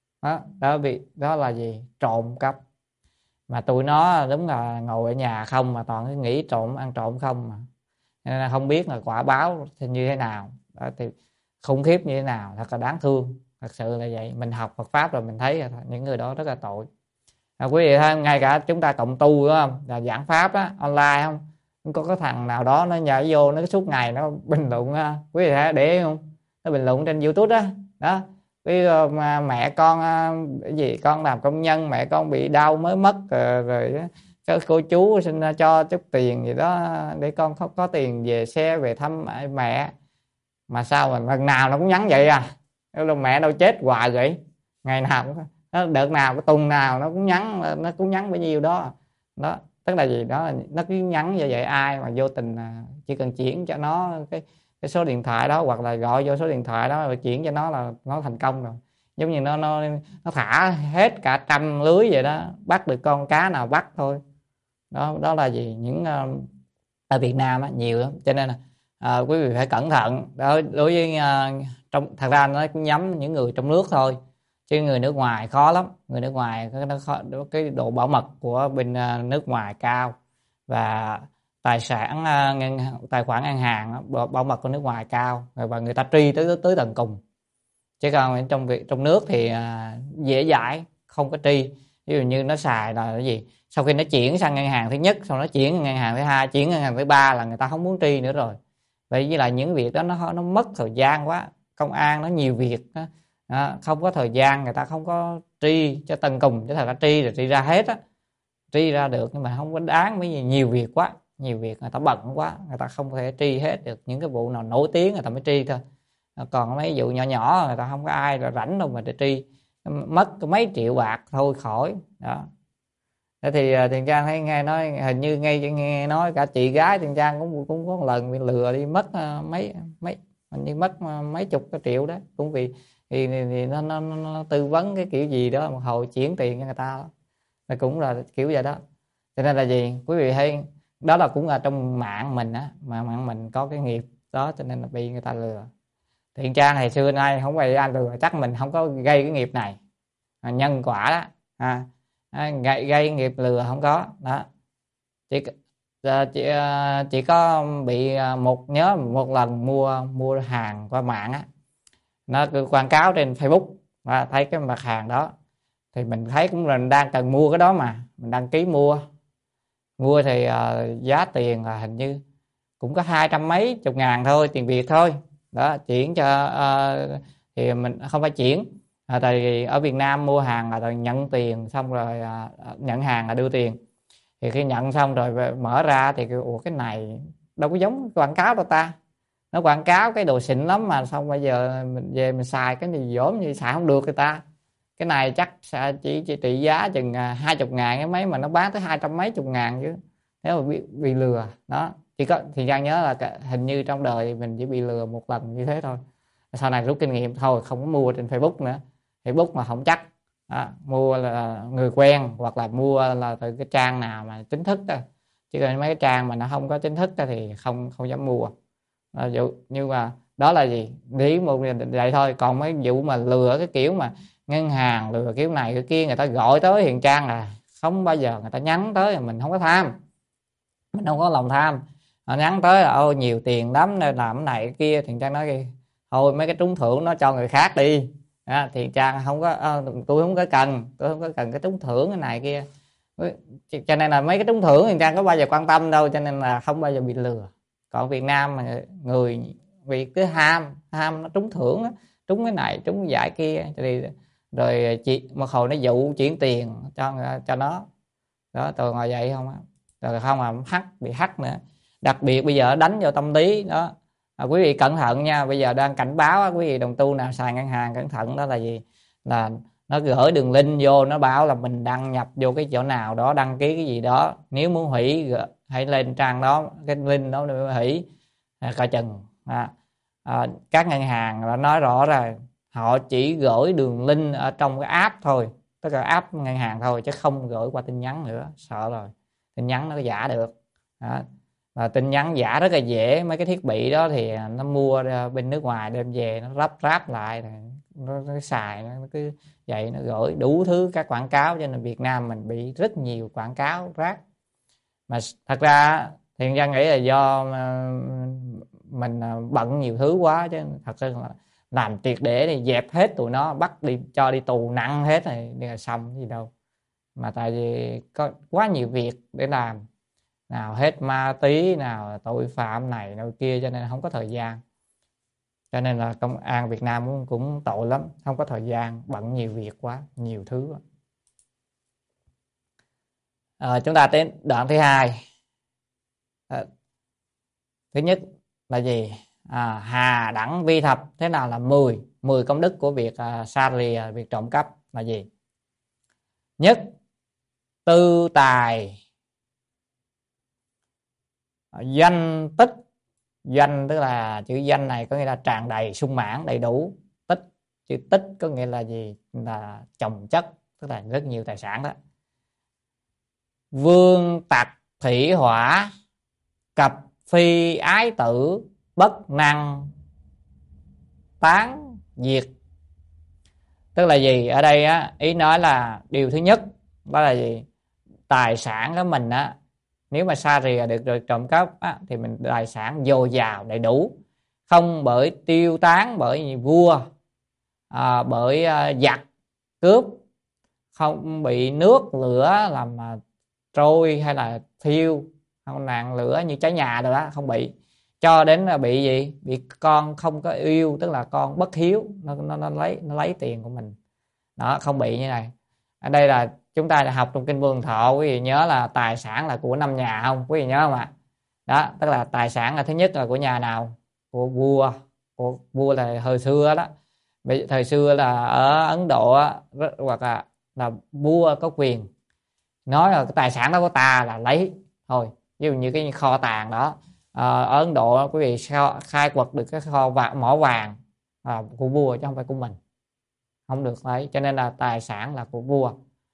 đó là gì? Trộm cắp. Mà tụi nó đúng là ngồi ở nhà không mà toàn cứ nghĩ trộm, ăn trộm không mà, nên là không biết là quả báo thì như thế nào đó, thì khủng khiếp như thế nào, thật là đáng thương. Thật sự là vậy. Mình học Phật pháp rồi mình thấy là những người đó rất là tội. Quý vị thấy ngay cả chúng ta cộng tu, đúng không, là giảng pháp á, online không có cái thằng nào đó nó nhảy vô nó suốt ngày nó bình luận quý vị thấy để không, nó bình luận trên YouTube đó mà mẹ con cái gì con làm công nhân, mẹ con bị đau mới mất rồi cô chú xin cho chút tiền gì đó để con có tiền về xe về thăm mẹ. Mà sao mà lần nào nó cũng nhắn vậy à? Mẹ đâu chết hoài vậy, ngày nào cũng đợt nào cái tuần nào nó cũng nhắn bấy nhiêu đó. Đó tức là gì, đó là nó cứ nhắn như vậy. Ai mà vô tình chỉ cần chuyển cho nó cái số điện thoại đó, hoặc là gọi vô số điện thoại đó rồi chuyển cho nó là nó thành công rồi. Giống như nó thả hết cả trăm lưới vậy đó, bắt được con cá nào bắt thôi. Đó là gì, những ở Việt Nam á, nhiều lắm. Cho nên là quý vị phải cẩn thận đối với trong, thật ra nó cũng nhắm những người trong nước thôi, chứ người nước ngoài khó lắm. Người nước ngoài nó khó, cái độ bảo mật của bên nước ngoài cao, và tài sản tài khoản ngân hàng bảo mật của nước ngoài cao, và người ta truy tới tận cùng. Chứ còn trong nước thì dễ dãi, không có tri. Ví dụ như nó xài là cái gì, sau khi nó chuyển sang ngân hàng thứ nhất, sau nó chuyển ngân hàng thứ hai, chuyển ngân hàng thứ ba là người ta không muốn tri nữa rồi. Vậy với lại những việc đó nó mất thời gian quá, công an nó nhiều việc đó, không có thời gian, người ta không có tri cho tận cùng. Chứ thật ra tri là tri ra hết á, tri ra được, nhưng mà không có đáng, bởi vì nhiều việc quá, nhiều việc, người ta bận quá, người ta không thể tri hết được. Những cái vụ nào nổi tiếng người ta mới tri thôi, còn mấy vụ nhỏ nhỏ người ta không có ai là rảnh đâu mà để tri, mất mấy triệu bạc thôi khỏi đó. Thế thì Tiền Trang thấy nghe nói, hình như nghe nói cả chị gái Tiền Trang cũng có một lần bị lừa đi mất mấy hình như mất mấy chục cái triệu đó, cũng vì thì nó tư vấn cái kiểu gì đó, một hồi chuyển tiền cho người ta, là cũng là kiểu vậy đó. Cho nên là gì, quý vị hay, đó là cũng là trong mạng mình á, mà mạng mình có cái nghiệp đó, cho nên là bị người ta lừa. Thiện Trang ngày xưa nay không phải anh lừa, chắc mình không có gây cái nghiệp này, nhân quả đó, gây nghiệp lừa không có đó. Chỉ có bị nhớ một lần mua hàng qua mạng á, nó quảng cáo trên Facebook, và thấy cái mặt hàng đó thì mình thấy cũng là đang cần mua cái đó, mà mình đăng ký mua thì giá tiền là hình như cũng có 200 mấy chục ngàn thôi, tiền Việt thôi đó. Chuyển cho thì mình không phải chuyển, tại vì ở Việt Nam mua hàng là nhận tiền xong rồi nhận hàng là đưa tiền. Thì khi nhận xong rồi mở ra thì ủa cái này đâu có giống quảng cáo đâu ta, nó quảng cáo cái đồ xịn lắm, mà xong bây giờ mình về mình xài cái gì dỗm như xài không được người ta. Cái này chắc chỉ trị giá chừng 20 ngàn cái mấy, mà nó bán tới 200 mấy chục ngàn chứ. Nếu mà bị lừa đó, chỉ có thì Giang nhớ là hình như trong đời mình chỉ bị lừa một lần như thế thôi. Sau này rút kinh nghiệm thôi, không có mua trên Facebook nữa. Facebook mà không chắc đó, mua là người quen, hoặc là mua là từ cái trang nào mà chính thức đó. Chứ còn mấy cái trang mà nó không có chính thức đó thì không dám mua. Nhưng mà đó là gì, lý một vậy thôi. Còn mấy vụ mà lừa cái kiểu mà ngân hàng lừa kiểu này cái kia, người ta gọi tới Hiền Trang là không bao giờ người ta nhắn tới, mình không có tham, mình không có lòng tham. Họ nhắn tới là ôi nhiều tiền lắm nên làm cái này cái kia, Thiện Trang nói gì thôi mấy cái trúng thưởng nó cho người khác đi. Thiện Trang không có tôi không có cần cái trúng thưởng cái này kia. Cho nên là mấy cái trúng thưởng Thiện Trang có bao giờ quan tâm đâu, cho nên là không bao giờ bị lừa. Còn Việt Nam mà người Việt cứ ham nó trúng thưởng đó, trúng cái này trúng cái giải kia thì rồi một hồi nó dụ chuyển tiền cho nó đó. Tôi ngồi vậy không á, rồi không mà bị hack nữa. Đặc biệt bây giờ đánh vô tâm lý đó. Quý vị cẩn thận nha, bây giờ đang cảnh báo quý vị đồng tu nào xài ngân hàng cẩn thận. Đó là gì, là nó gửi đường link vô, nó bảo là mình đăng nhập vô cái chỗ nào đó, đăng ký cái gì đó, nếu muốn hủy hãy lên trang đó, cái link đó để hủy. Coi chừng các ngân hàng đã nói rõ rồi, họ chỉ gửi đường link ở trong cái app thôi, tức là app ngân hàng thôi, chứ không gửi qua tin nhắn nữa. Sợ rồi, tin nhắn nó giả được đó. Và tin nhắn giả rất là dễ, mấy cái thiết bị đó thì nó mua bên nước ngoài đem về, nó ráp lại nó xài, nó cứ vậy, nó gửi đủ thứ các quảng cáo. Cho nên Việt Nam mình bị rất nhiều quảng cáo rác. Mà thật ra thì Giang nghĩ là do mình bận nhiều thứ quá, chứ thật sự là làm triệt để thì dẹp hết tụi nó, bắt đi cho đi tù nặng hết rồi đi là xong gì đâu. Mà tại vì có quá nhiều việc để làm, nào hết ma túy, nào tội phạm này nào kia, cho nên không có thời gian. Cho nên là công an Việt Nam cũng tội lắm, không có thời gian, bận nhiều việc quá, nhiều thứ. Chúng ta đến đoạn thứ hai. Thứ nhất là gì? Hà đẳng vi thập. Thế nào là 10 công đức của việc sa rìa, việc trộm cắp là gì? Nhất, tư tài danh tích. Danh tức là chữ danh này có nghĩa là tràn đầy, sung mãn, đầy đủ. Tích, chữ tích có nghĩa là gì? Là chồng chất, tức là rất nhiều tài sản đó. Vương tặc thủy hỏa cập phi ái tử bất năng tán diệt. Tức là gì? Ở đây á, ý nói là điều thứ nhất đó là gì? Tài sản của mình á, nếu mà sa rìa được rồi trộm cắp á, thì mình tài sản dồi dào đầy đủ, không bởi tiêu tán bởi vua, bởi giặc cướp, không bị nước lửa làm trôi hay là thiêu, không nạn lửa như cháy nhà rồi đó, không bị. Cho đến là bị gì? Bị con không có yêu, tức là con bất hiếu, nó lấy tiền của mình đó, không bị như này. Ở đây là chúng ta đã học trong kinh Vườn Thọ, quý vị nhớ là tài sản là của 5 nhà không? Quý vị nhớ không ạ? Đó, tức là tài sản là thứ nhất là của nhà nào? Của vua. Của vua là thời xưa đó. Thời xưa là ở Ấn Độ á, hoặc là vua có quyền nói là cái tài sản đó của ta là lấy thôi. Ví dụ như cái kho tàng đó, ở Ấn Độ quý vị khai quật được cái kho mỏ vàng của vua chứ không phải của mình, không được lấy. Cho nên là tài sản là của vua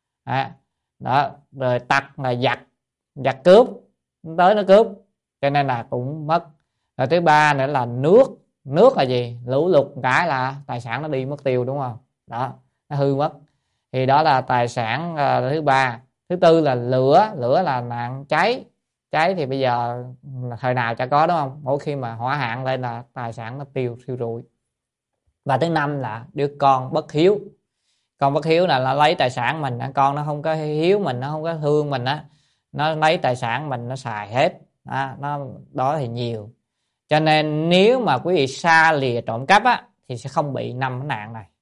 đó. Rồi tặc là giặc cướp, tới nó cướp, cho nên là cũng mất. Rồi thứ ba nữa là nước là gì? Lũ lụt cái là tài sản nó đi mất tiêu, đúng không? Đó, nó hư mất, thì đó là tài sản thứ ba. Thứ tư là lửa là nạn cháy thì bây giờ thời nào chả có, đúng không? Mỗi khi mà hỏa hoạn lên là tài sản nó thiêu rụi. Và thứ năm là đứa con bất hiếu. Con bất hiếu là nó lấy tài sản mình, con nó không có hiếu mình, nó không có thương mình á, nó lấy tài sản mình nó xài hết đó thì nhiều. Cho nên nếu mà quý vị sa lìa trộm cắp á thì sẽ không bị 5 cái nạn này,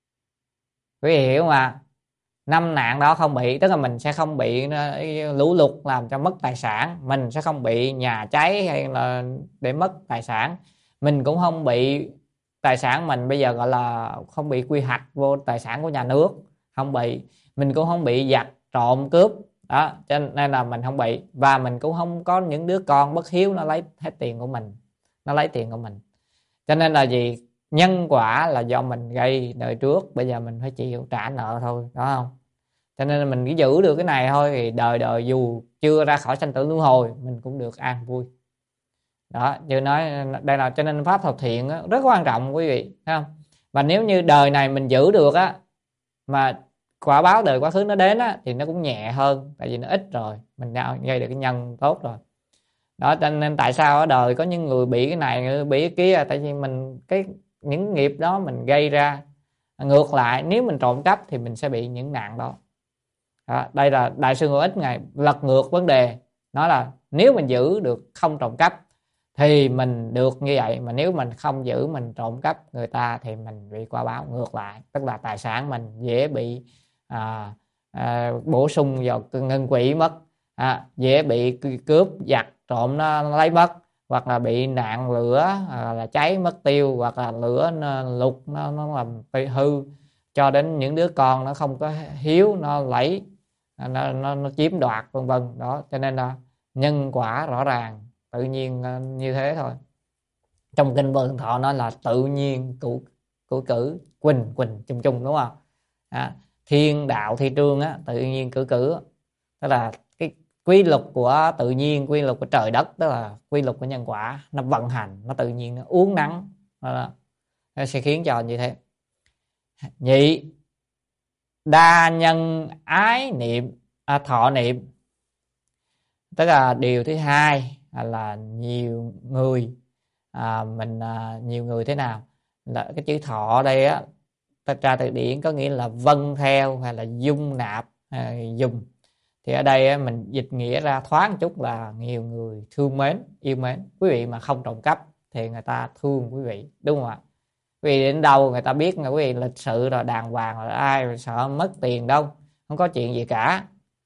quý vị hiểu mà. 5 nạn đó không bị, tức là mình sẽ không bị lũ lụt làm cho mất tài sản, mình sẽ không bị nhà cháy hay là để mất tài sản, mình cũng không bị tài sản mình bây giờ gọi là không bị quy hoạch vô tài sản của nhà nước, không bị. Mình cũng không bị giặc trộm cướp đó, cho nên là mình không bị. Và mình cũng không có những đứa con bất hiếu nó lấy hết tiền của mình, nó lấy tiền của mình. Cho nên là gì? Nhân quả là do mình gây đời trước, bây giờ mình phải chịu trả nợ thôi, đó không? Cho nên là mình cứ giữ được cái này thôi thì đời đời dù chưa ra khỏi sanh tử luân hồi mình cũng được an vui. Đó, như nói đây là cho nên pháp thập thiện đó, rất quan trọng quý vị, thấy không? Và nếu như đời này mình giữ được á, mà quả báo đời quá khứ nó đến á, thì nó cũng nhẹ hơn, tại vì nó ít rồi, mình đã gây được cái nhân tốt rồi. Đó, cho nên tại sao ở đời có những người bị cái này, người bị cái kia, tại vì mình những nghiệp đó mình gây ra. Ngược lại, nếu mình trộm cắp thì mình sẽ bị những nạn đó. Đây là Đại sư Ngũ Ích ngài lật ngược vấn đề, nói là nếu mình giữ được không trộm cắp thì mình được như vậy, mà nếu mình không giữ, mình trộm cắp người ta thì mình bị quả báo ngược lại, tức là tài sản mình dễ bị bổ sung vào ngân quỹ mất, dễ bị cướp giặc trộm nó lấy mất, hoặc là bị nạn lửa là cháy mất tiêu, hoặc là lửa lụt nó làm hư, cho đến những đứa con nó không có hiếu, nó lấy, nó chiếm đoạt vân vân đó. Cho nên là nhân quả rõ ràng, tự nhiên như thế thôi. Trong kinh Vườn Thọ nói là tự nhiên cử quỳnh chung chung, đúng không? Thiên đạo thi trương á, tự nhiên cử tức là cái quy luật của tự nhiên, quy luật của trời đất, tức là quy luật của nhân quả, nó vận hành, nó tự nhiên, nó uốn nắn, nó sẽ khiến cho như thế. Nhị, đa nhân ái niệm thọ niệm, tức là điều thứ hai là nhiều người. Nhiều người thế nào? Là cái chữ thọ ở đây á, ta tra từ điển có nghĩa là vâng theo hay là dung nạp, dùng. Thì ở đây á, mình dịch nghĩa ra thoáng chút là nhiều người thương mến, yêu mến. Quý vị mà không trộm cắp thì người ta thương quý vị, đúng không ạ? Quý vị đến đâu người ta biết là quý vị lịch sự rồi, đàng hoàng rồi, ai sợ mất tiền đâu, không có chuyện gì cả.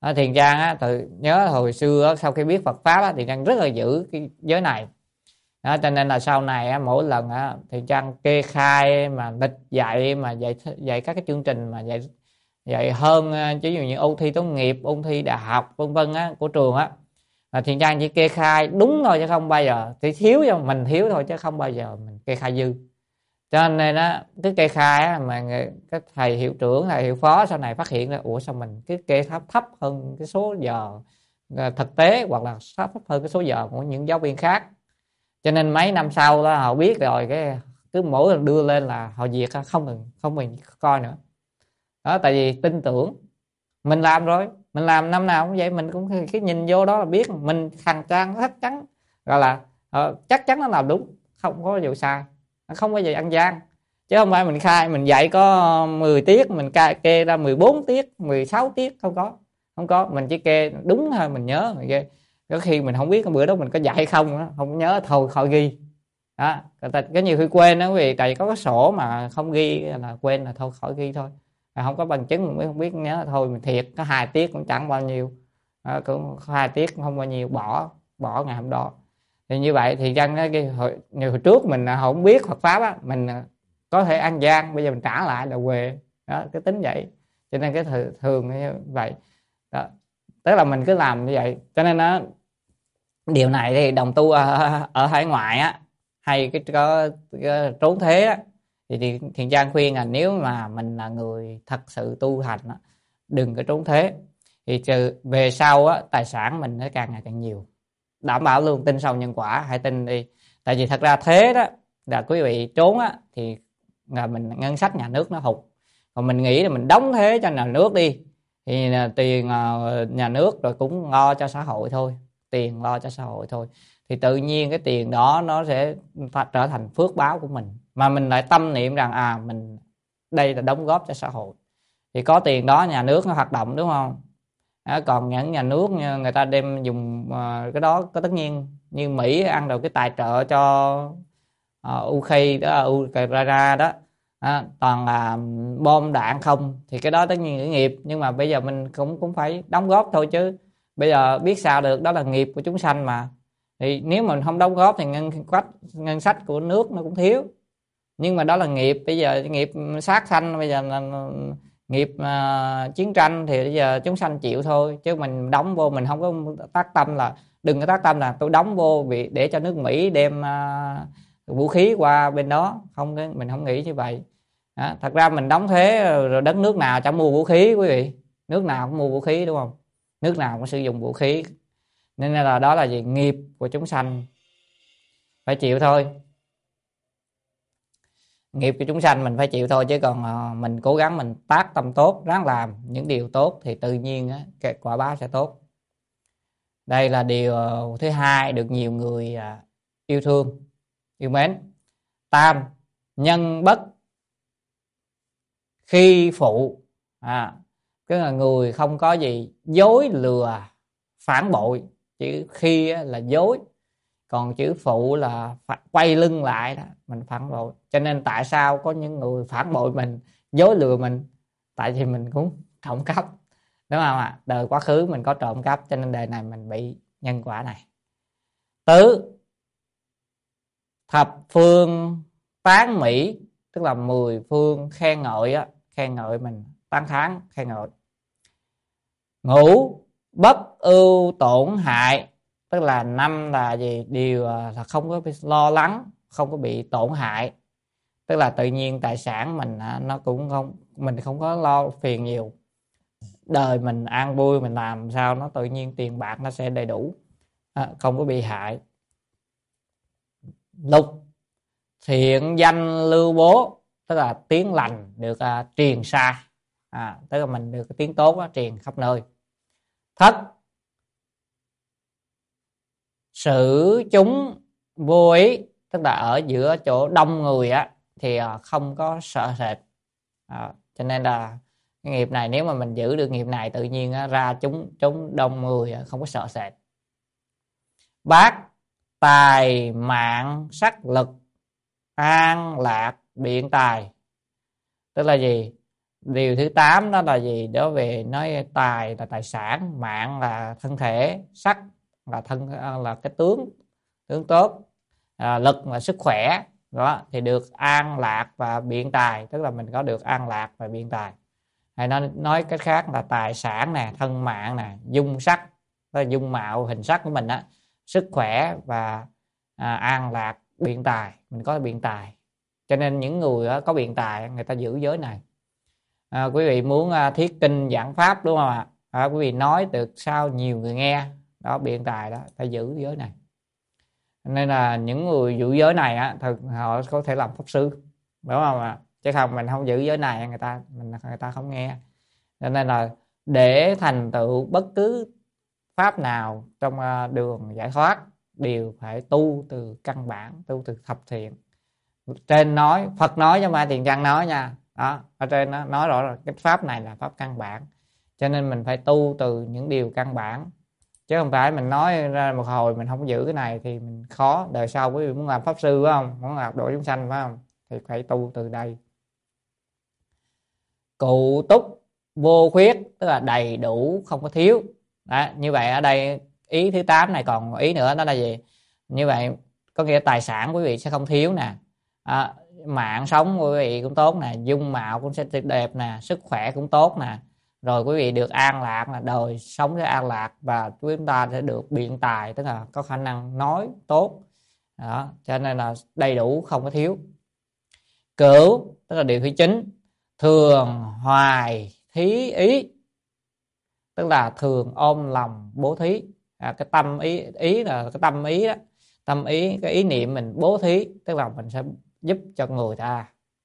Thiền Trang á, nhớ hồi xưa á, sau khi biết Phật pháp á, Thiền Trang rất là giữ cái giới này. Cho nên là sau này á, mỗi lần á, Thiền Trang kê khai mà lịch dạy, mà dạy các cái chương trình mà dạy hơn, ví dụ như ôn thi tốt nghiệp, ôn thi đại học vân vân á của trường á, là Thiền Trang chỉ kê khai đúng thôi chứ không bao giờ chỉ thiếu cho mình thiếu thôi, chứ không bao giờ mình kê khai dư. Cho nên á, cái kê khai á, mà cái thầy hiệu trưởng, thầy hiệu phó sau này phát hiện ra ủa sao mình cái kê thấp hơn cái số giờ thực tế, hoặc là thấp hơn cái số giờ của những giáo viên khác. Cho nên mấy năm sau đó họ biết rồi, cái cứ mỗi lần đưa lên là họ duyệt, không cần coi nữa đó. Tại vì tin tưởng mình làm rồi, mình làm năm nào cũng vậy, mình cũng cái nhìn vô đó là biết mình thằng Trang chắc chắn gọi là chắc chắn nó làm đúng, không có vụ sai, không có gì ăn gian. Chứ không phải mình khai mình dạy có 10 tiết mình kê ra 14 tiết 16 tiết, không có, mình chỉ kê đúng thôi, mình nhớ mình kê. Có khi mình không biết cái bữa đó mình có dạy không đó, không nhớ thôi khỏi ghi đó. Cái nhiều khi quên đó quý vị, tại vì có cái sổ mà không ghi là quên, là thôi khỏi ghi thôi, không có bằng chứng mình mới không biết nhớ thôi. Mình thiệt có 2 tiết cũng chẳng bao nhiêu, cũng 2 tiết cũng không bao nhiêu, bỏ ngày hôm đó. Thì như vậy thì dân hồi trước mình không biết Phật pháp á, mình có thể ăn gian, bây giờ mình trả lại là quê đó, cái tính vậy. Cho nên cái thường như vậy đó, tức là mình cứ làm như vậy. Cho nên nó điều này thì đồng tu ở hải ngoại á, hay cái trốn thế á, thì Thiền Trang khuyên là nếu mà mình là người thật sự tu hành á, đừng có trốn thế. Thì về sau á, tài sản mình nó càng ngày càng nhiều, đảm bảo luôn. Tin sâu nhân quả, hãy tin đi. Tại vì thật ra thế đó là quý vị trốn á, thì là mình ngân sách nhà nước nó hụt. Còn mình nghĩ là mình đóng thế cho nhà nước đi, thì là tiền nhà nước rồi cũng lo cho xã hội thôi, tiền lo cho xã hội thôi, thì tự nhiên cái tiền đó nó sẽ trở thành phước báo của mình. Mà mình lại tâm niệm rằng mình đây là đóng góp cho xã hội, thì có tiền đó nhà nước nó hoạt động, đúng không? Còn những nhà nước người ta đem dùng cái đó, có tất nhiên như Mỹ ăn đầu cái tài trợ cho Ukraine đó, Ukraine đó, toàn là bom đạn không, thì cái đó tất nhiên là nghiệp. Nhưng mà bây giờ mình cũng phải đóng góp thôi chứ, bây giờ biết sao được, đó là nghiệp của chúng sanh mà. Thì nếu mình không đóng góp thì ngân sách của nước nó cũng thiếu. Nhưng mà đó là nghiệp, bây giờ nghiệp sát sanh, bây giờ là nghiệp chiến tranh, thì bây giờ chúng sanh chịu thôi. Chứ mình đóng vô, mình không có tác tâm là, đừng có tác tâm là tôi đóng vô để cho nước Mỹ đem vũ khí qua bên đó, không, mình không nghĩ như vậy. Thật ra mình đóng thế rồi đất nước nào chẳng mua vũ khí quý vị, nước nào cũng mua vũ khí, đúng không? Nước nào cũng sử dụng vũ khí. Nên là đó là gì? Nghiệp của chúng sanh phải chịu thôi, nghiệp của chúng sanh mình phải chịu thôi. Chứ còn mình cố gắng, mình tác tâm tốt, ráng làm những điều tốt, thì tự nhiên cái quả báo sẽ tốt. Đây là điều thứ hai được nhiều người yêu thương, yêu mến. Tam, nhân bất khi phụ. Tức là người không có gì dối lừa phản bội. Chữ khi là dối, còn chữ phụ là quay lưng lại đó, mình phản bội. Cho nên tại sao có những người phản bội mình, dối lừa mình? Tại vì mình cũng trộm cắp, đúng không ạ? Đời quá khứ mình có trộm cắp, cho nên đời này mình bị nhân quả này. Tứ, thập phương tán mỹ, tức là 10 phương khen ngợi á, khen ngợi mình, tán thán khen ngợi. Ngũ, bất ưu tổn hại, tức là năm là gì? Điều là không có bị lo lắng, không có bị tổn hại. Tức là tự nhiên tài sản mình nó cũng không, mình không có lo phiền nhiều, đời mình an vui, mình làm sao nó tự nhiên tiền bạc nó sẽ đầy đủ, không có bị hại. Lục, thiện danh lưu bố, tức là tiếng lành được truyền xa, tức là mình được cái tiếng tốt đó, truyền khắp nơi. Thất, xử chúng vô ý, tức là ở giữa chỗ đông người á thì không có sợ sệt. Cho nên là cái nghiệp này, nếu mà mình giữ được nghiệp này, tự nhiên ra chúng đông người không có sợ sệt. Bát, tài mạng sắc lực, an lạc biện tài, tức là gì? Điều thứ 8 đó là gì? Đó về nói tài là tài sản, mạng là thân thể, sắc là là cái tướng tốt, lực là sức khỏe. Đó thì được an lạc và biện tài, tức là mình có được an lạc và biện tài. Hay nói cách khác là tài sản nè, thân mạng nè, dung sắc, tức là dung mạo hình sắc của mình á, sức khỏe và an lạc, biện tài, mình có biện tài. Cho nên những người có biện tài người ta giữ giới này. Quý vị muốn thuyết kinh giảng pháp đúng không ạ? Quý vị nói được sao nhiều người nghe, đó biện tài đó, phải giữ giới này. Nên là những người giữ giới này á, họ có thể làm pháp sư, đúng không ạ? Chứ không mình không giữ giới này người ta không nghe. Cho nên là để thành tựu bất cứ pháp nào trong đường giải thoát đều phải tu từ căn bản, tu từ thập thiện. Trên nói, Phật nói cho mà Tiền Trăng nói nha. Đó, ở trên nó nói rõ là cái pháp này là pháp căn bản. Cho nên mình phải tu từ những điều căn bản. Chứ không phải mình nói ra một hồi mình không giữ cái này thì mình khó. Đời sau quý vị muốn làm pháp sư phải không? Muốn làm độ chúng sanh phải không? Thì phải tu từ đây. Cụ túc vô khuyết, tức là đầy đủ không có thiếu. Đó, như vậy ở đây ý thứ 8 này còn ý nữa, đó là gì? Như vậy có nghĩa tài sản quý vị sẽ không thiếu nè, mạng sống của quý vị cũng tốt nè, dung mạo cũng sẽ đẹp nè, sức khỏe cũng tốt nè, rồi quý vị được an lạc, là đời sống sẽ an lạc, và chúng ta sẽ được biện tài, tức là có khả năng nói tốt. Đó, cho nên là đầy đủ không có thiếu. Cửu, tức là điều thứ 9, thường hoài thí ý, tức là thường ôm lòng bố thí. Cái tâm ý là cái tâm ý đó, tâm ý, cái ý niệm mình bố thí, tức là mình sẽ giúp cho người ta.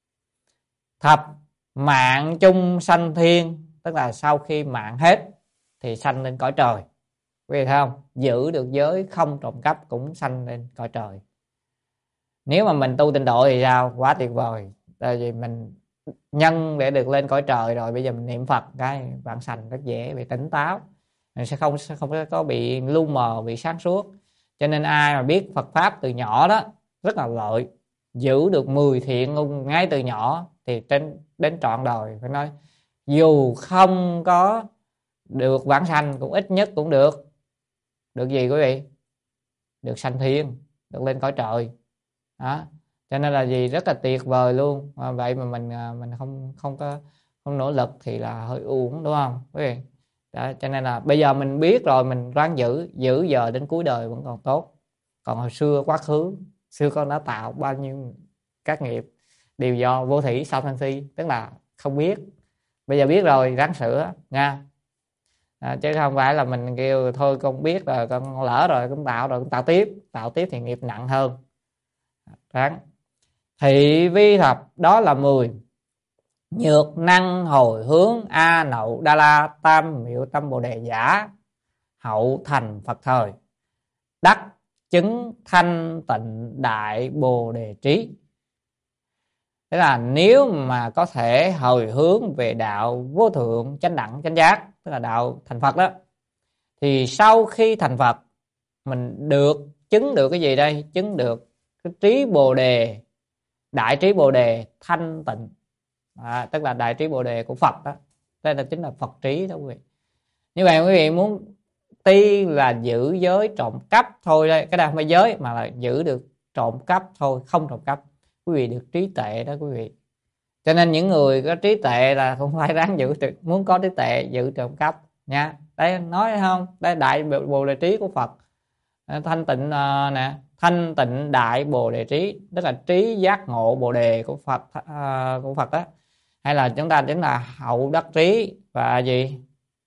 Thập mạng chung sanh thiên, tức là sau khi mạng hết thì sanh lên cõi trời. Quý vị thấy không? Giữ được giới không trộm cắp cũng sanh lên cõi trời. Nếu mà mình tu tịnh độ thì sao? Quá tuyệt vời. Tại vì mình nhân để được lên cõi trời rồi, bây giờ mình niệm Phật cái vãng sanh rất dễ bị tỉnh táo, mình sẽ không có bị lu mờ, bị sáng suốt. Cho nên ai mà biết Phật pháp từ nhỏ đó rất là lợi, giữ được 10 thiện luôn ngay từ nhỏ thì đến trọn đời, phải nói dù không có được vãng sanh cũng ít nhất cũng được gì quý vị? Được sanh thiên, được lên cõi trời. Đó, cho nên là gì rất là tuyệt vời luôn. Vậy mà mình không nỗ lực thì là hơi uổng, đúng không quý vị? Đó, cho nên là bây giờ mình biết rồi, mình ráng giữ giờ đến cuối đời vẫn còn tốt. Còn hồi xưa quá khứ, xưa con đã tạo bao nhiêu các nghiệp đều do vô thỉ sao sân si, tức là không biết. Bây giờ biết rồi ráng sửa nha. Chứ không phải là mình kêu thôi con biết rồi, con lỡ rồi con tạo tiếp thì nghiệp nặng hơn. Ráng. Thị vi thập, đó là 10. Nhược năng hồi hướng A Nậu Đa La Tam Miệu Tâm Bồ Đề Giả, hậu thành Phật thời, đắc chứng thanh tịnh đại Bồ Đề trí. Tức là nếu mà có thể hồi hướng về đạo vô thượng chánh đẳng chánh giác, tức là đạo thành Phật đó, thì sau khi thành Phật mình được chứng được cái gì đây? Chứng được cái trí Bồ Đề, đại trí Bồ Đề thanh tịnh. Tức là đại trí Bồ Đề của Phật đó. Đây là chính là Phật trí đó quý vị. Như vậy quý vị muốn tuy là giữ giới trộm cắp thôi đây, cái đó không phải giới mà là giữ được trộm cắp thôi, không trộm cắp, quý vị được trí tuệ đó quý vị. Cho nên những người có trí tuệ là không phải ráng giữ, muốn có trí tuệ giữ trộm cắp nha. Đây nói không, đây đại Bồ Đề trí của Phật, thanh tịnh nè, thanh tịnh đại Bồ Đề trí, tức là trí giác ngộ Bồ Đề của Phật đó. Hay là chúng ta chính là hậu đắc trí và gì?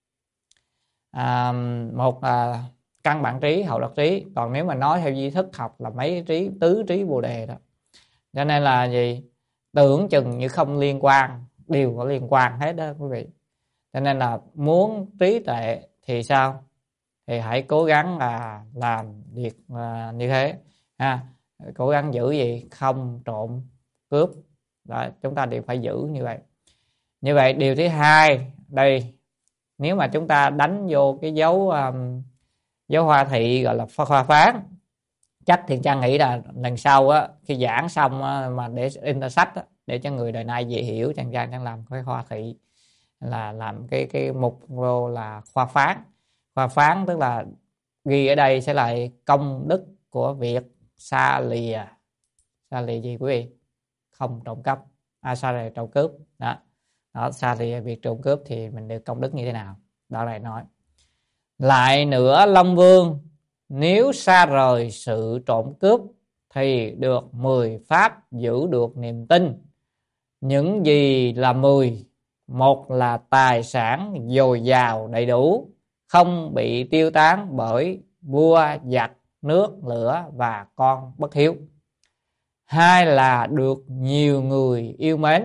Một là căn bản trí, hậu đắc trí. Còn nếu mà nói theo di thức học là mấy trí, tứ trí Bồ Đề đó. Cho nên là gì? Tưởng chừng như không liên quan, đều có liên quan hết đó quý vị. Cho nên là muốn trí tuệ thì sao? Thì hãy cố gắng là làm việc như thế ha. Cố gắng giữ gì? Không trộm cướp. Đó, chúng ta đều phải giữ như vậy. Như vậy điều thứ hai đây, nếu mà chúng ta đánh vô cái dấu hoa thị gọi là hoa phán, chắc Thiện Trang nghĩ là lần sau á, khi giảng xong á, mà để in ra sách á, để cho người đời nay dễ hiểu. Trang Giang đang làm cái khoa thị, là làm cái mục vô là khoa phán. Khoa phán tức là ghi ở đây sẽ là công đức của việc xa lìa gì quý vị? Không trộm cắp, xa lìa trộm cướp đó. Đó, xa lìa việc trộm cướp thì mình được công đức như thế nào? Đó này nói. Lại nữa Long Vương, nếu xa rời sự trộm cướp thì được 10 pháp giữ được niềm tin. Những gì là 10? Một là tài sản dồi dào đầy đủ, không bị tiêu tán bởi vua giặc, nước lửa và con bất hiếu. Hai là được nhiều người yêu mến.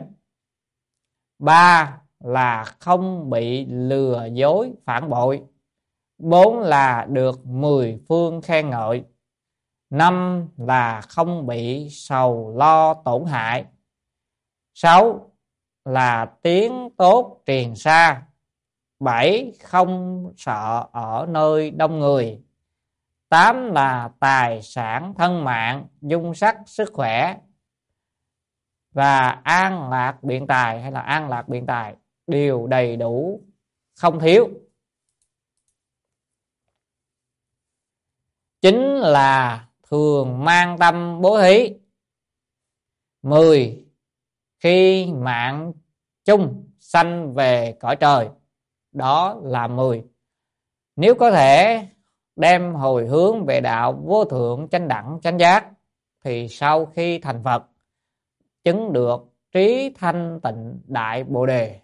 Ba là không bị lừa dối phản bội. Bốn là được 10 phương khen ngợi. Năm là không bị sầu lo tổn hại. Sáu là tiếng tốt truyền xa. Bảy không sợ ở nơi đông người. Tám là tài sản thân mạng, dung sắc sức khỏe và an lạc biện tài, hay là an lạc biện tài đều đầy đủ không thiếu. Chính là thường mang tâm bố thí. 10. Khi mạng chung sanh về cõi trời. Đó là 10. Nếu có thể đem hồi hướng về đạo vô thượng chánh đẳng chánh giác, thì sau khi thành Phật chứng được trí thanh tịnh đại bồ đề.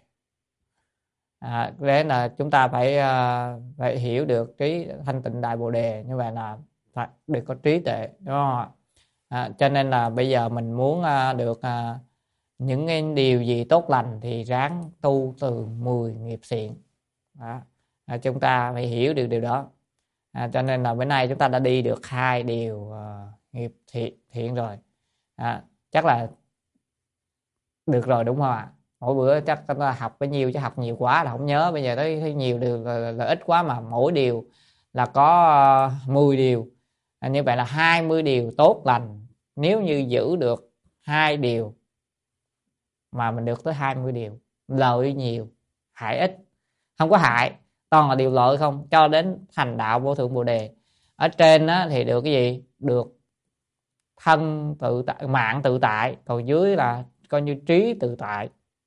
Thế là chúng ta phải hiểu được trí thanh tịnh đại bồ đề, như vậy là phải được có trí tuệ, đúng không ạ? Cho nên là bây giờ mình muốn được những cái điều gì tốt lành thì ráng tu từ 10 nghiệp thiện. Chúng ta phải hiểu được điều đó. Cho nên là bữa nay chúng ta đã đi được 2 điều nghiệp thiện rồi. Chắc là được rồi, đúng không ạ? Mỗi bữa chắc chúng ta học bấy nhiêu, chứ học nhiều quá là không nhớ. Bây giờ thấy nhiều điều là ít quá, mà mỗi điều là có 10 điều. Như vậy là 20 điều tốt lành. Nếu như giữ được 2 điều mà mình được tới 20 điều, lợi nhiều hại ít. Không có hại, toàn là điều lợi không, cho đến thành đạo vô thượng bồ đề. Ở trên thì được cái gì? Được thân tự tại, mạng tự tại, còn dưới là coi như trí tự tại.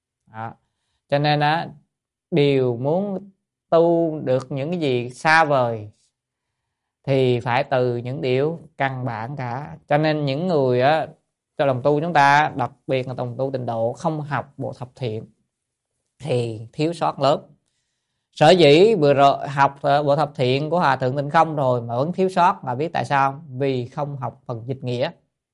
Cho nên điều muốn tu được những cái gì xa vời thì phải từ những điều căn bản cả. Cho nên những người cho đồng tu chúng ta, đặc biệt là đồng tu tịnh độ, không học bộ thập thiện thì thiếu sót lớn. Sở dĩ vừa rồi học bộ thập thiện của Hòa Thượng Tịnh Không rồi mà vẫn thiếu sót là biết tại sao? Vì không học phần dịch nghĩa.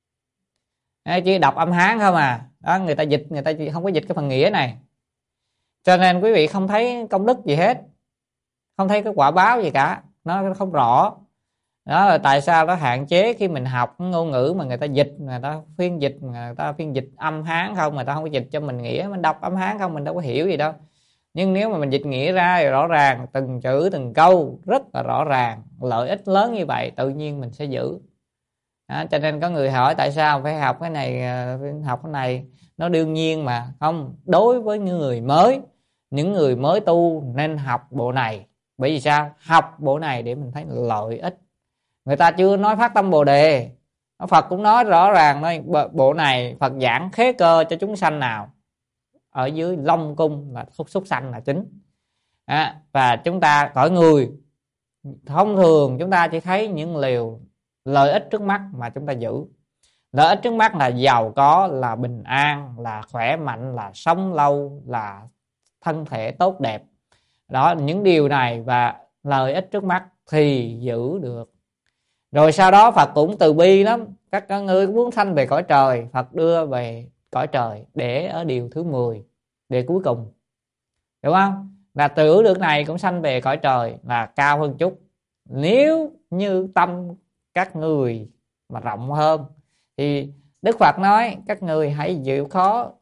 Chỉ đọc âm Hán không đó, người ta dịch, người ta không có dịch cái phần nghĩa này. Cho nên quý vị không thấy công đức gì hết, không thấy cái quả báo gì cả, nó không rõ. Đó là tại sao nó hạn chế khi mình học ngôn ngữ mà người ta dịch, người ta phiên dịch âm Hán không, người ta không có dịch cho mình nghĩa. Mình đọc âm Hán không, mình đâu có hiểu gì đâu. Nhưng nếu mà mình dịch nghĩa ra thì rõ ràng, từng chữ từng câu rất là rõ ràng, lợi ích lớn như vậy, tự nhiên mình sẽ giữ. Cho nên có người hỏi tại sao phải học cái này, học cái này. Nó đương nhiên mà. Không, đối với những người mới tu nên học bộ này. Bởi vì sao? Học bộ này để mình thấy lợi ích. Người ta chưa nói phát tâm bồ đề, Phật cũng nói rõ ràng thôi, bộ này Phật giảng khế cơ cho chúng sanh nào? Ở dưới Long Cung là súc sanh là chính. Và chúng ta cõi người thông thường chúng ta chỉ thấy những điều lợi ích trước mắt mà chúng ta giữ. Lợi ích trước mắt là giàu có, là bình an, là khỏe mạnh, là sống lâu, là thân thể tốt đẹp. Đó, những điều này và lợi ích trước mắt thì giữ được. Rồi sau đó Phật cũng từ bi lắm. Các ngươi muốn sanh về cõi trời, Phật đưa về cõi trời để ở điều thứ 10, để cuối cùng, đúng không? Là từ được này cũng sanh về cõi trời là cao hơn chút. Nếu như tâm các người mà rộng hơn thì Đức Phật nói các người hãy chịu khó,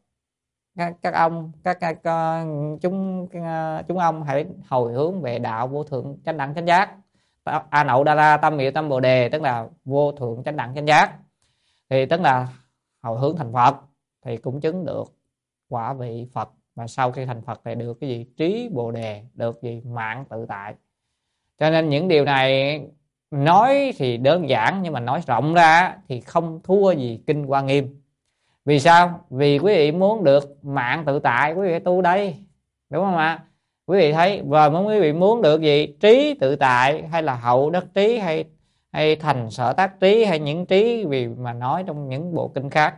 chúng ông hãy hồi hướng về đạo vô thượng chánh đẳng chánh giác, A Nậu Đa La Tâm Miệu Tâm Bồ Đề, tức là vô thượng chánh đẳng chánh giác, thì tức là hồi hướng thành Phật. thì cũng chứng được quả vị Phật, và sau khi thành Phật thì được cái gì? Trí Bồ Đề, được gì? Mạng tự tại. Cho nên những điều này nói thì đơn giản, nhưng mà nói rộng ra thì không thua gì Kinh Hoa Nghiêm. Vì sao? Vì quý vị muốn được mạng tự tại, quý vị tu đây, đúng không ạ? Quý vị thấy, và quý vị muốn được gì? Trí tự tại, hay là hậu đắc trí, hay thành sở tác trí, hay những trí vì mà nói trong những bộ kinh khác,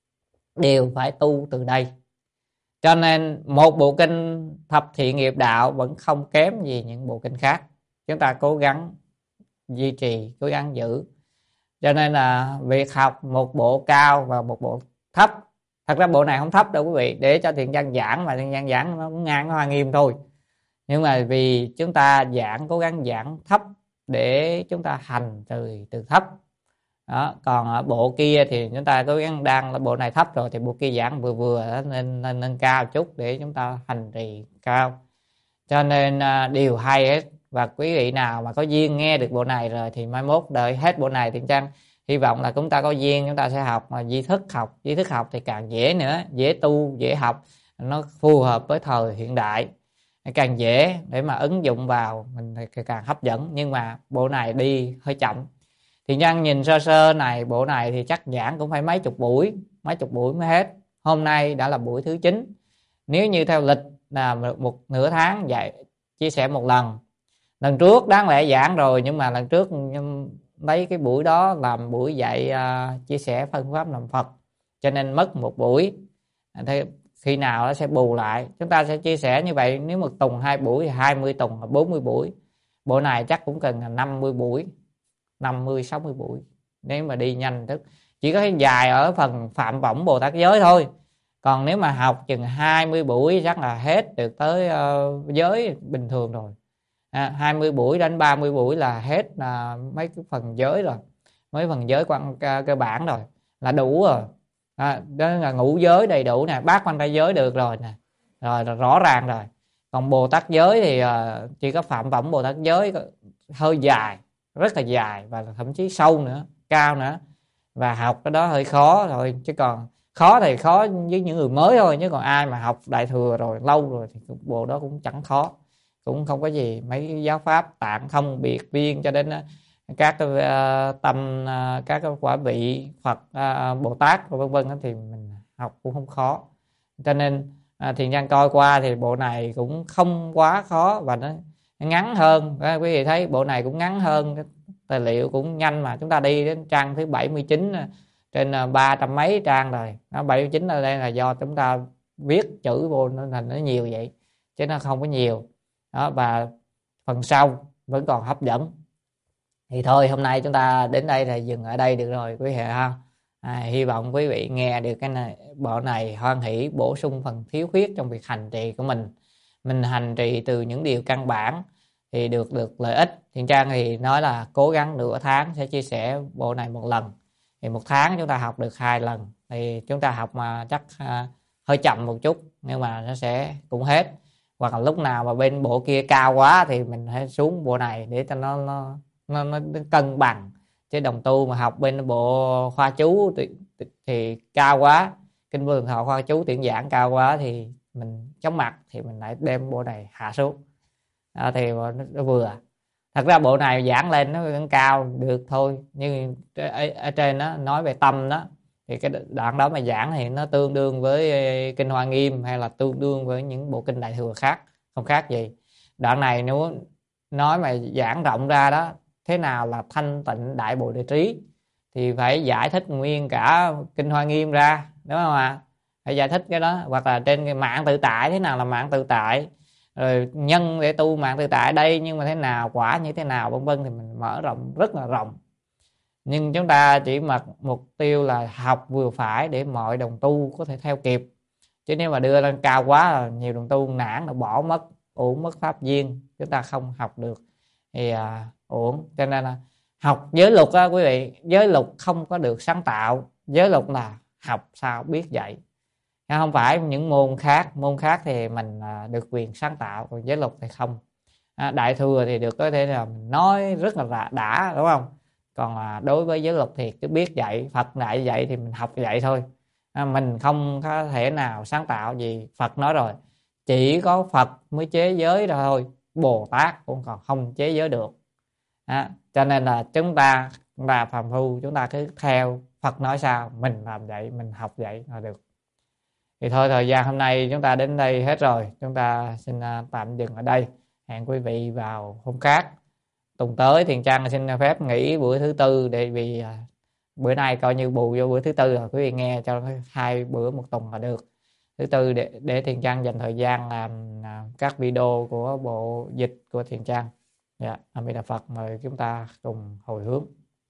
đều phải tu từ đây. Cho nên một bộ kinh Thập Thiện Nghiệp Đạo vẫn không kém gì những bộ kinh khác. Chúng ta cố gắng duy trì, cố gắng giữ. Cho nên là việc học một bộ cao và một bộ thấp, thật ra bộ này không thấp đâu quý vị, để cho Thiện Văn giảng, mà Thiện Văn giảng nó cũng ngang Hoa Nghiêm thôi, nhưng mà vì chúng ta giảng, cố gắng giảng thấp để chúng ta hành từ thấp đó. Còn ở bộ kia thì chúng ta cố gắng, đang là bộ này thấp rồi thì bộ kia giảng vừa vừa, nên nâng cao chút để chúng ta hành trì cao. Cho nên điều hay hết. Và quý vị nào mà có duyên nghe được bộ này rồi thì mai mốt đợi hết bộ này thì Trang hy vọng là chúng ta có duyên chúng ta sẽ học mà duy thức học thì càng dễ nữa, dễ tu, dễ học, nó phù hợp với thời hiện đại, càng dễ để mà ứng dụng vào mình thì càng hấp dẫn. Nhưng mà bộ này đi hơi chậm, thì Nhân nhìn sơ sơ này, bộ này thì chắc giảng cũng phải mấy chục buổi mới hết. Hôm nay đã là buổi thứ 9. Nếu như theo lịch là một nửa tháng dạy chia sẻ một lần. Lần trước đáng lẽ giảng rồi, nhưng mà lần trước lấy cái buổi đó làm buổi dạy chia sẻ phân pháp làm Phật, cho nên mất một buổi. Thế khi nào nó sẽ bù lại, chúng ta sẽ chia sẻ như vậy. Nếu một tuần 2 buổi thì 20 tuần là 40 buổi. Bộ này chắc cũng cần là 50 buổi, 50-60 buổi nếu mà đi nhanh. Tức chỉ có dài ở phần Phạm Võng Bồ Tát Giới thôi. Còn nếu mà học chừng 20 buổi chắc là hết được tới giới bình thường rồi. 20 buổi đến 30 buổi là hết mấy cái phần giới rồi, mấy phần giới cơ bản rồi là đủ rồi. Đó là ngũ giới đầy đủ nè, bát quan trai giới được rồi nè, rồi rõ ràng rồi. Còn Bồ Tát giới thì chỉ có Phạm Võng Bồ Tát giới hơi dài, rất là dài, và thậm chí sâu nữa, cao nữa, và học cái đó hơi khó rồi. Chứ còn khó thì khó với những người mới thôi, chứ còn ai mà học Đại Thừa rồi lâu rồi thì bộ đó cũng chẳng khó, cũng không có gì. Mấy giáo pháp tạng thông biệt viên cho đến các tâm, các quả vị Phật, Bồ Tát vân vân thì mình học cũng không khó. Cho nên Thiện Nhân coi qua thì bộ này cũng không quá khó, và nó ngắn hơn. Quý vị thấy bộ này cũng ngắn hơn, tài liệu cũng nhanh, mà chúng ta đi đến trang thứ 79 trên 300 mấy trang rồi. 79 ở đây là do chúng ta viết chữ vô nên thành nó nhiều vậy, chứ nó không có nhiều đó. Và phần sau vẫn còn hấp dẫn. Thì thôi hôm nay chúng ta đến đây là dừng ở đây được rồi quý vị ha. Hy vọng quý vị nghe được cái này, bộ này hoan hỷ bổ sung phần thiếu khuyết trong việc hành trì của mình. Mình hành trì từ những điều căn bản thì được lợi ích. Thiện Trang thì nói là cố gắng nửa tháng sẽ chia sẻ bộ này một lần, thì một tháng chúng ta học được 2 lần. Thì chúng ta học mà chắc hơi chậm một chút, nhưng mà nó sẽ cũng hết. Hoặc là lúc nào mà bên bộ kia cao quá thì mình hãy xuống bộ này để cho nó cân bằng. Chứ đồng tu mà học bên bộ khoa chú thì cao quá, kinh vô thường thọ khoa chú tuyển giảng cao quá thì mình chóng mặt, thì mình lại đem bộ này hạ xuống. Thì nó vừa. Thật ra bộ này giảng lên nó vẫn cao được thôi, nhưng ở trên nó nói về tâm đó, thì cái đoạn đó mà giảng thì nó tương đương với kinh Hoa Nghiêm, hay là tương đương với những bộ kinh Đại Thừa khác, không khác gì. Đoạn này nếu nói mà giảng rộng ra đó, thế nào là thanh tịnh đại bồ đề trí, thì phải giải thích nguyên cả kinh Hoa Nghiêm ra, đúng không ạ? Phải giải thích cái đó. Hoặc là trên cái mạng tự tại, thế nào là mạng tự tại, rồi nhân để tu mạng tự tại ở đây, nhưng mà thế nào, quả như thế nào, vân vân, thì mình mở rộng rất là rộng. Nhưng chúng ta chỉ mặc mục tiêu là học vừa phải để mọi đồng tu có thể theo kịp. Chứ nếu mà đưa lên cao quá là nhiều đồng tu nản là bỏ mất, uổng mất pháp duyên, chúng ta không học được thì uổng. Cho nên là học giới luật á quý vị, giới luật không có được sáng tạo. Giới luật là học sao biết dạy, không phải những môn khác thì mình được quyền sáng tạo, còn giới luật thì không. Đại thừa thì được có thể là mình nói rất là đã, đúng không? Còn đối với giới luật thì cứ biết dạy, Phật dạy thì mình học dạy thôi. Mình không có thể nào sáng tạo gì. Phật nói rồi, chỉ có Phật mới chế giới thôi, Bồ Tát cũng còn không chế giới được. Cho nên là chúng ta là phàm phu, chúng ta cứ theo Phật nói sao mình làm vậy, mình học vậy là được. Thì thôi, thời gian hôm nay chúng ta đến đây hết rồi, chúng ta xin tạm dừng ở đây. Hẹn quý vị vào hôm khác. Tuần tới Thiền Trang xin phép nghỉ bữa thứ tư, để vì bữa nay coi như bù vô bữa thứ tư rồi, quý vị nghe cho 2 bữa một tuần là được. Thứ tư để Thiền Trang dành thời gian làm các video của bộ dịch của Thiền Trang. Dạ, A Di Đà Phật. Mời chúng ta cùng hồi hướng.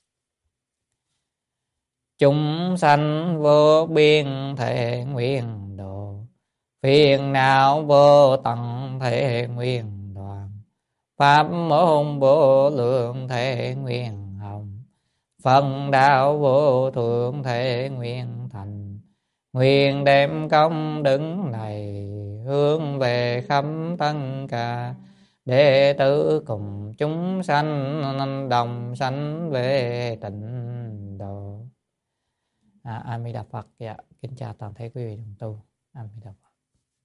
Chúng sanh vô biên thể nguyện độ, phiền não vô tận thể nguyện đoàn, pháp môn vô lượng thể nguyện hồng, phần đạo vô thượng thể nguyện thành. Nguyện đem công đức này hướng về khắp tất cả đệ tử cùng chúng sanh đồng sanh về tịnh độ. A Di Đà Phật. Dạ, kính chào toàn thể quý vị đồng tu. A Di Đà Phật.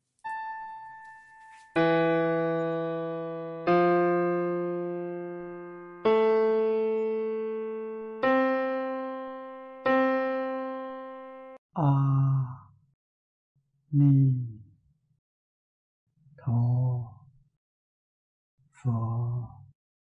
A Ni Tho Phật.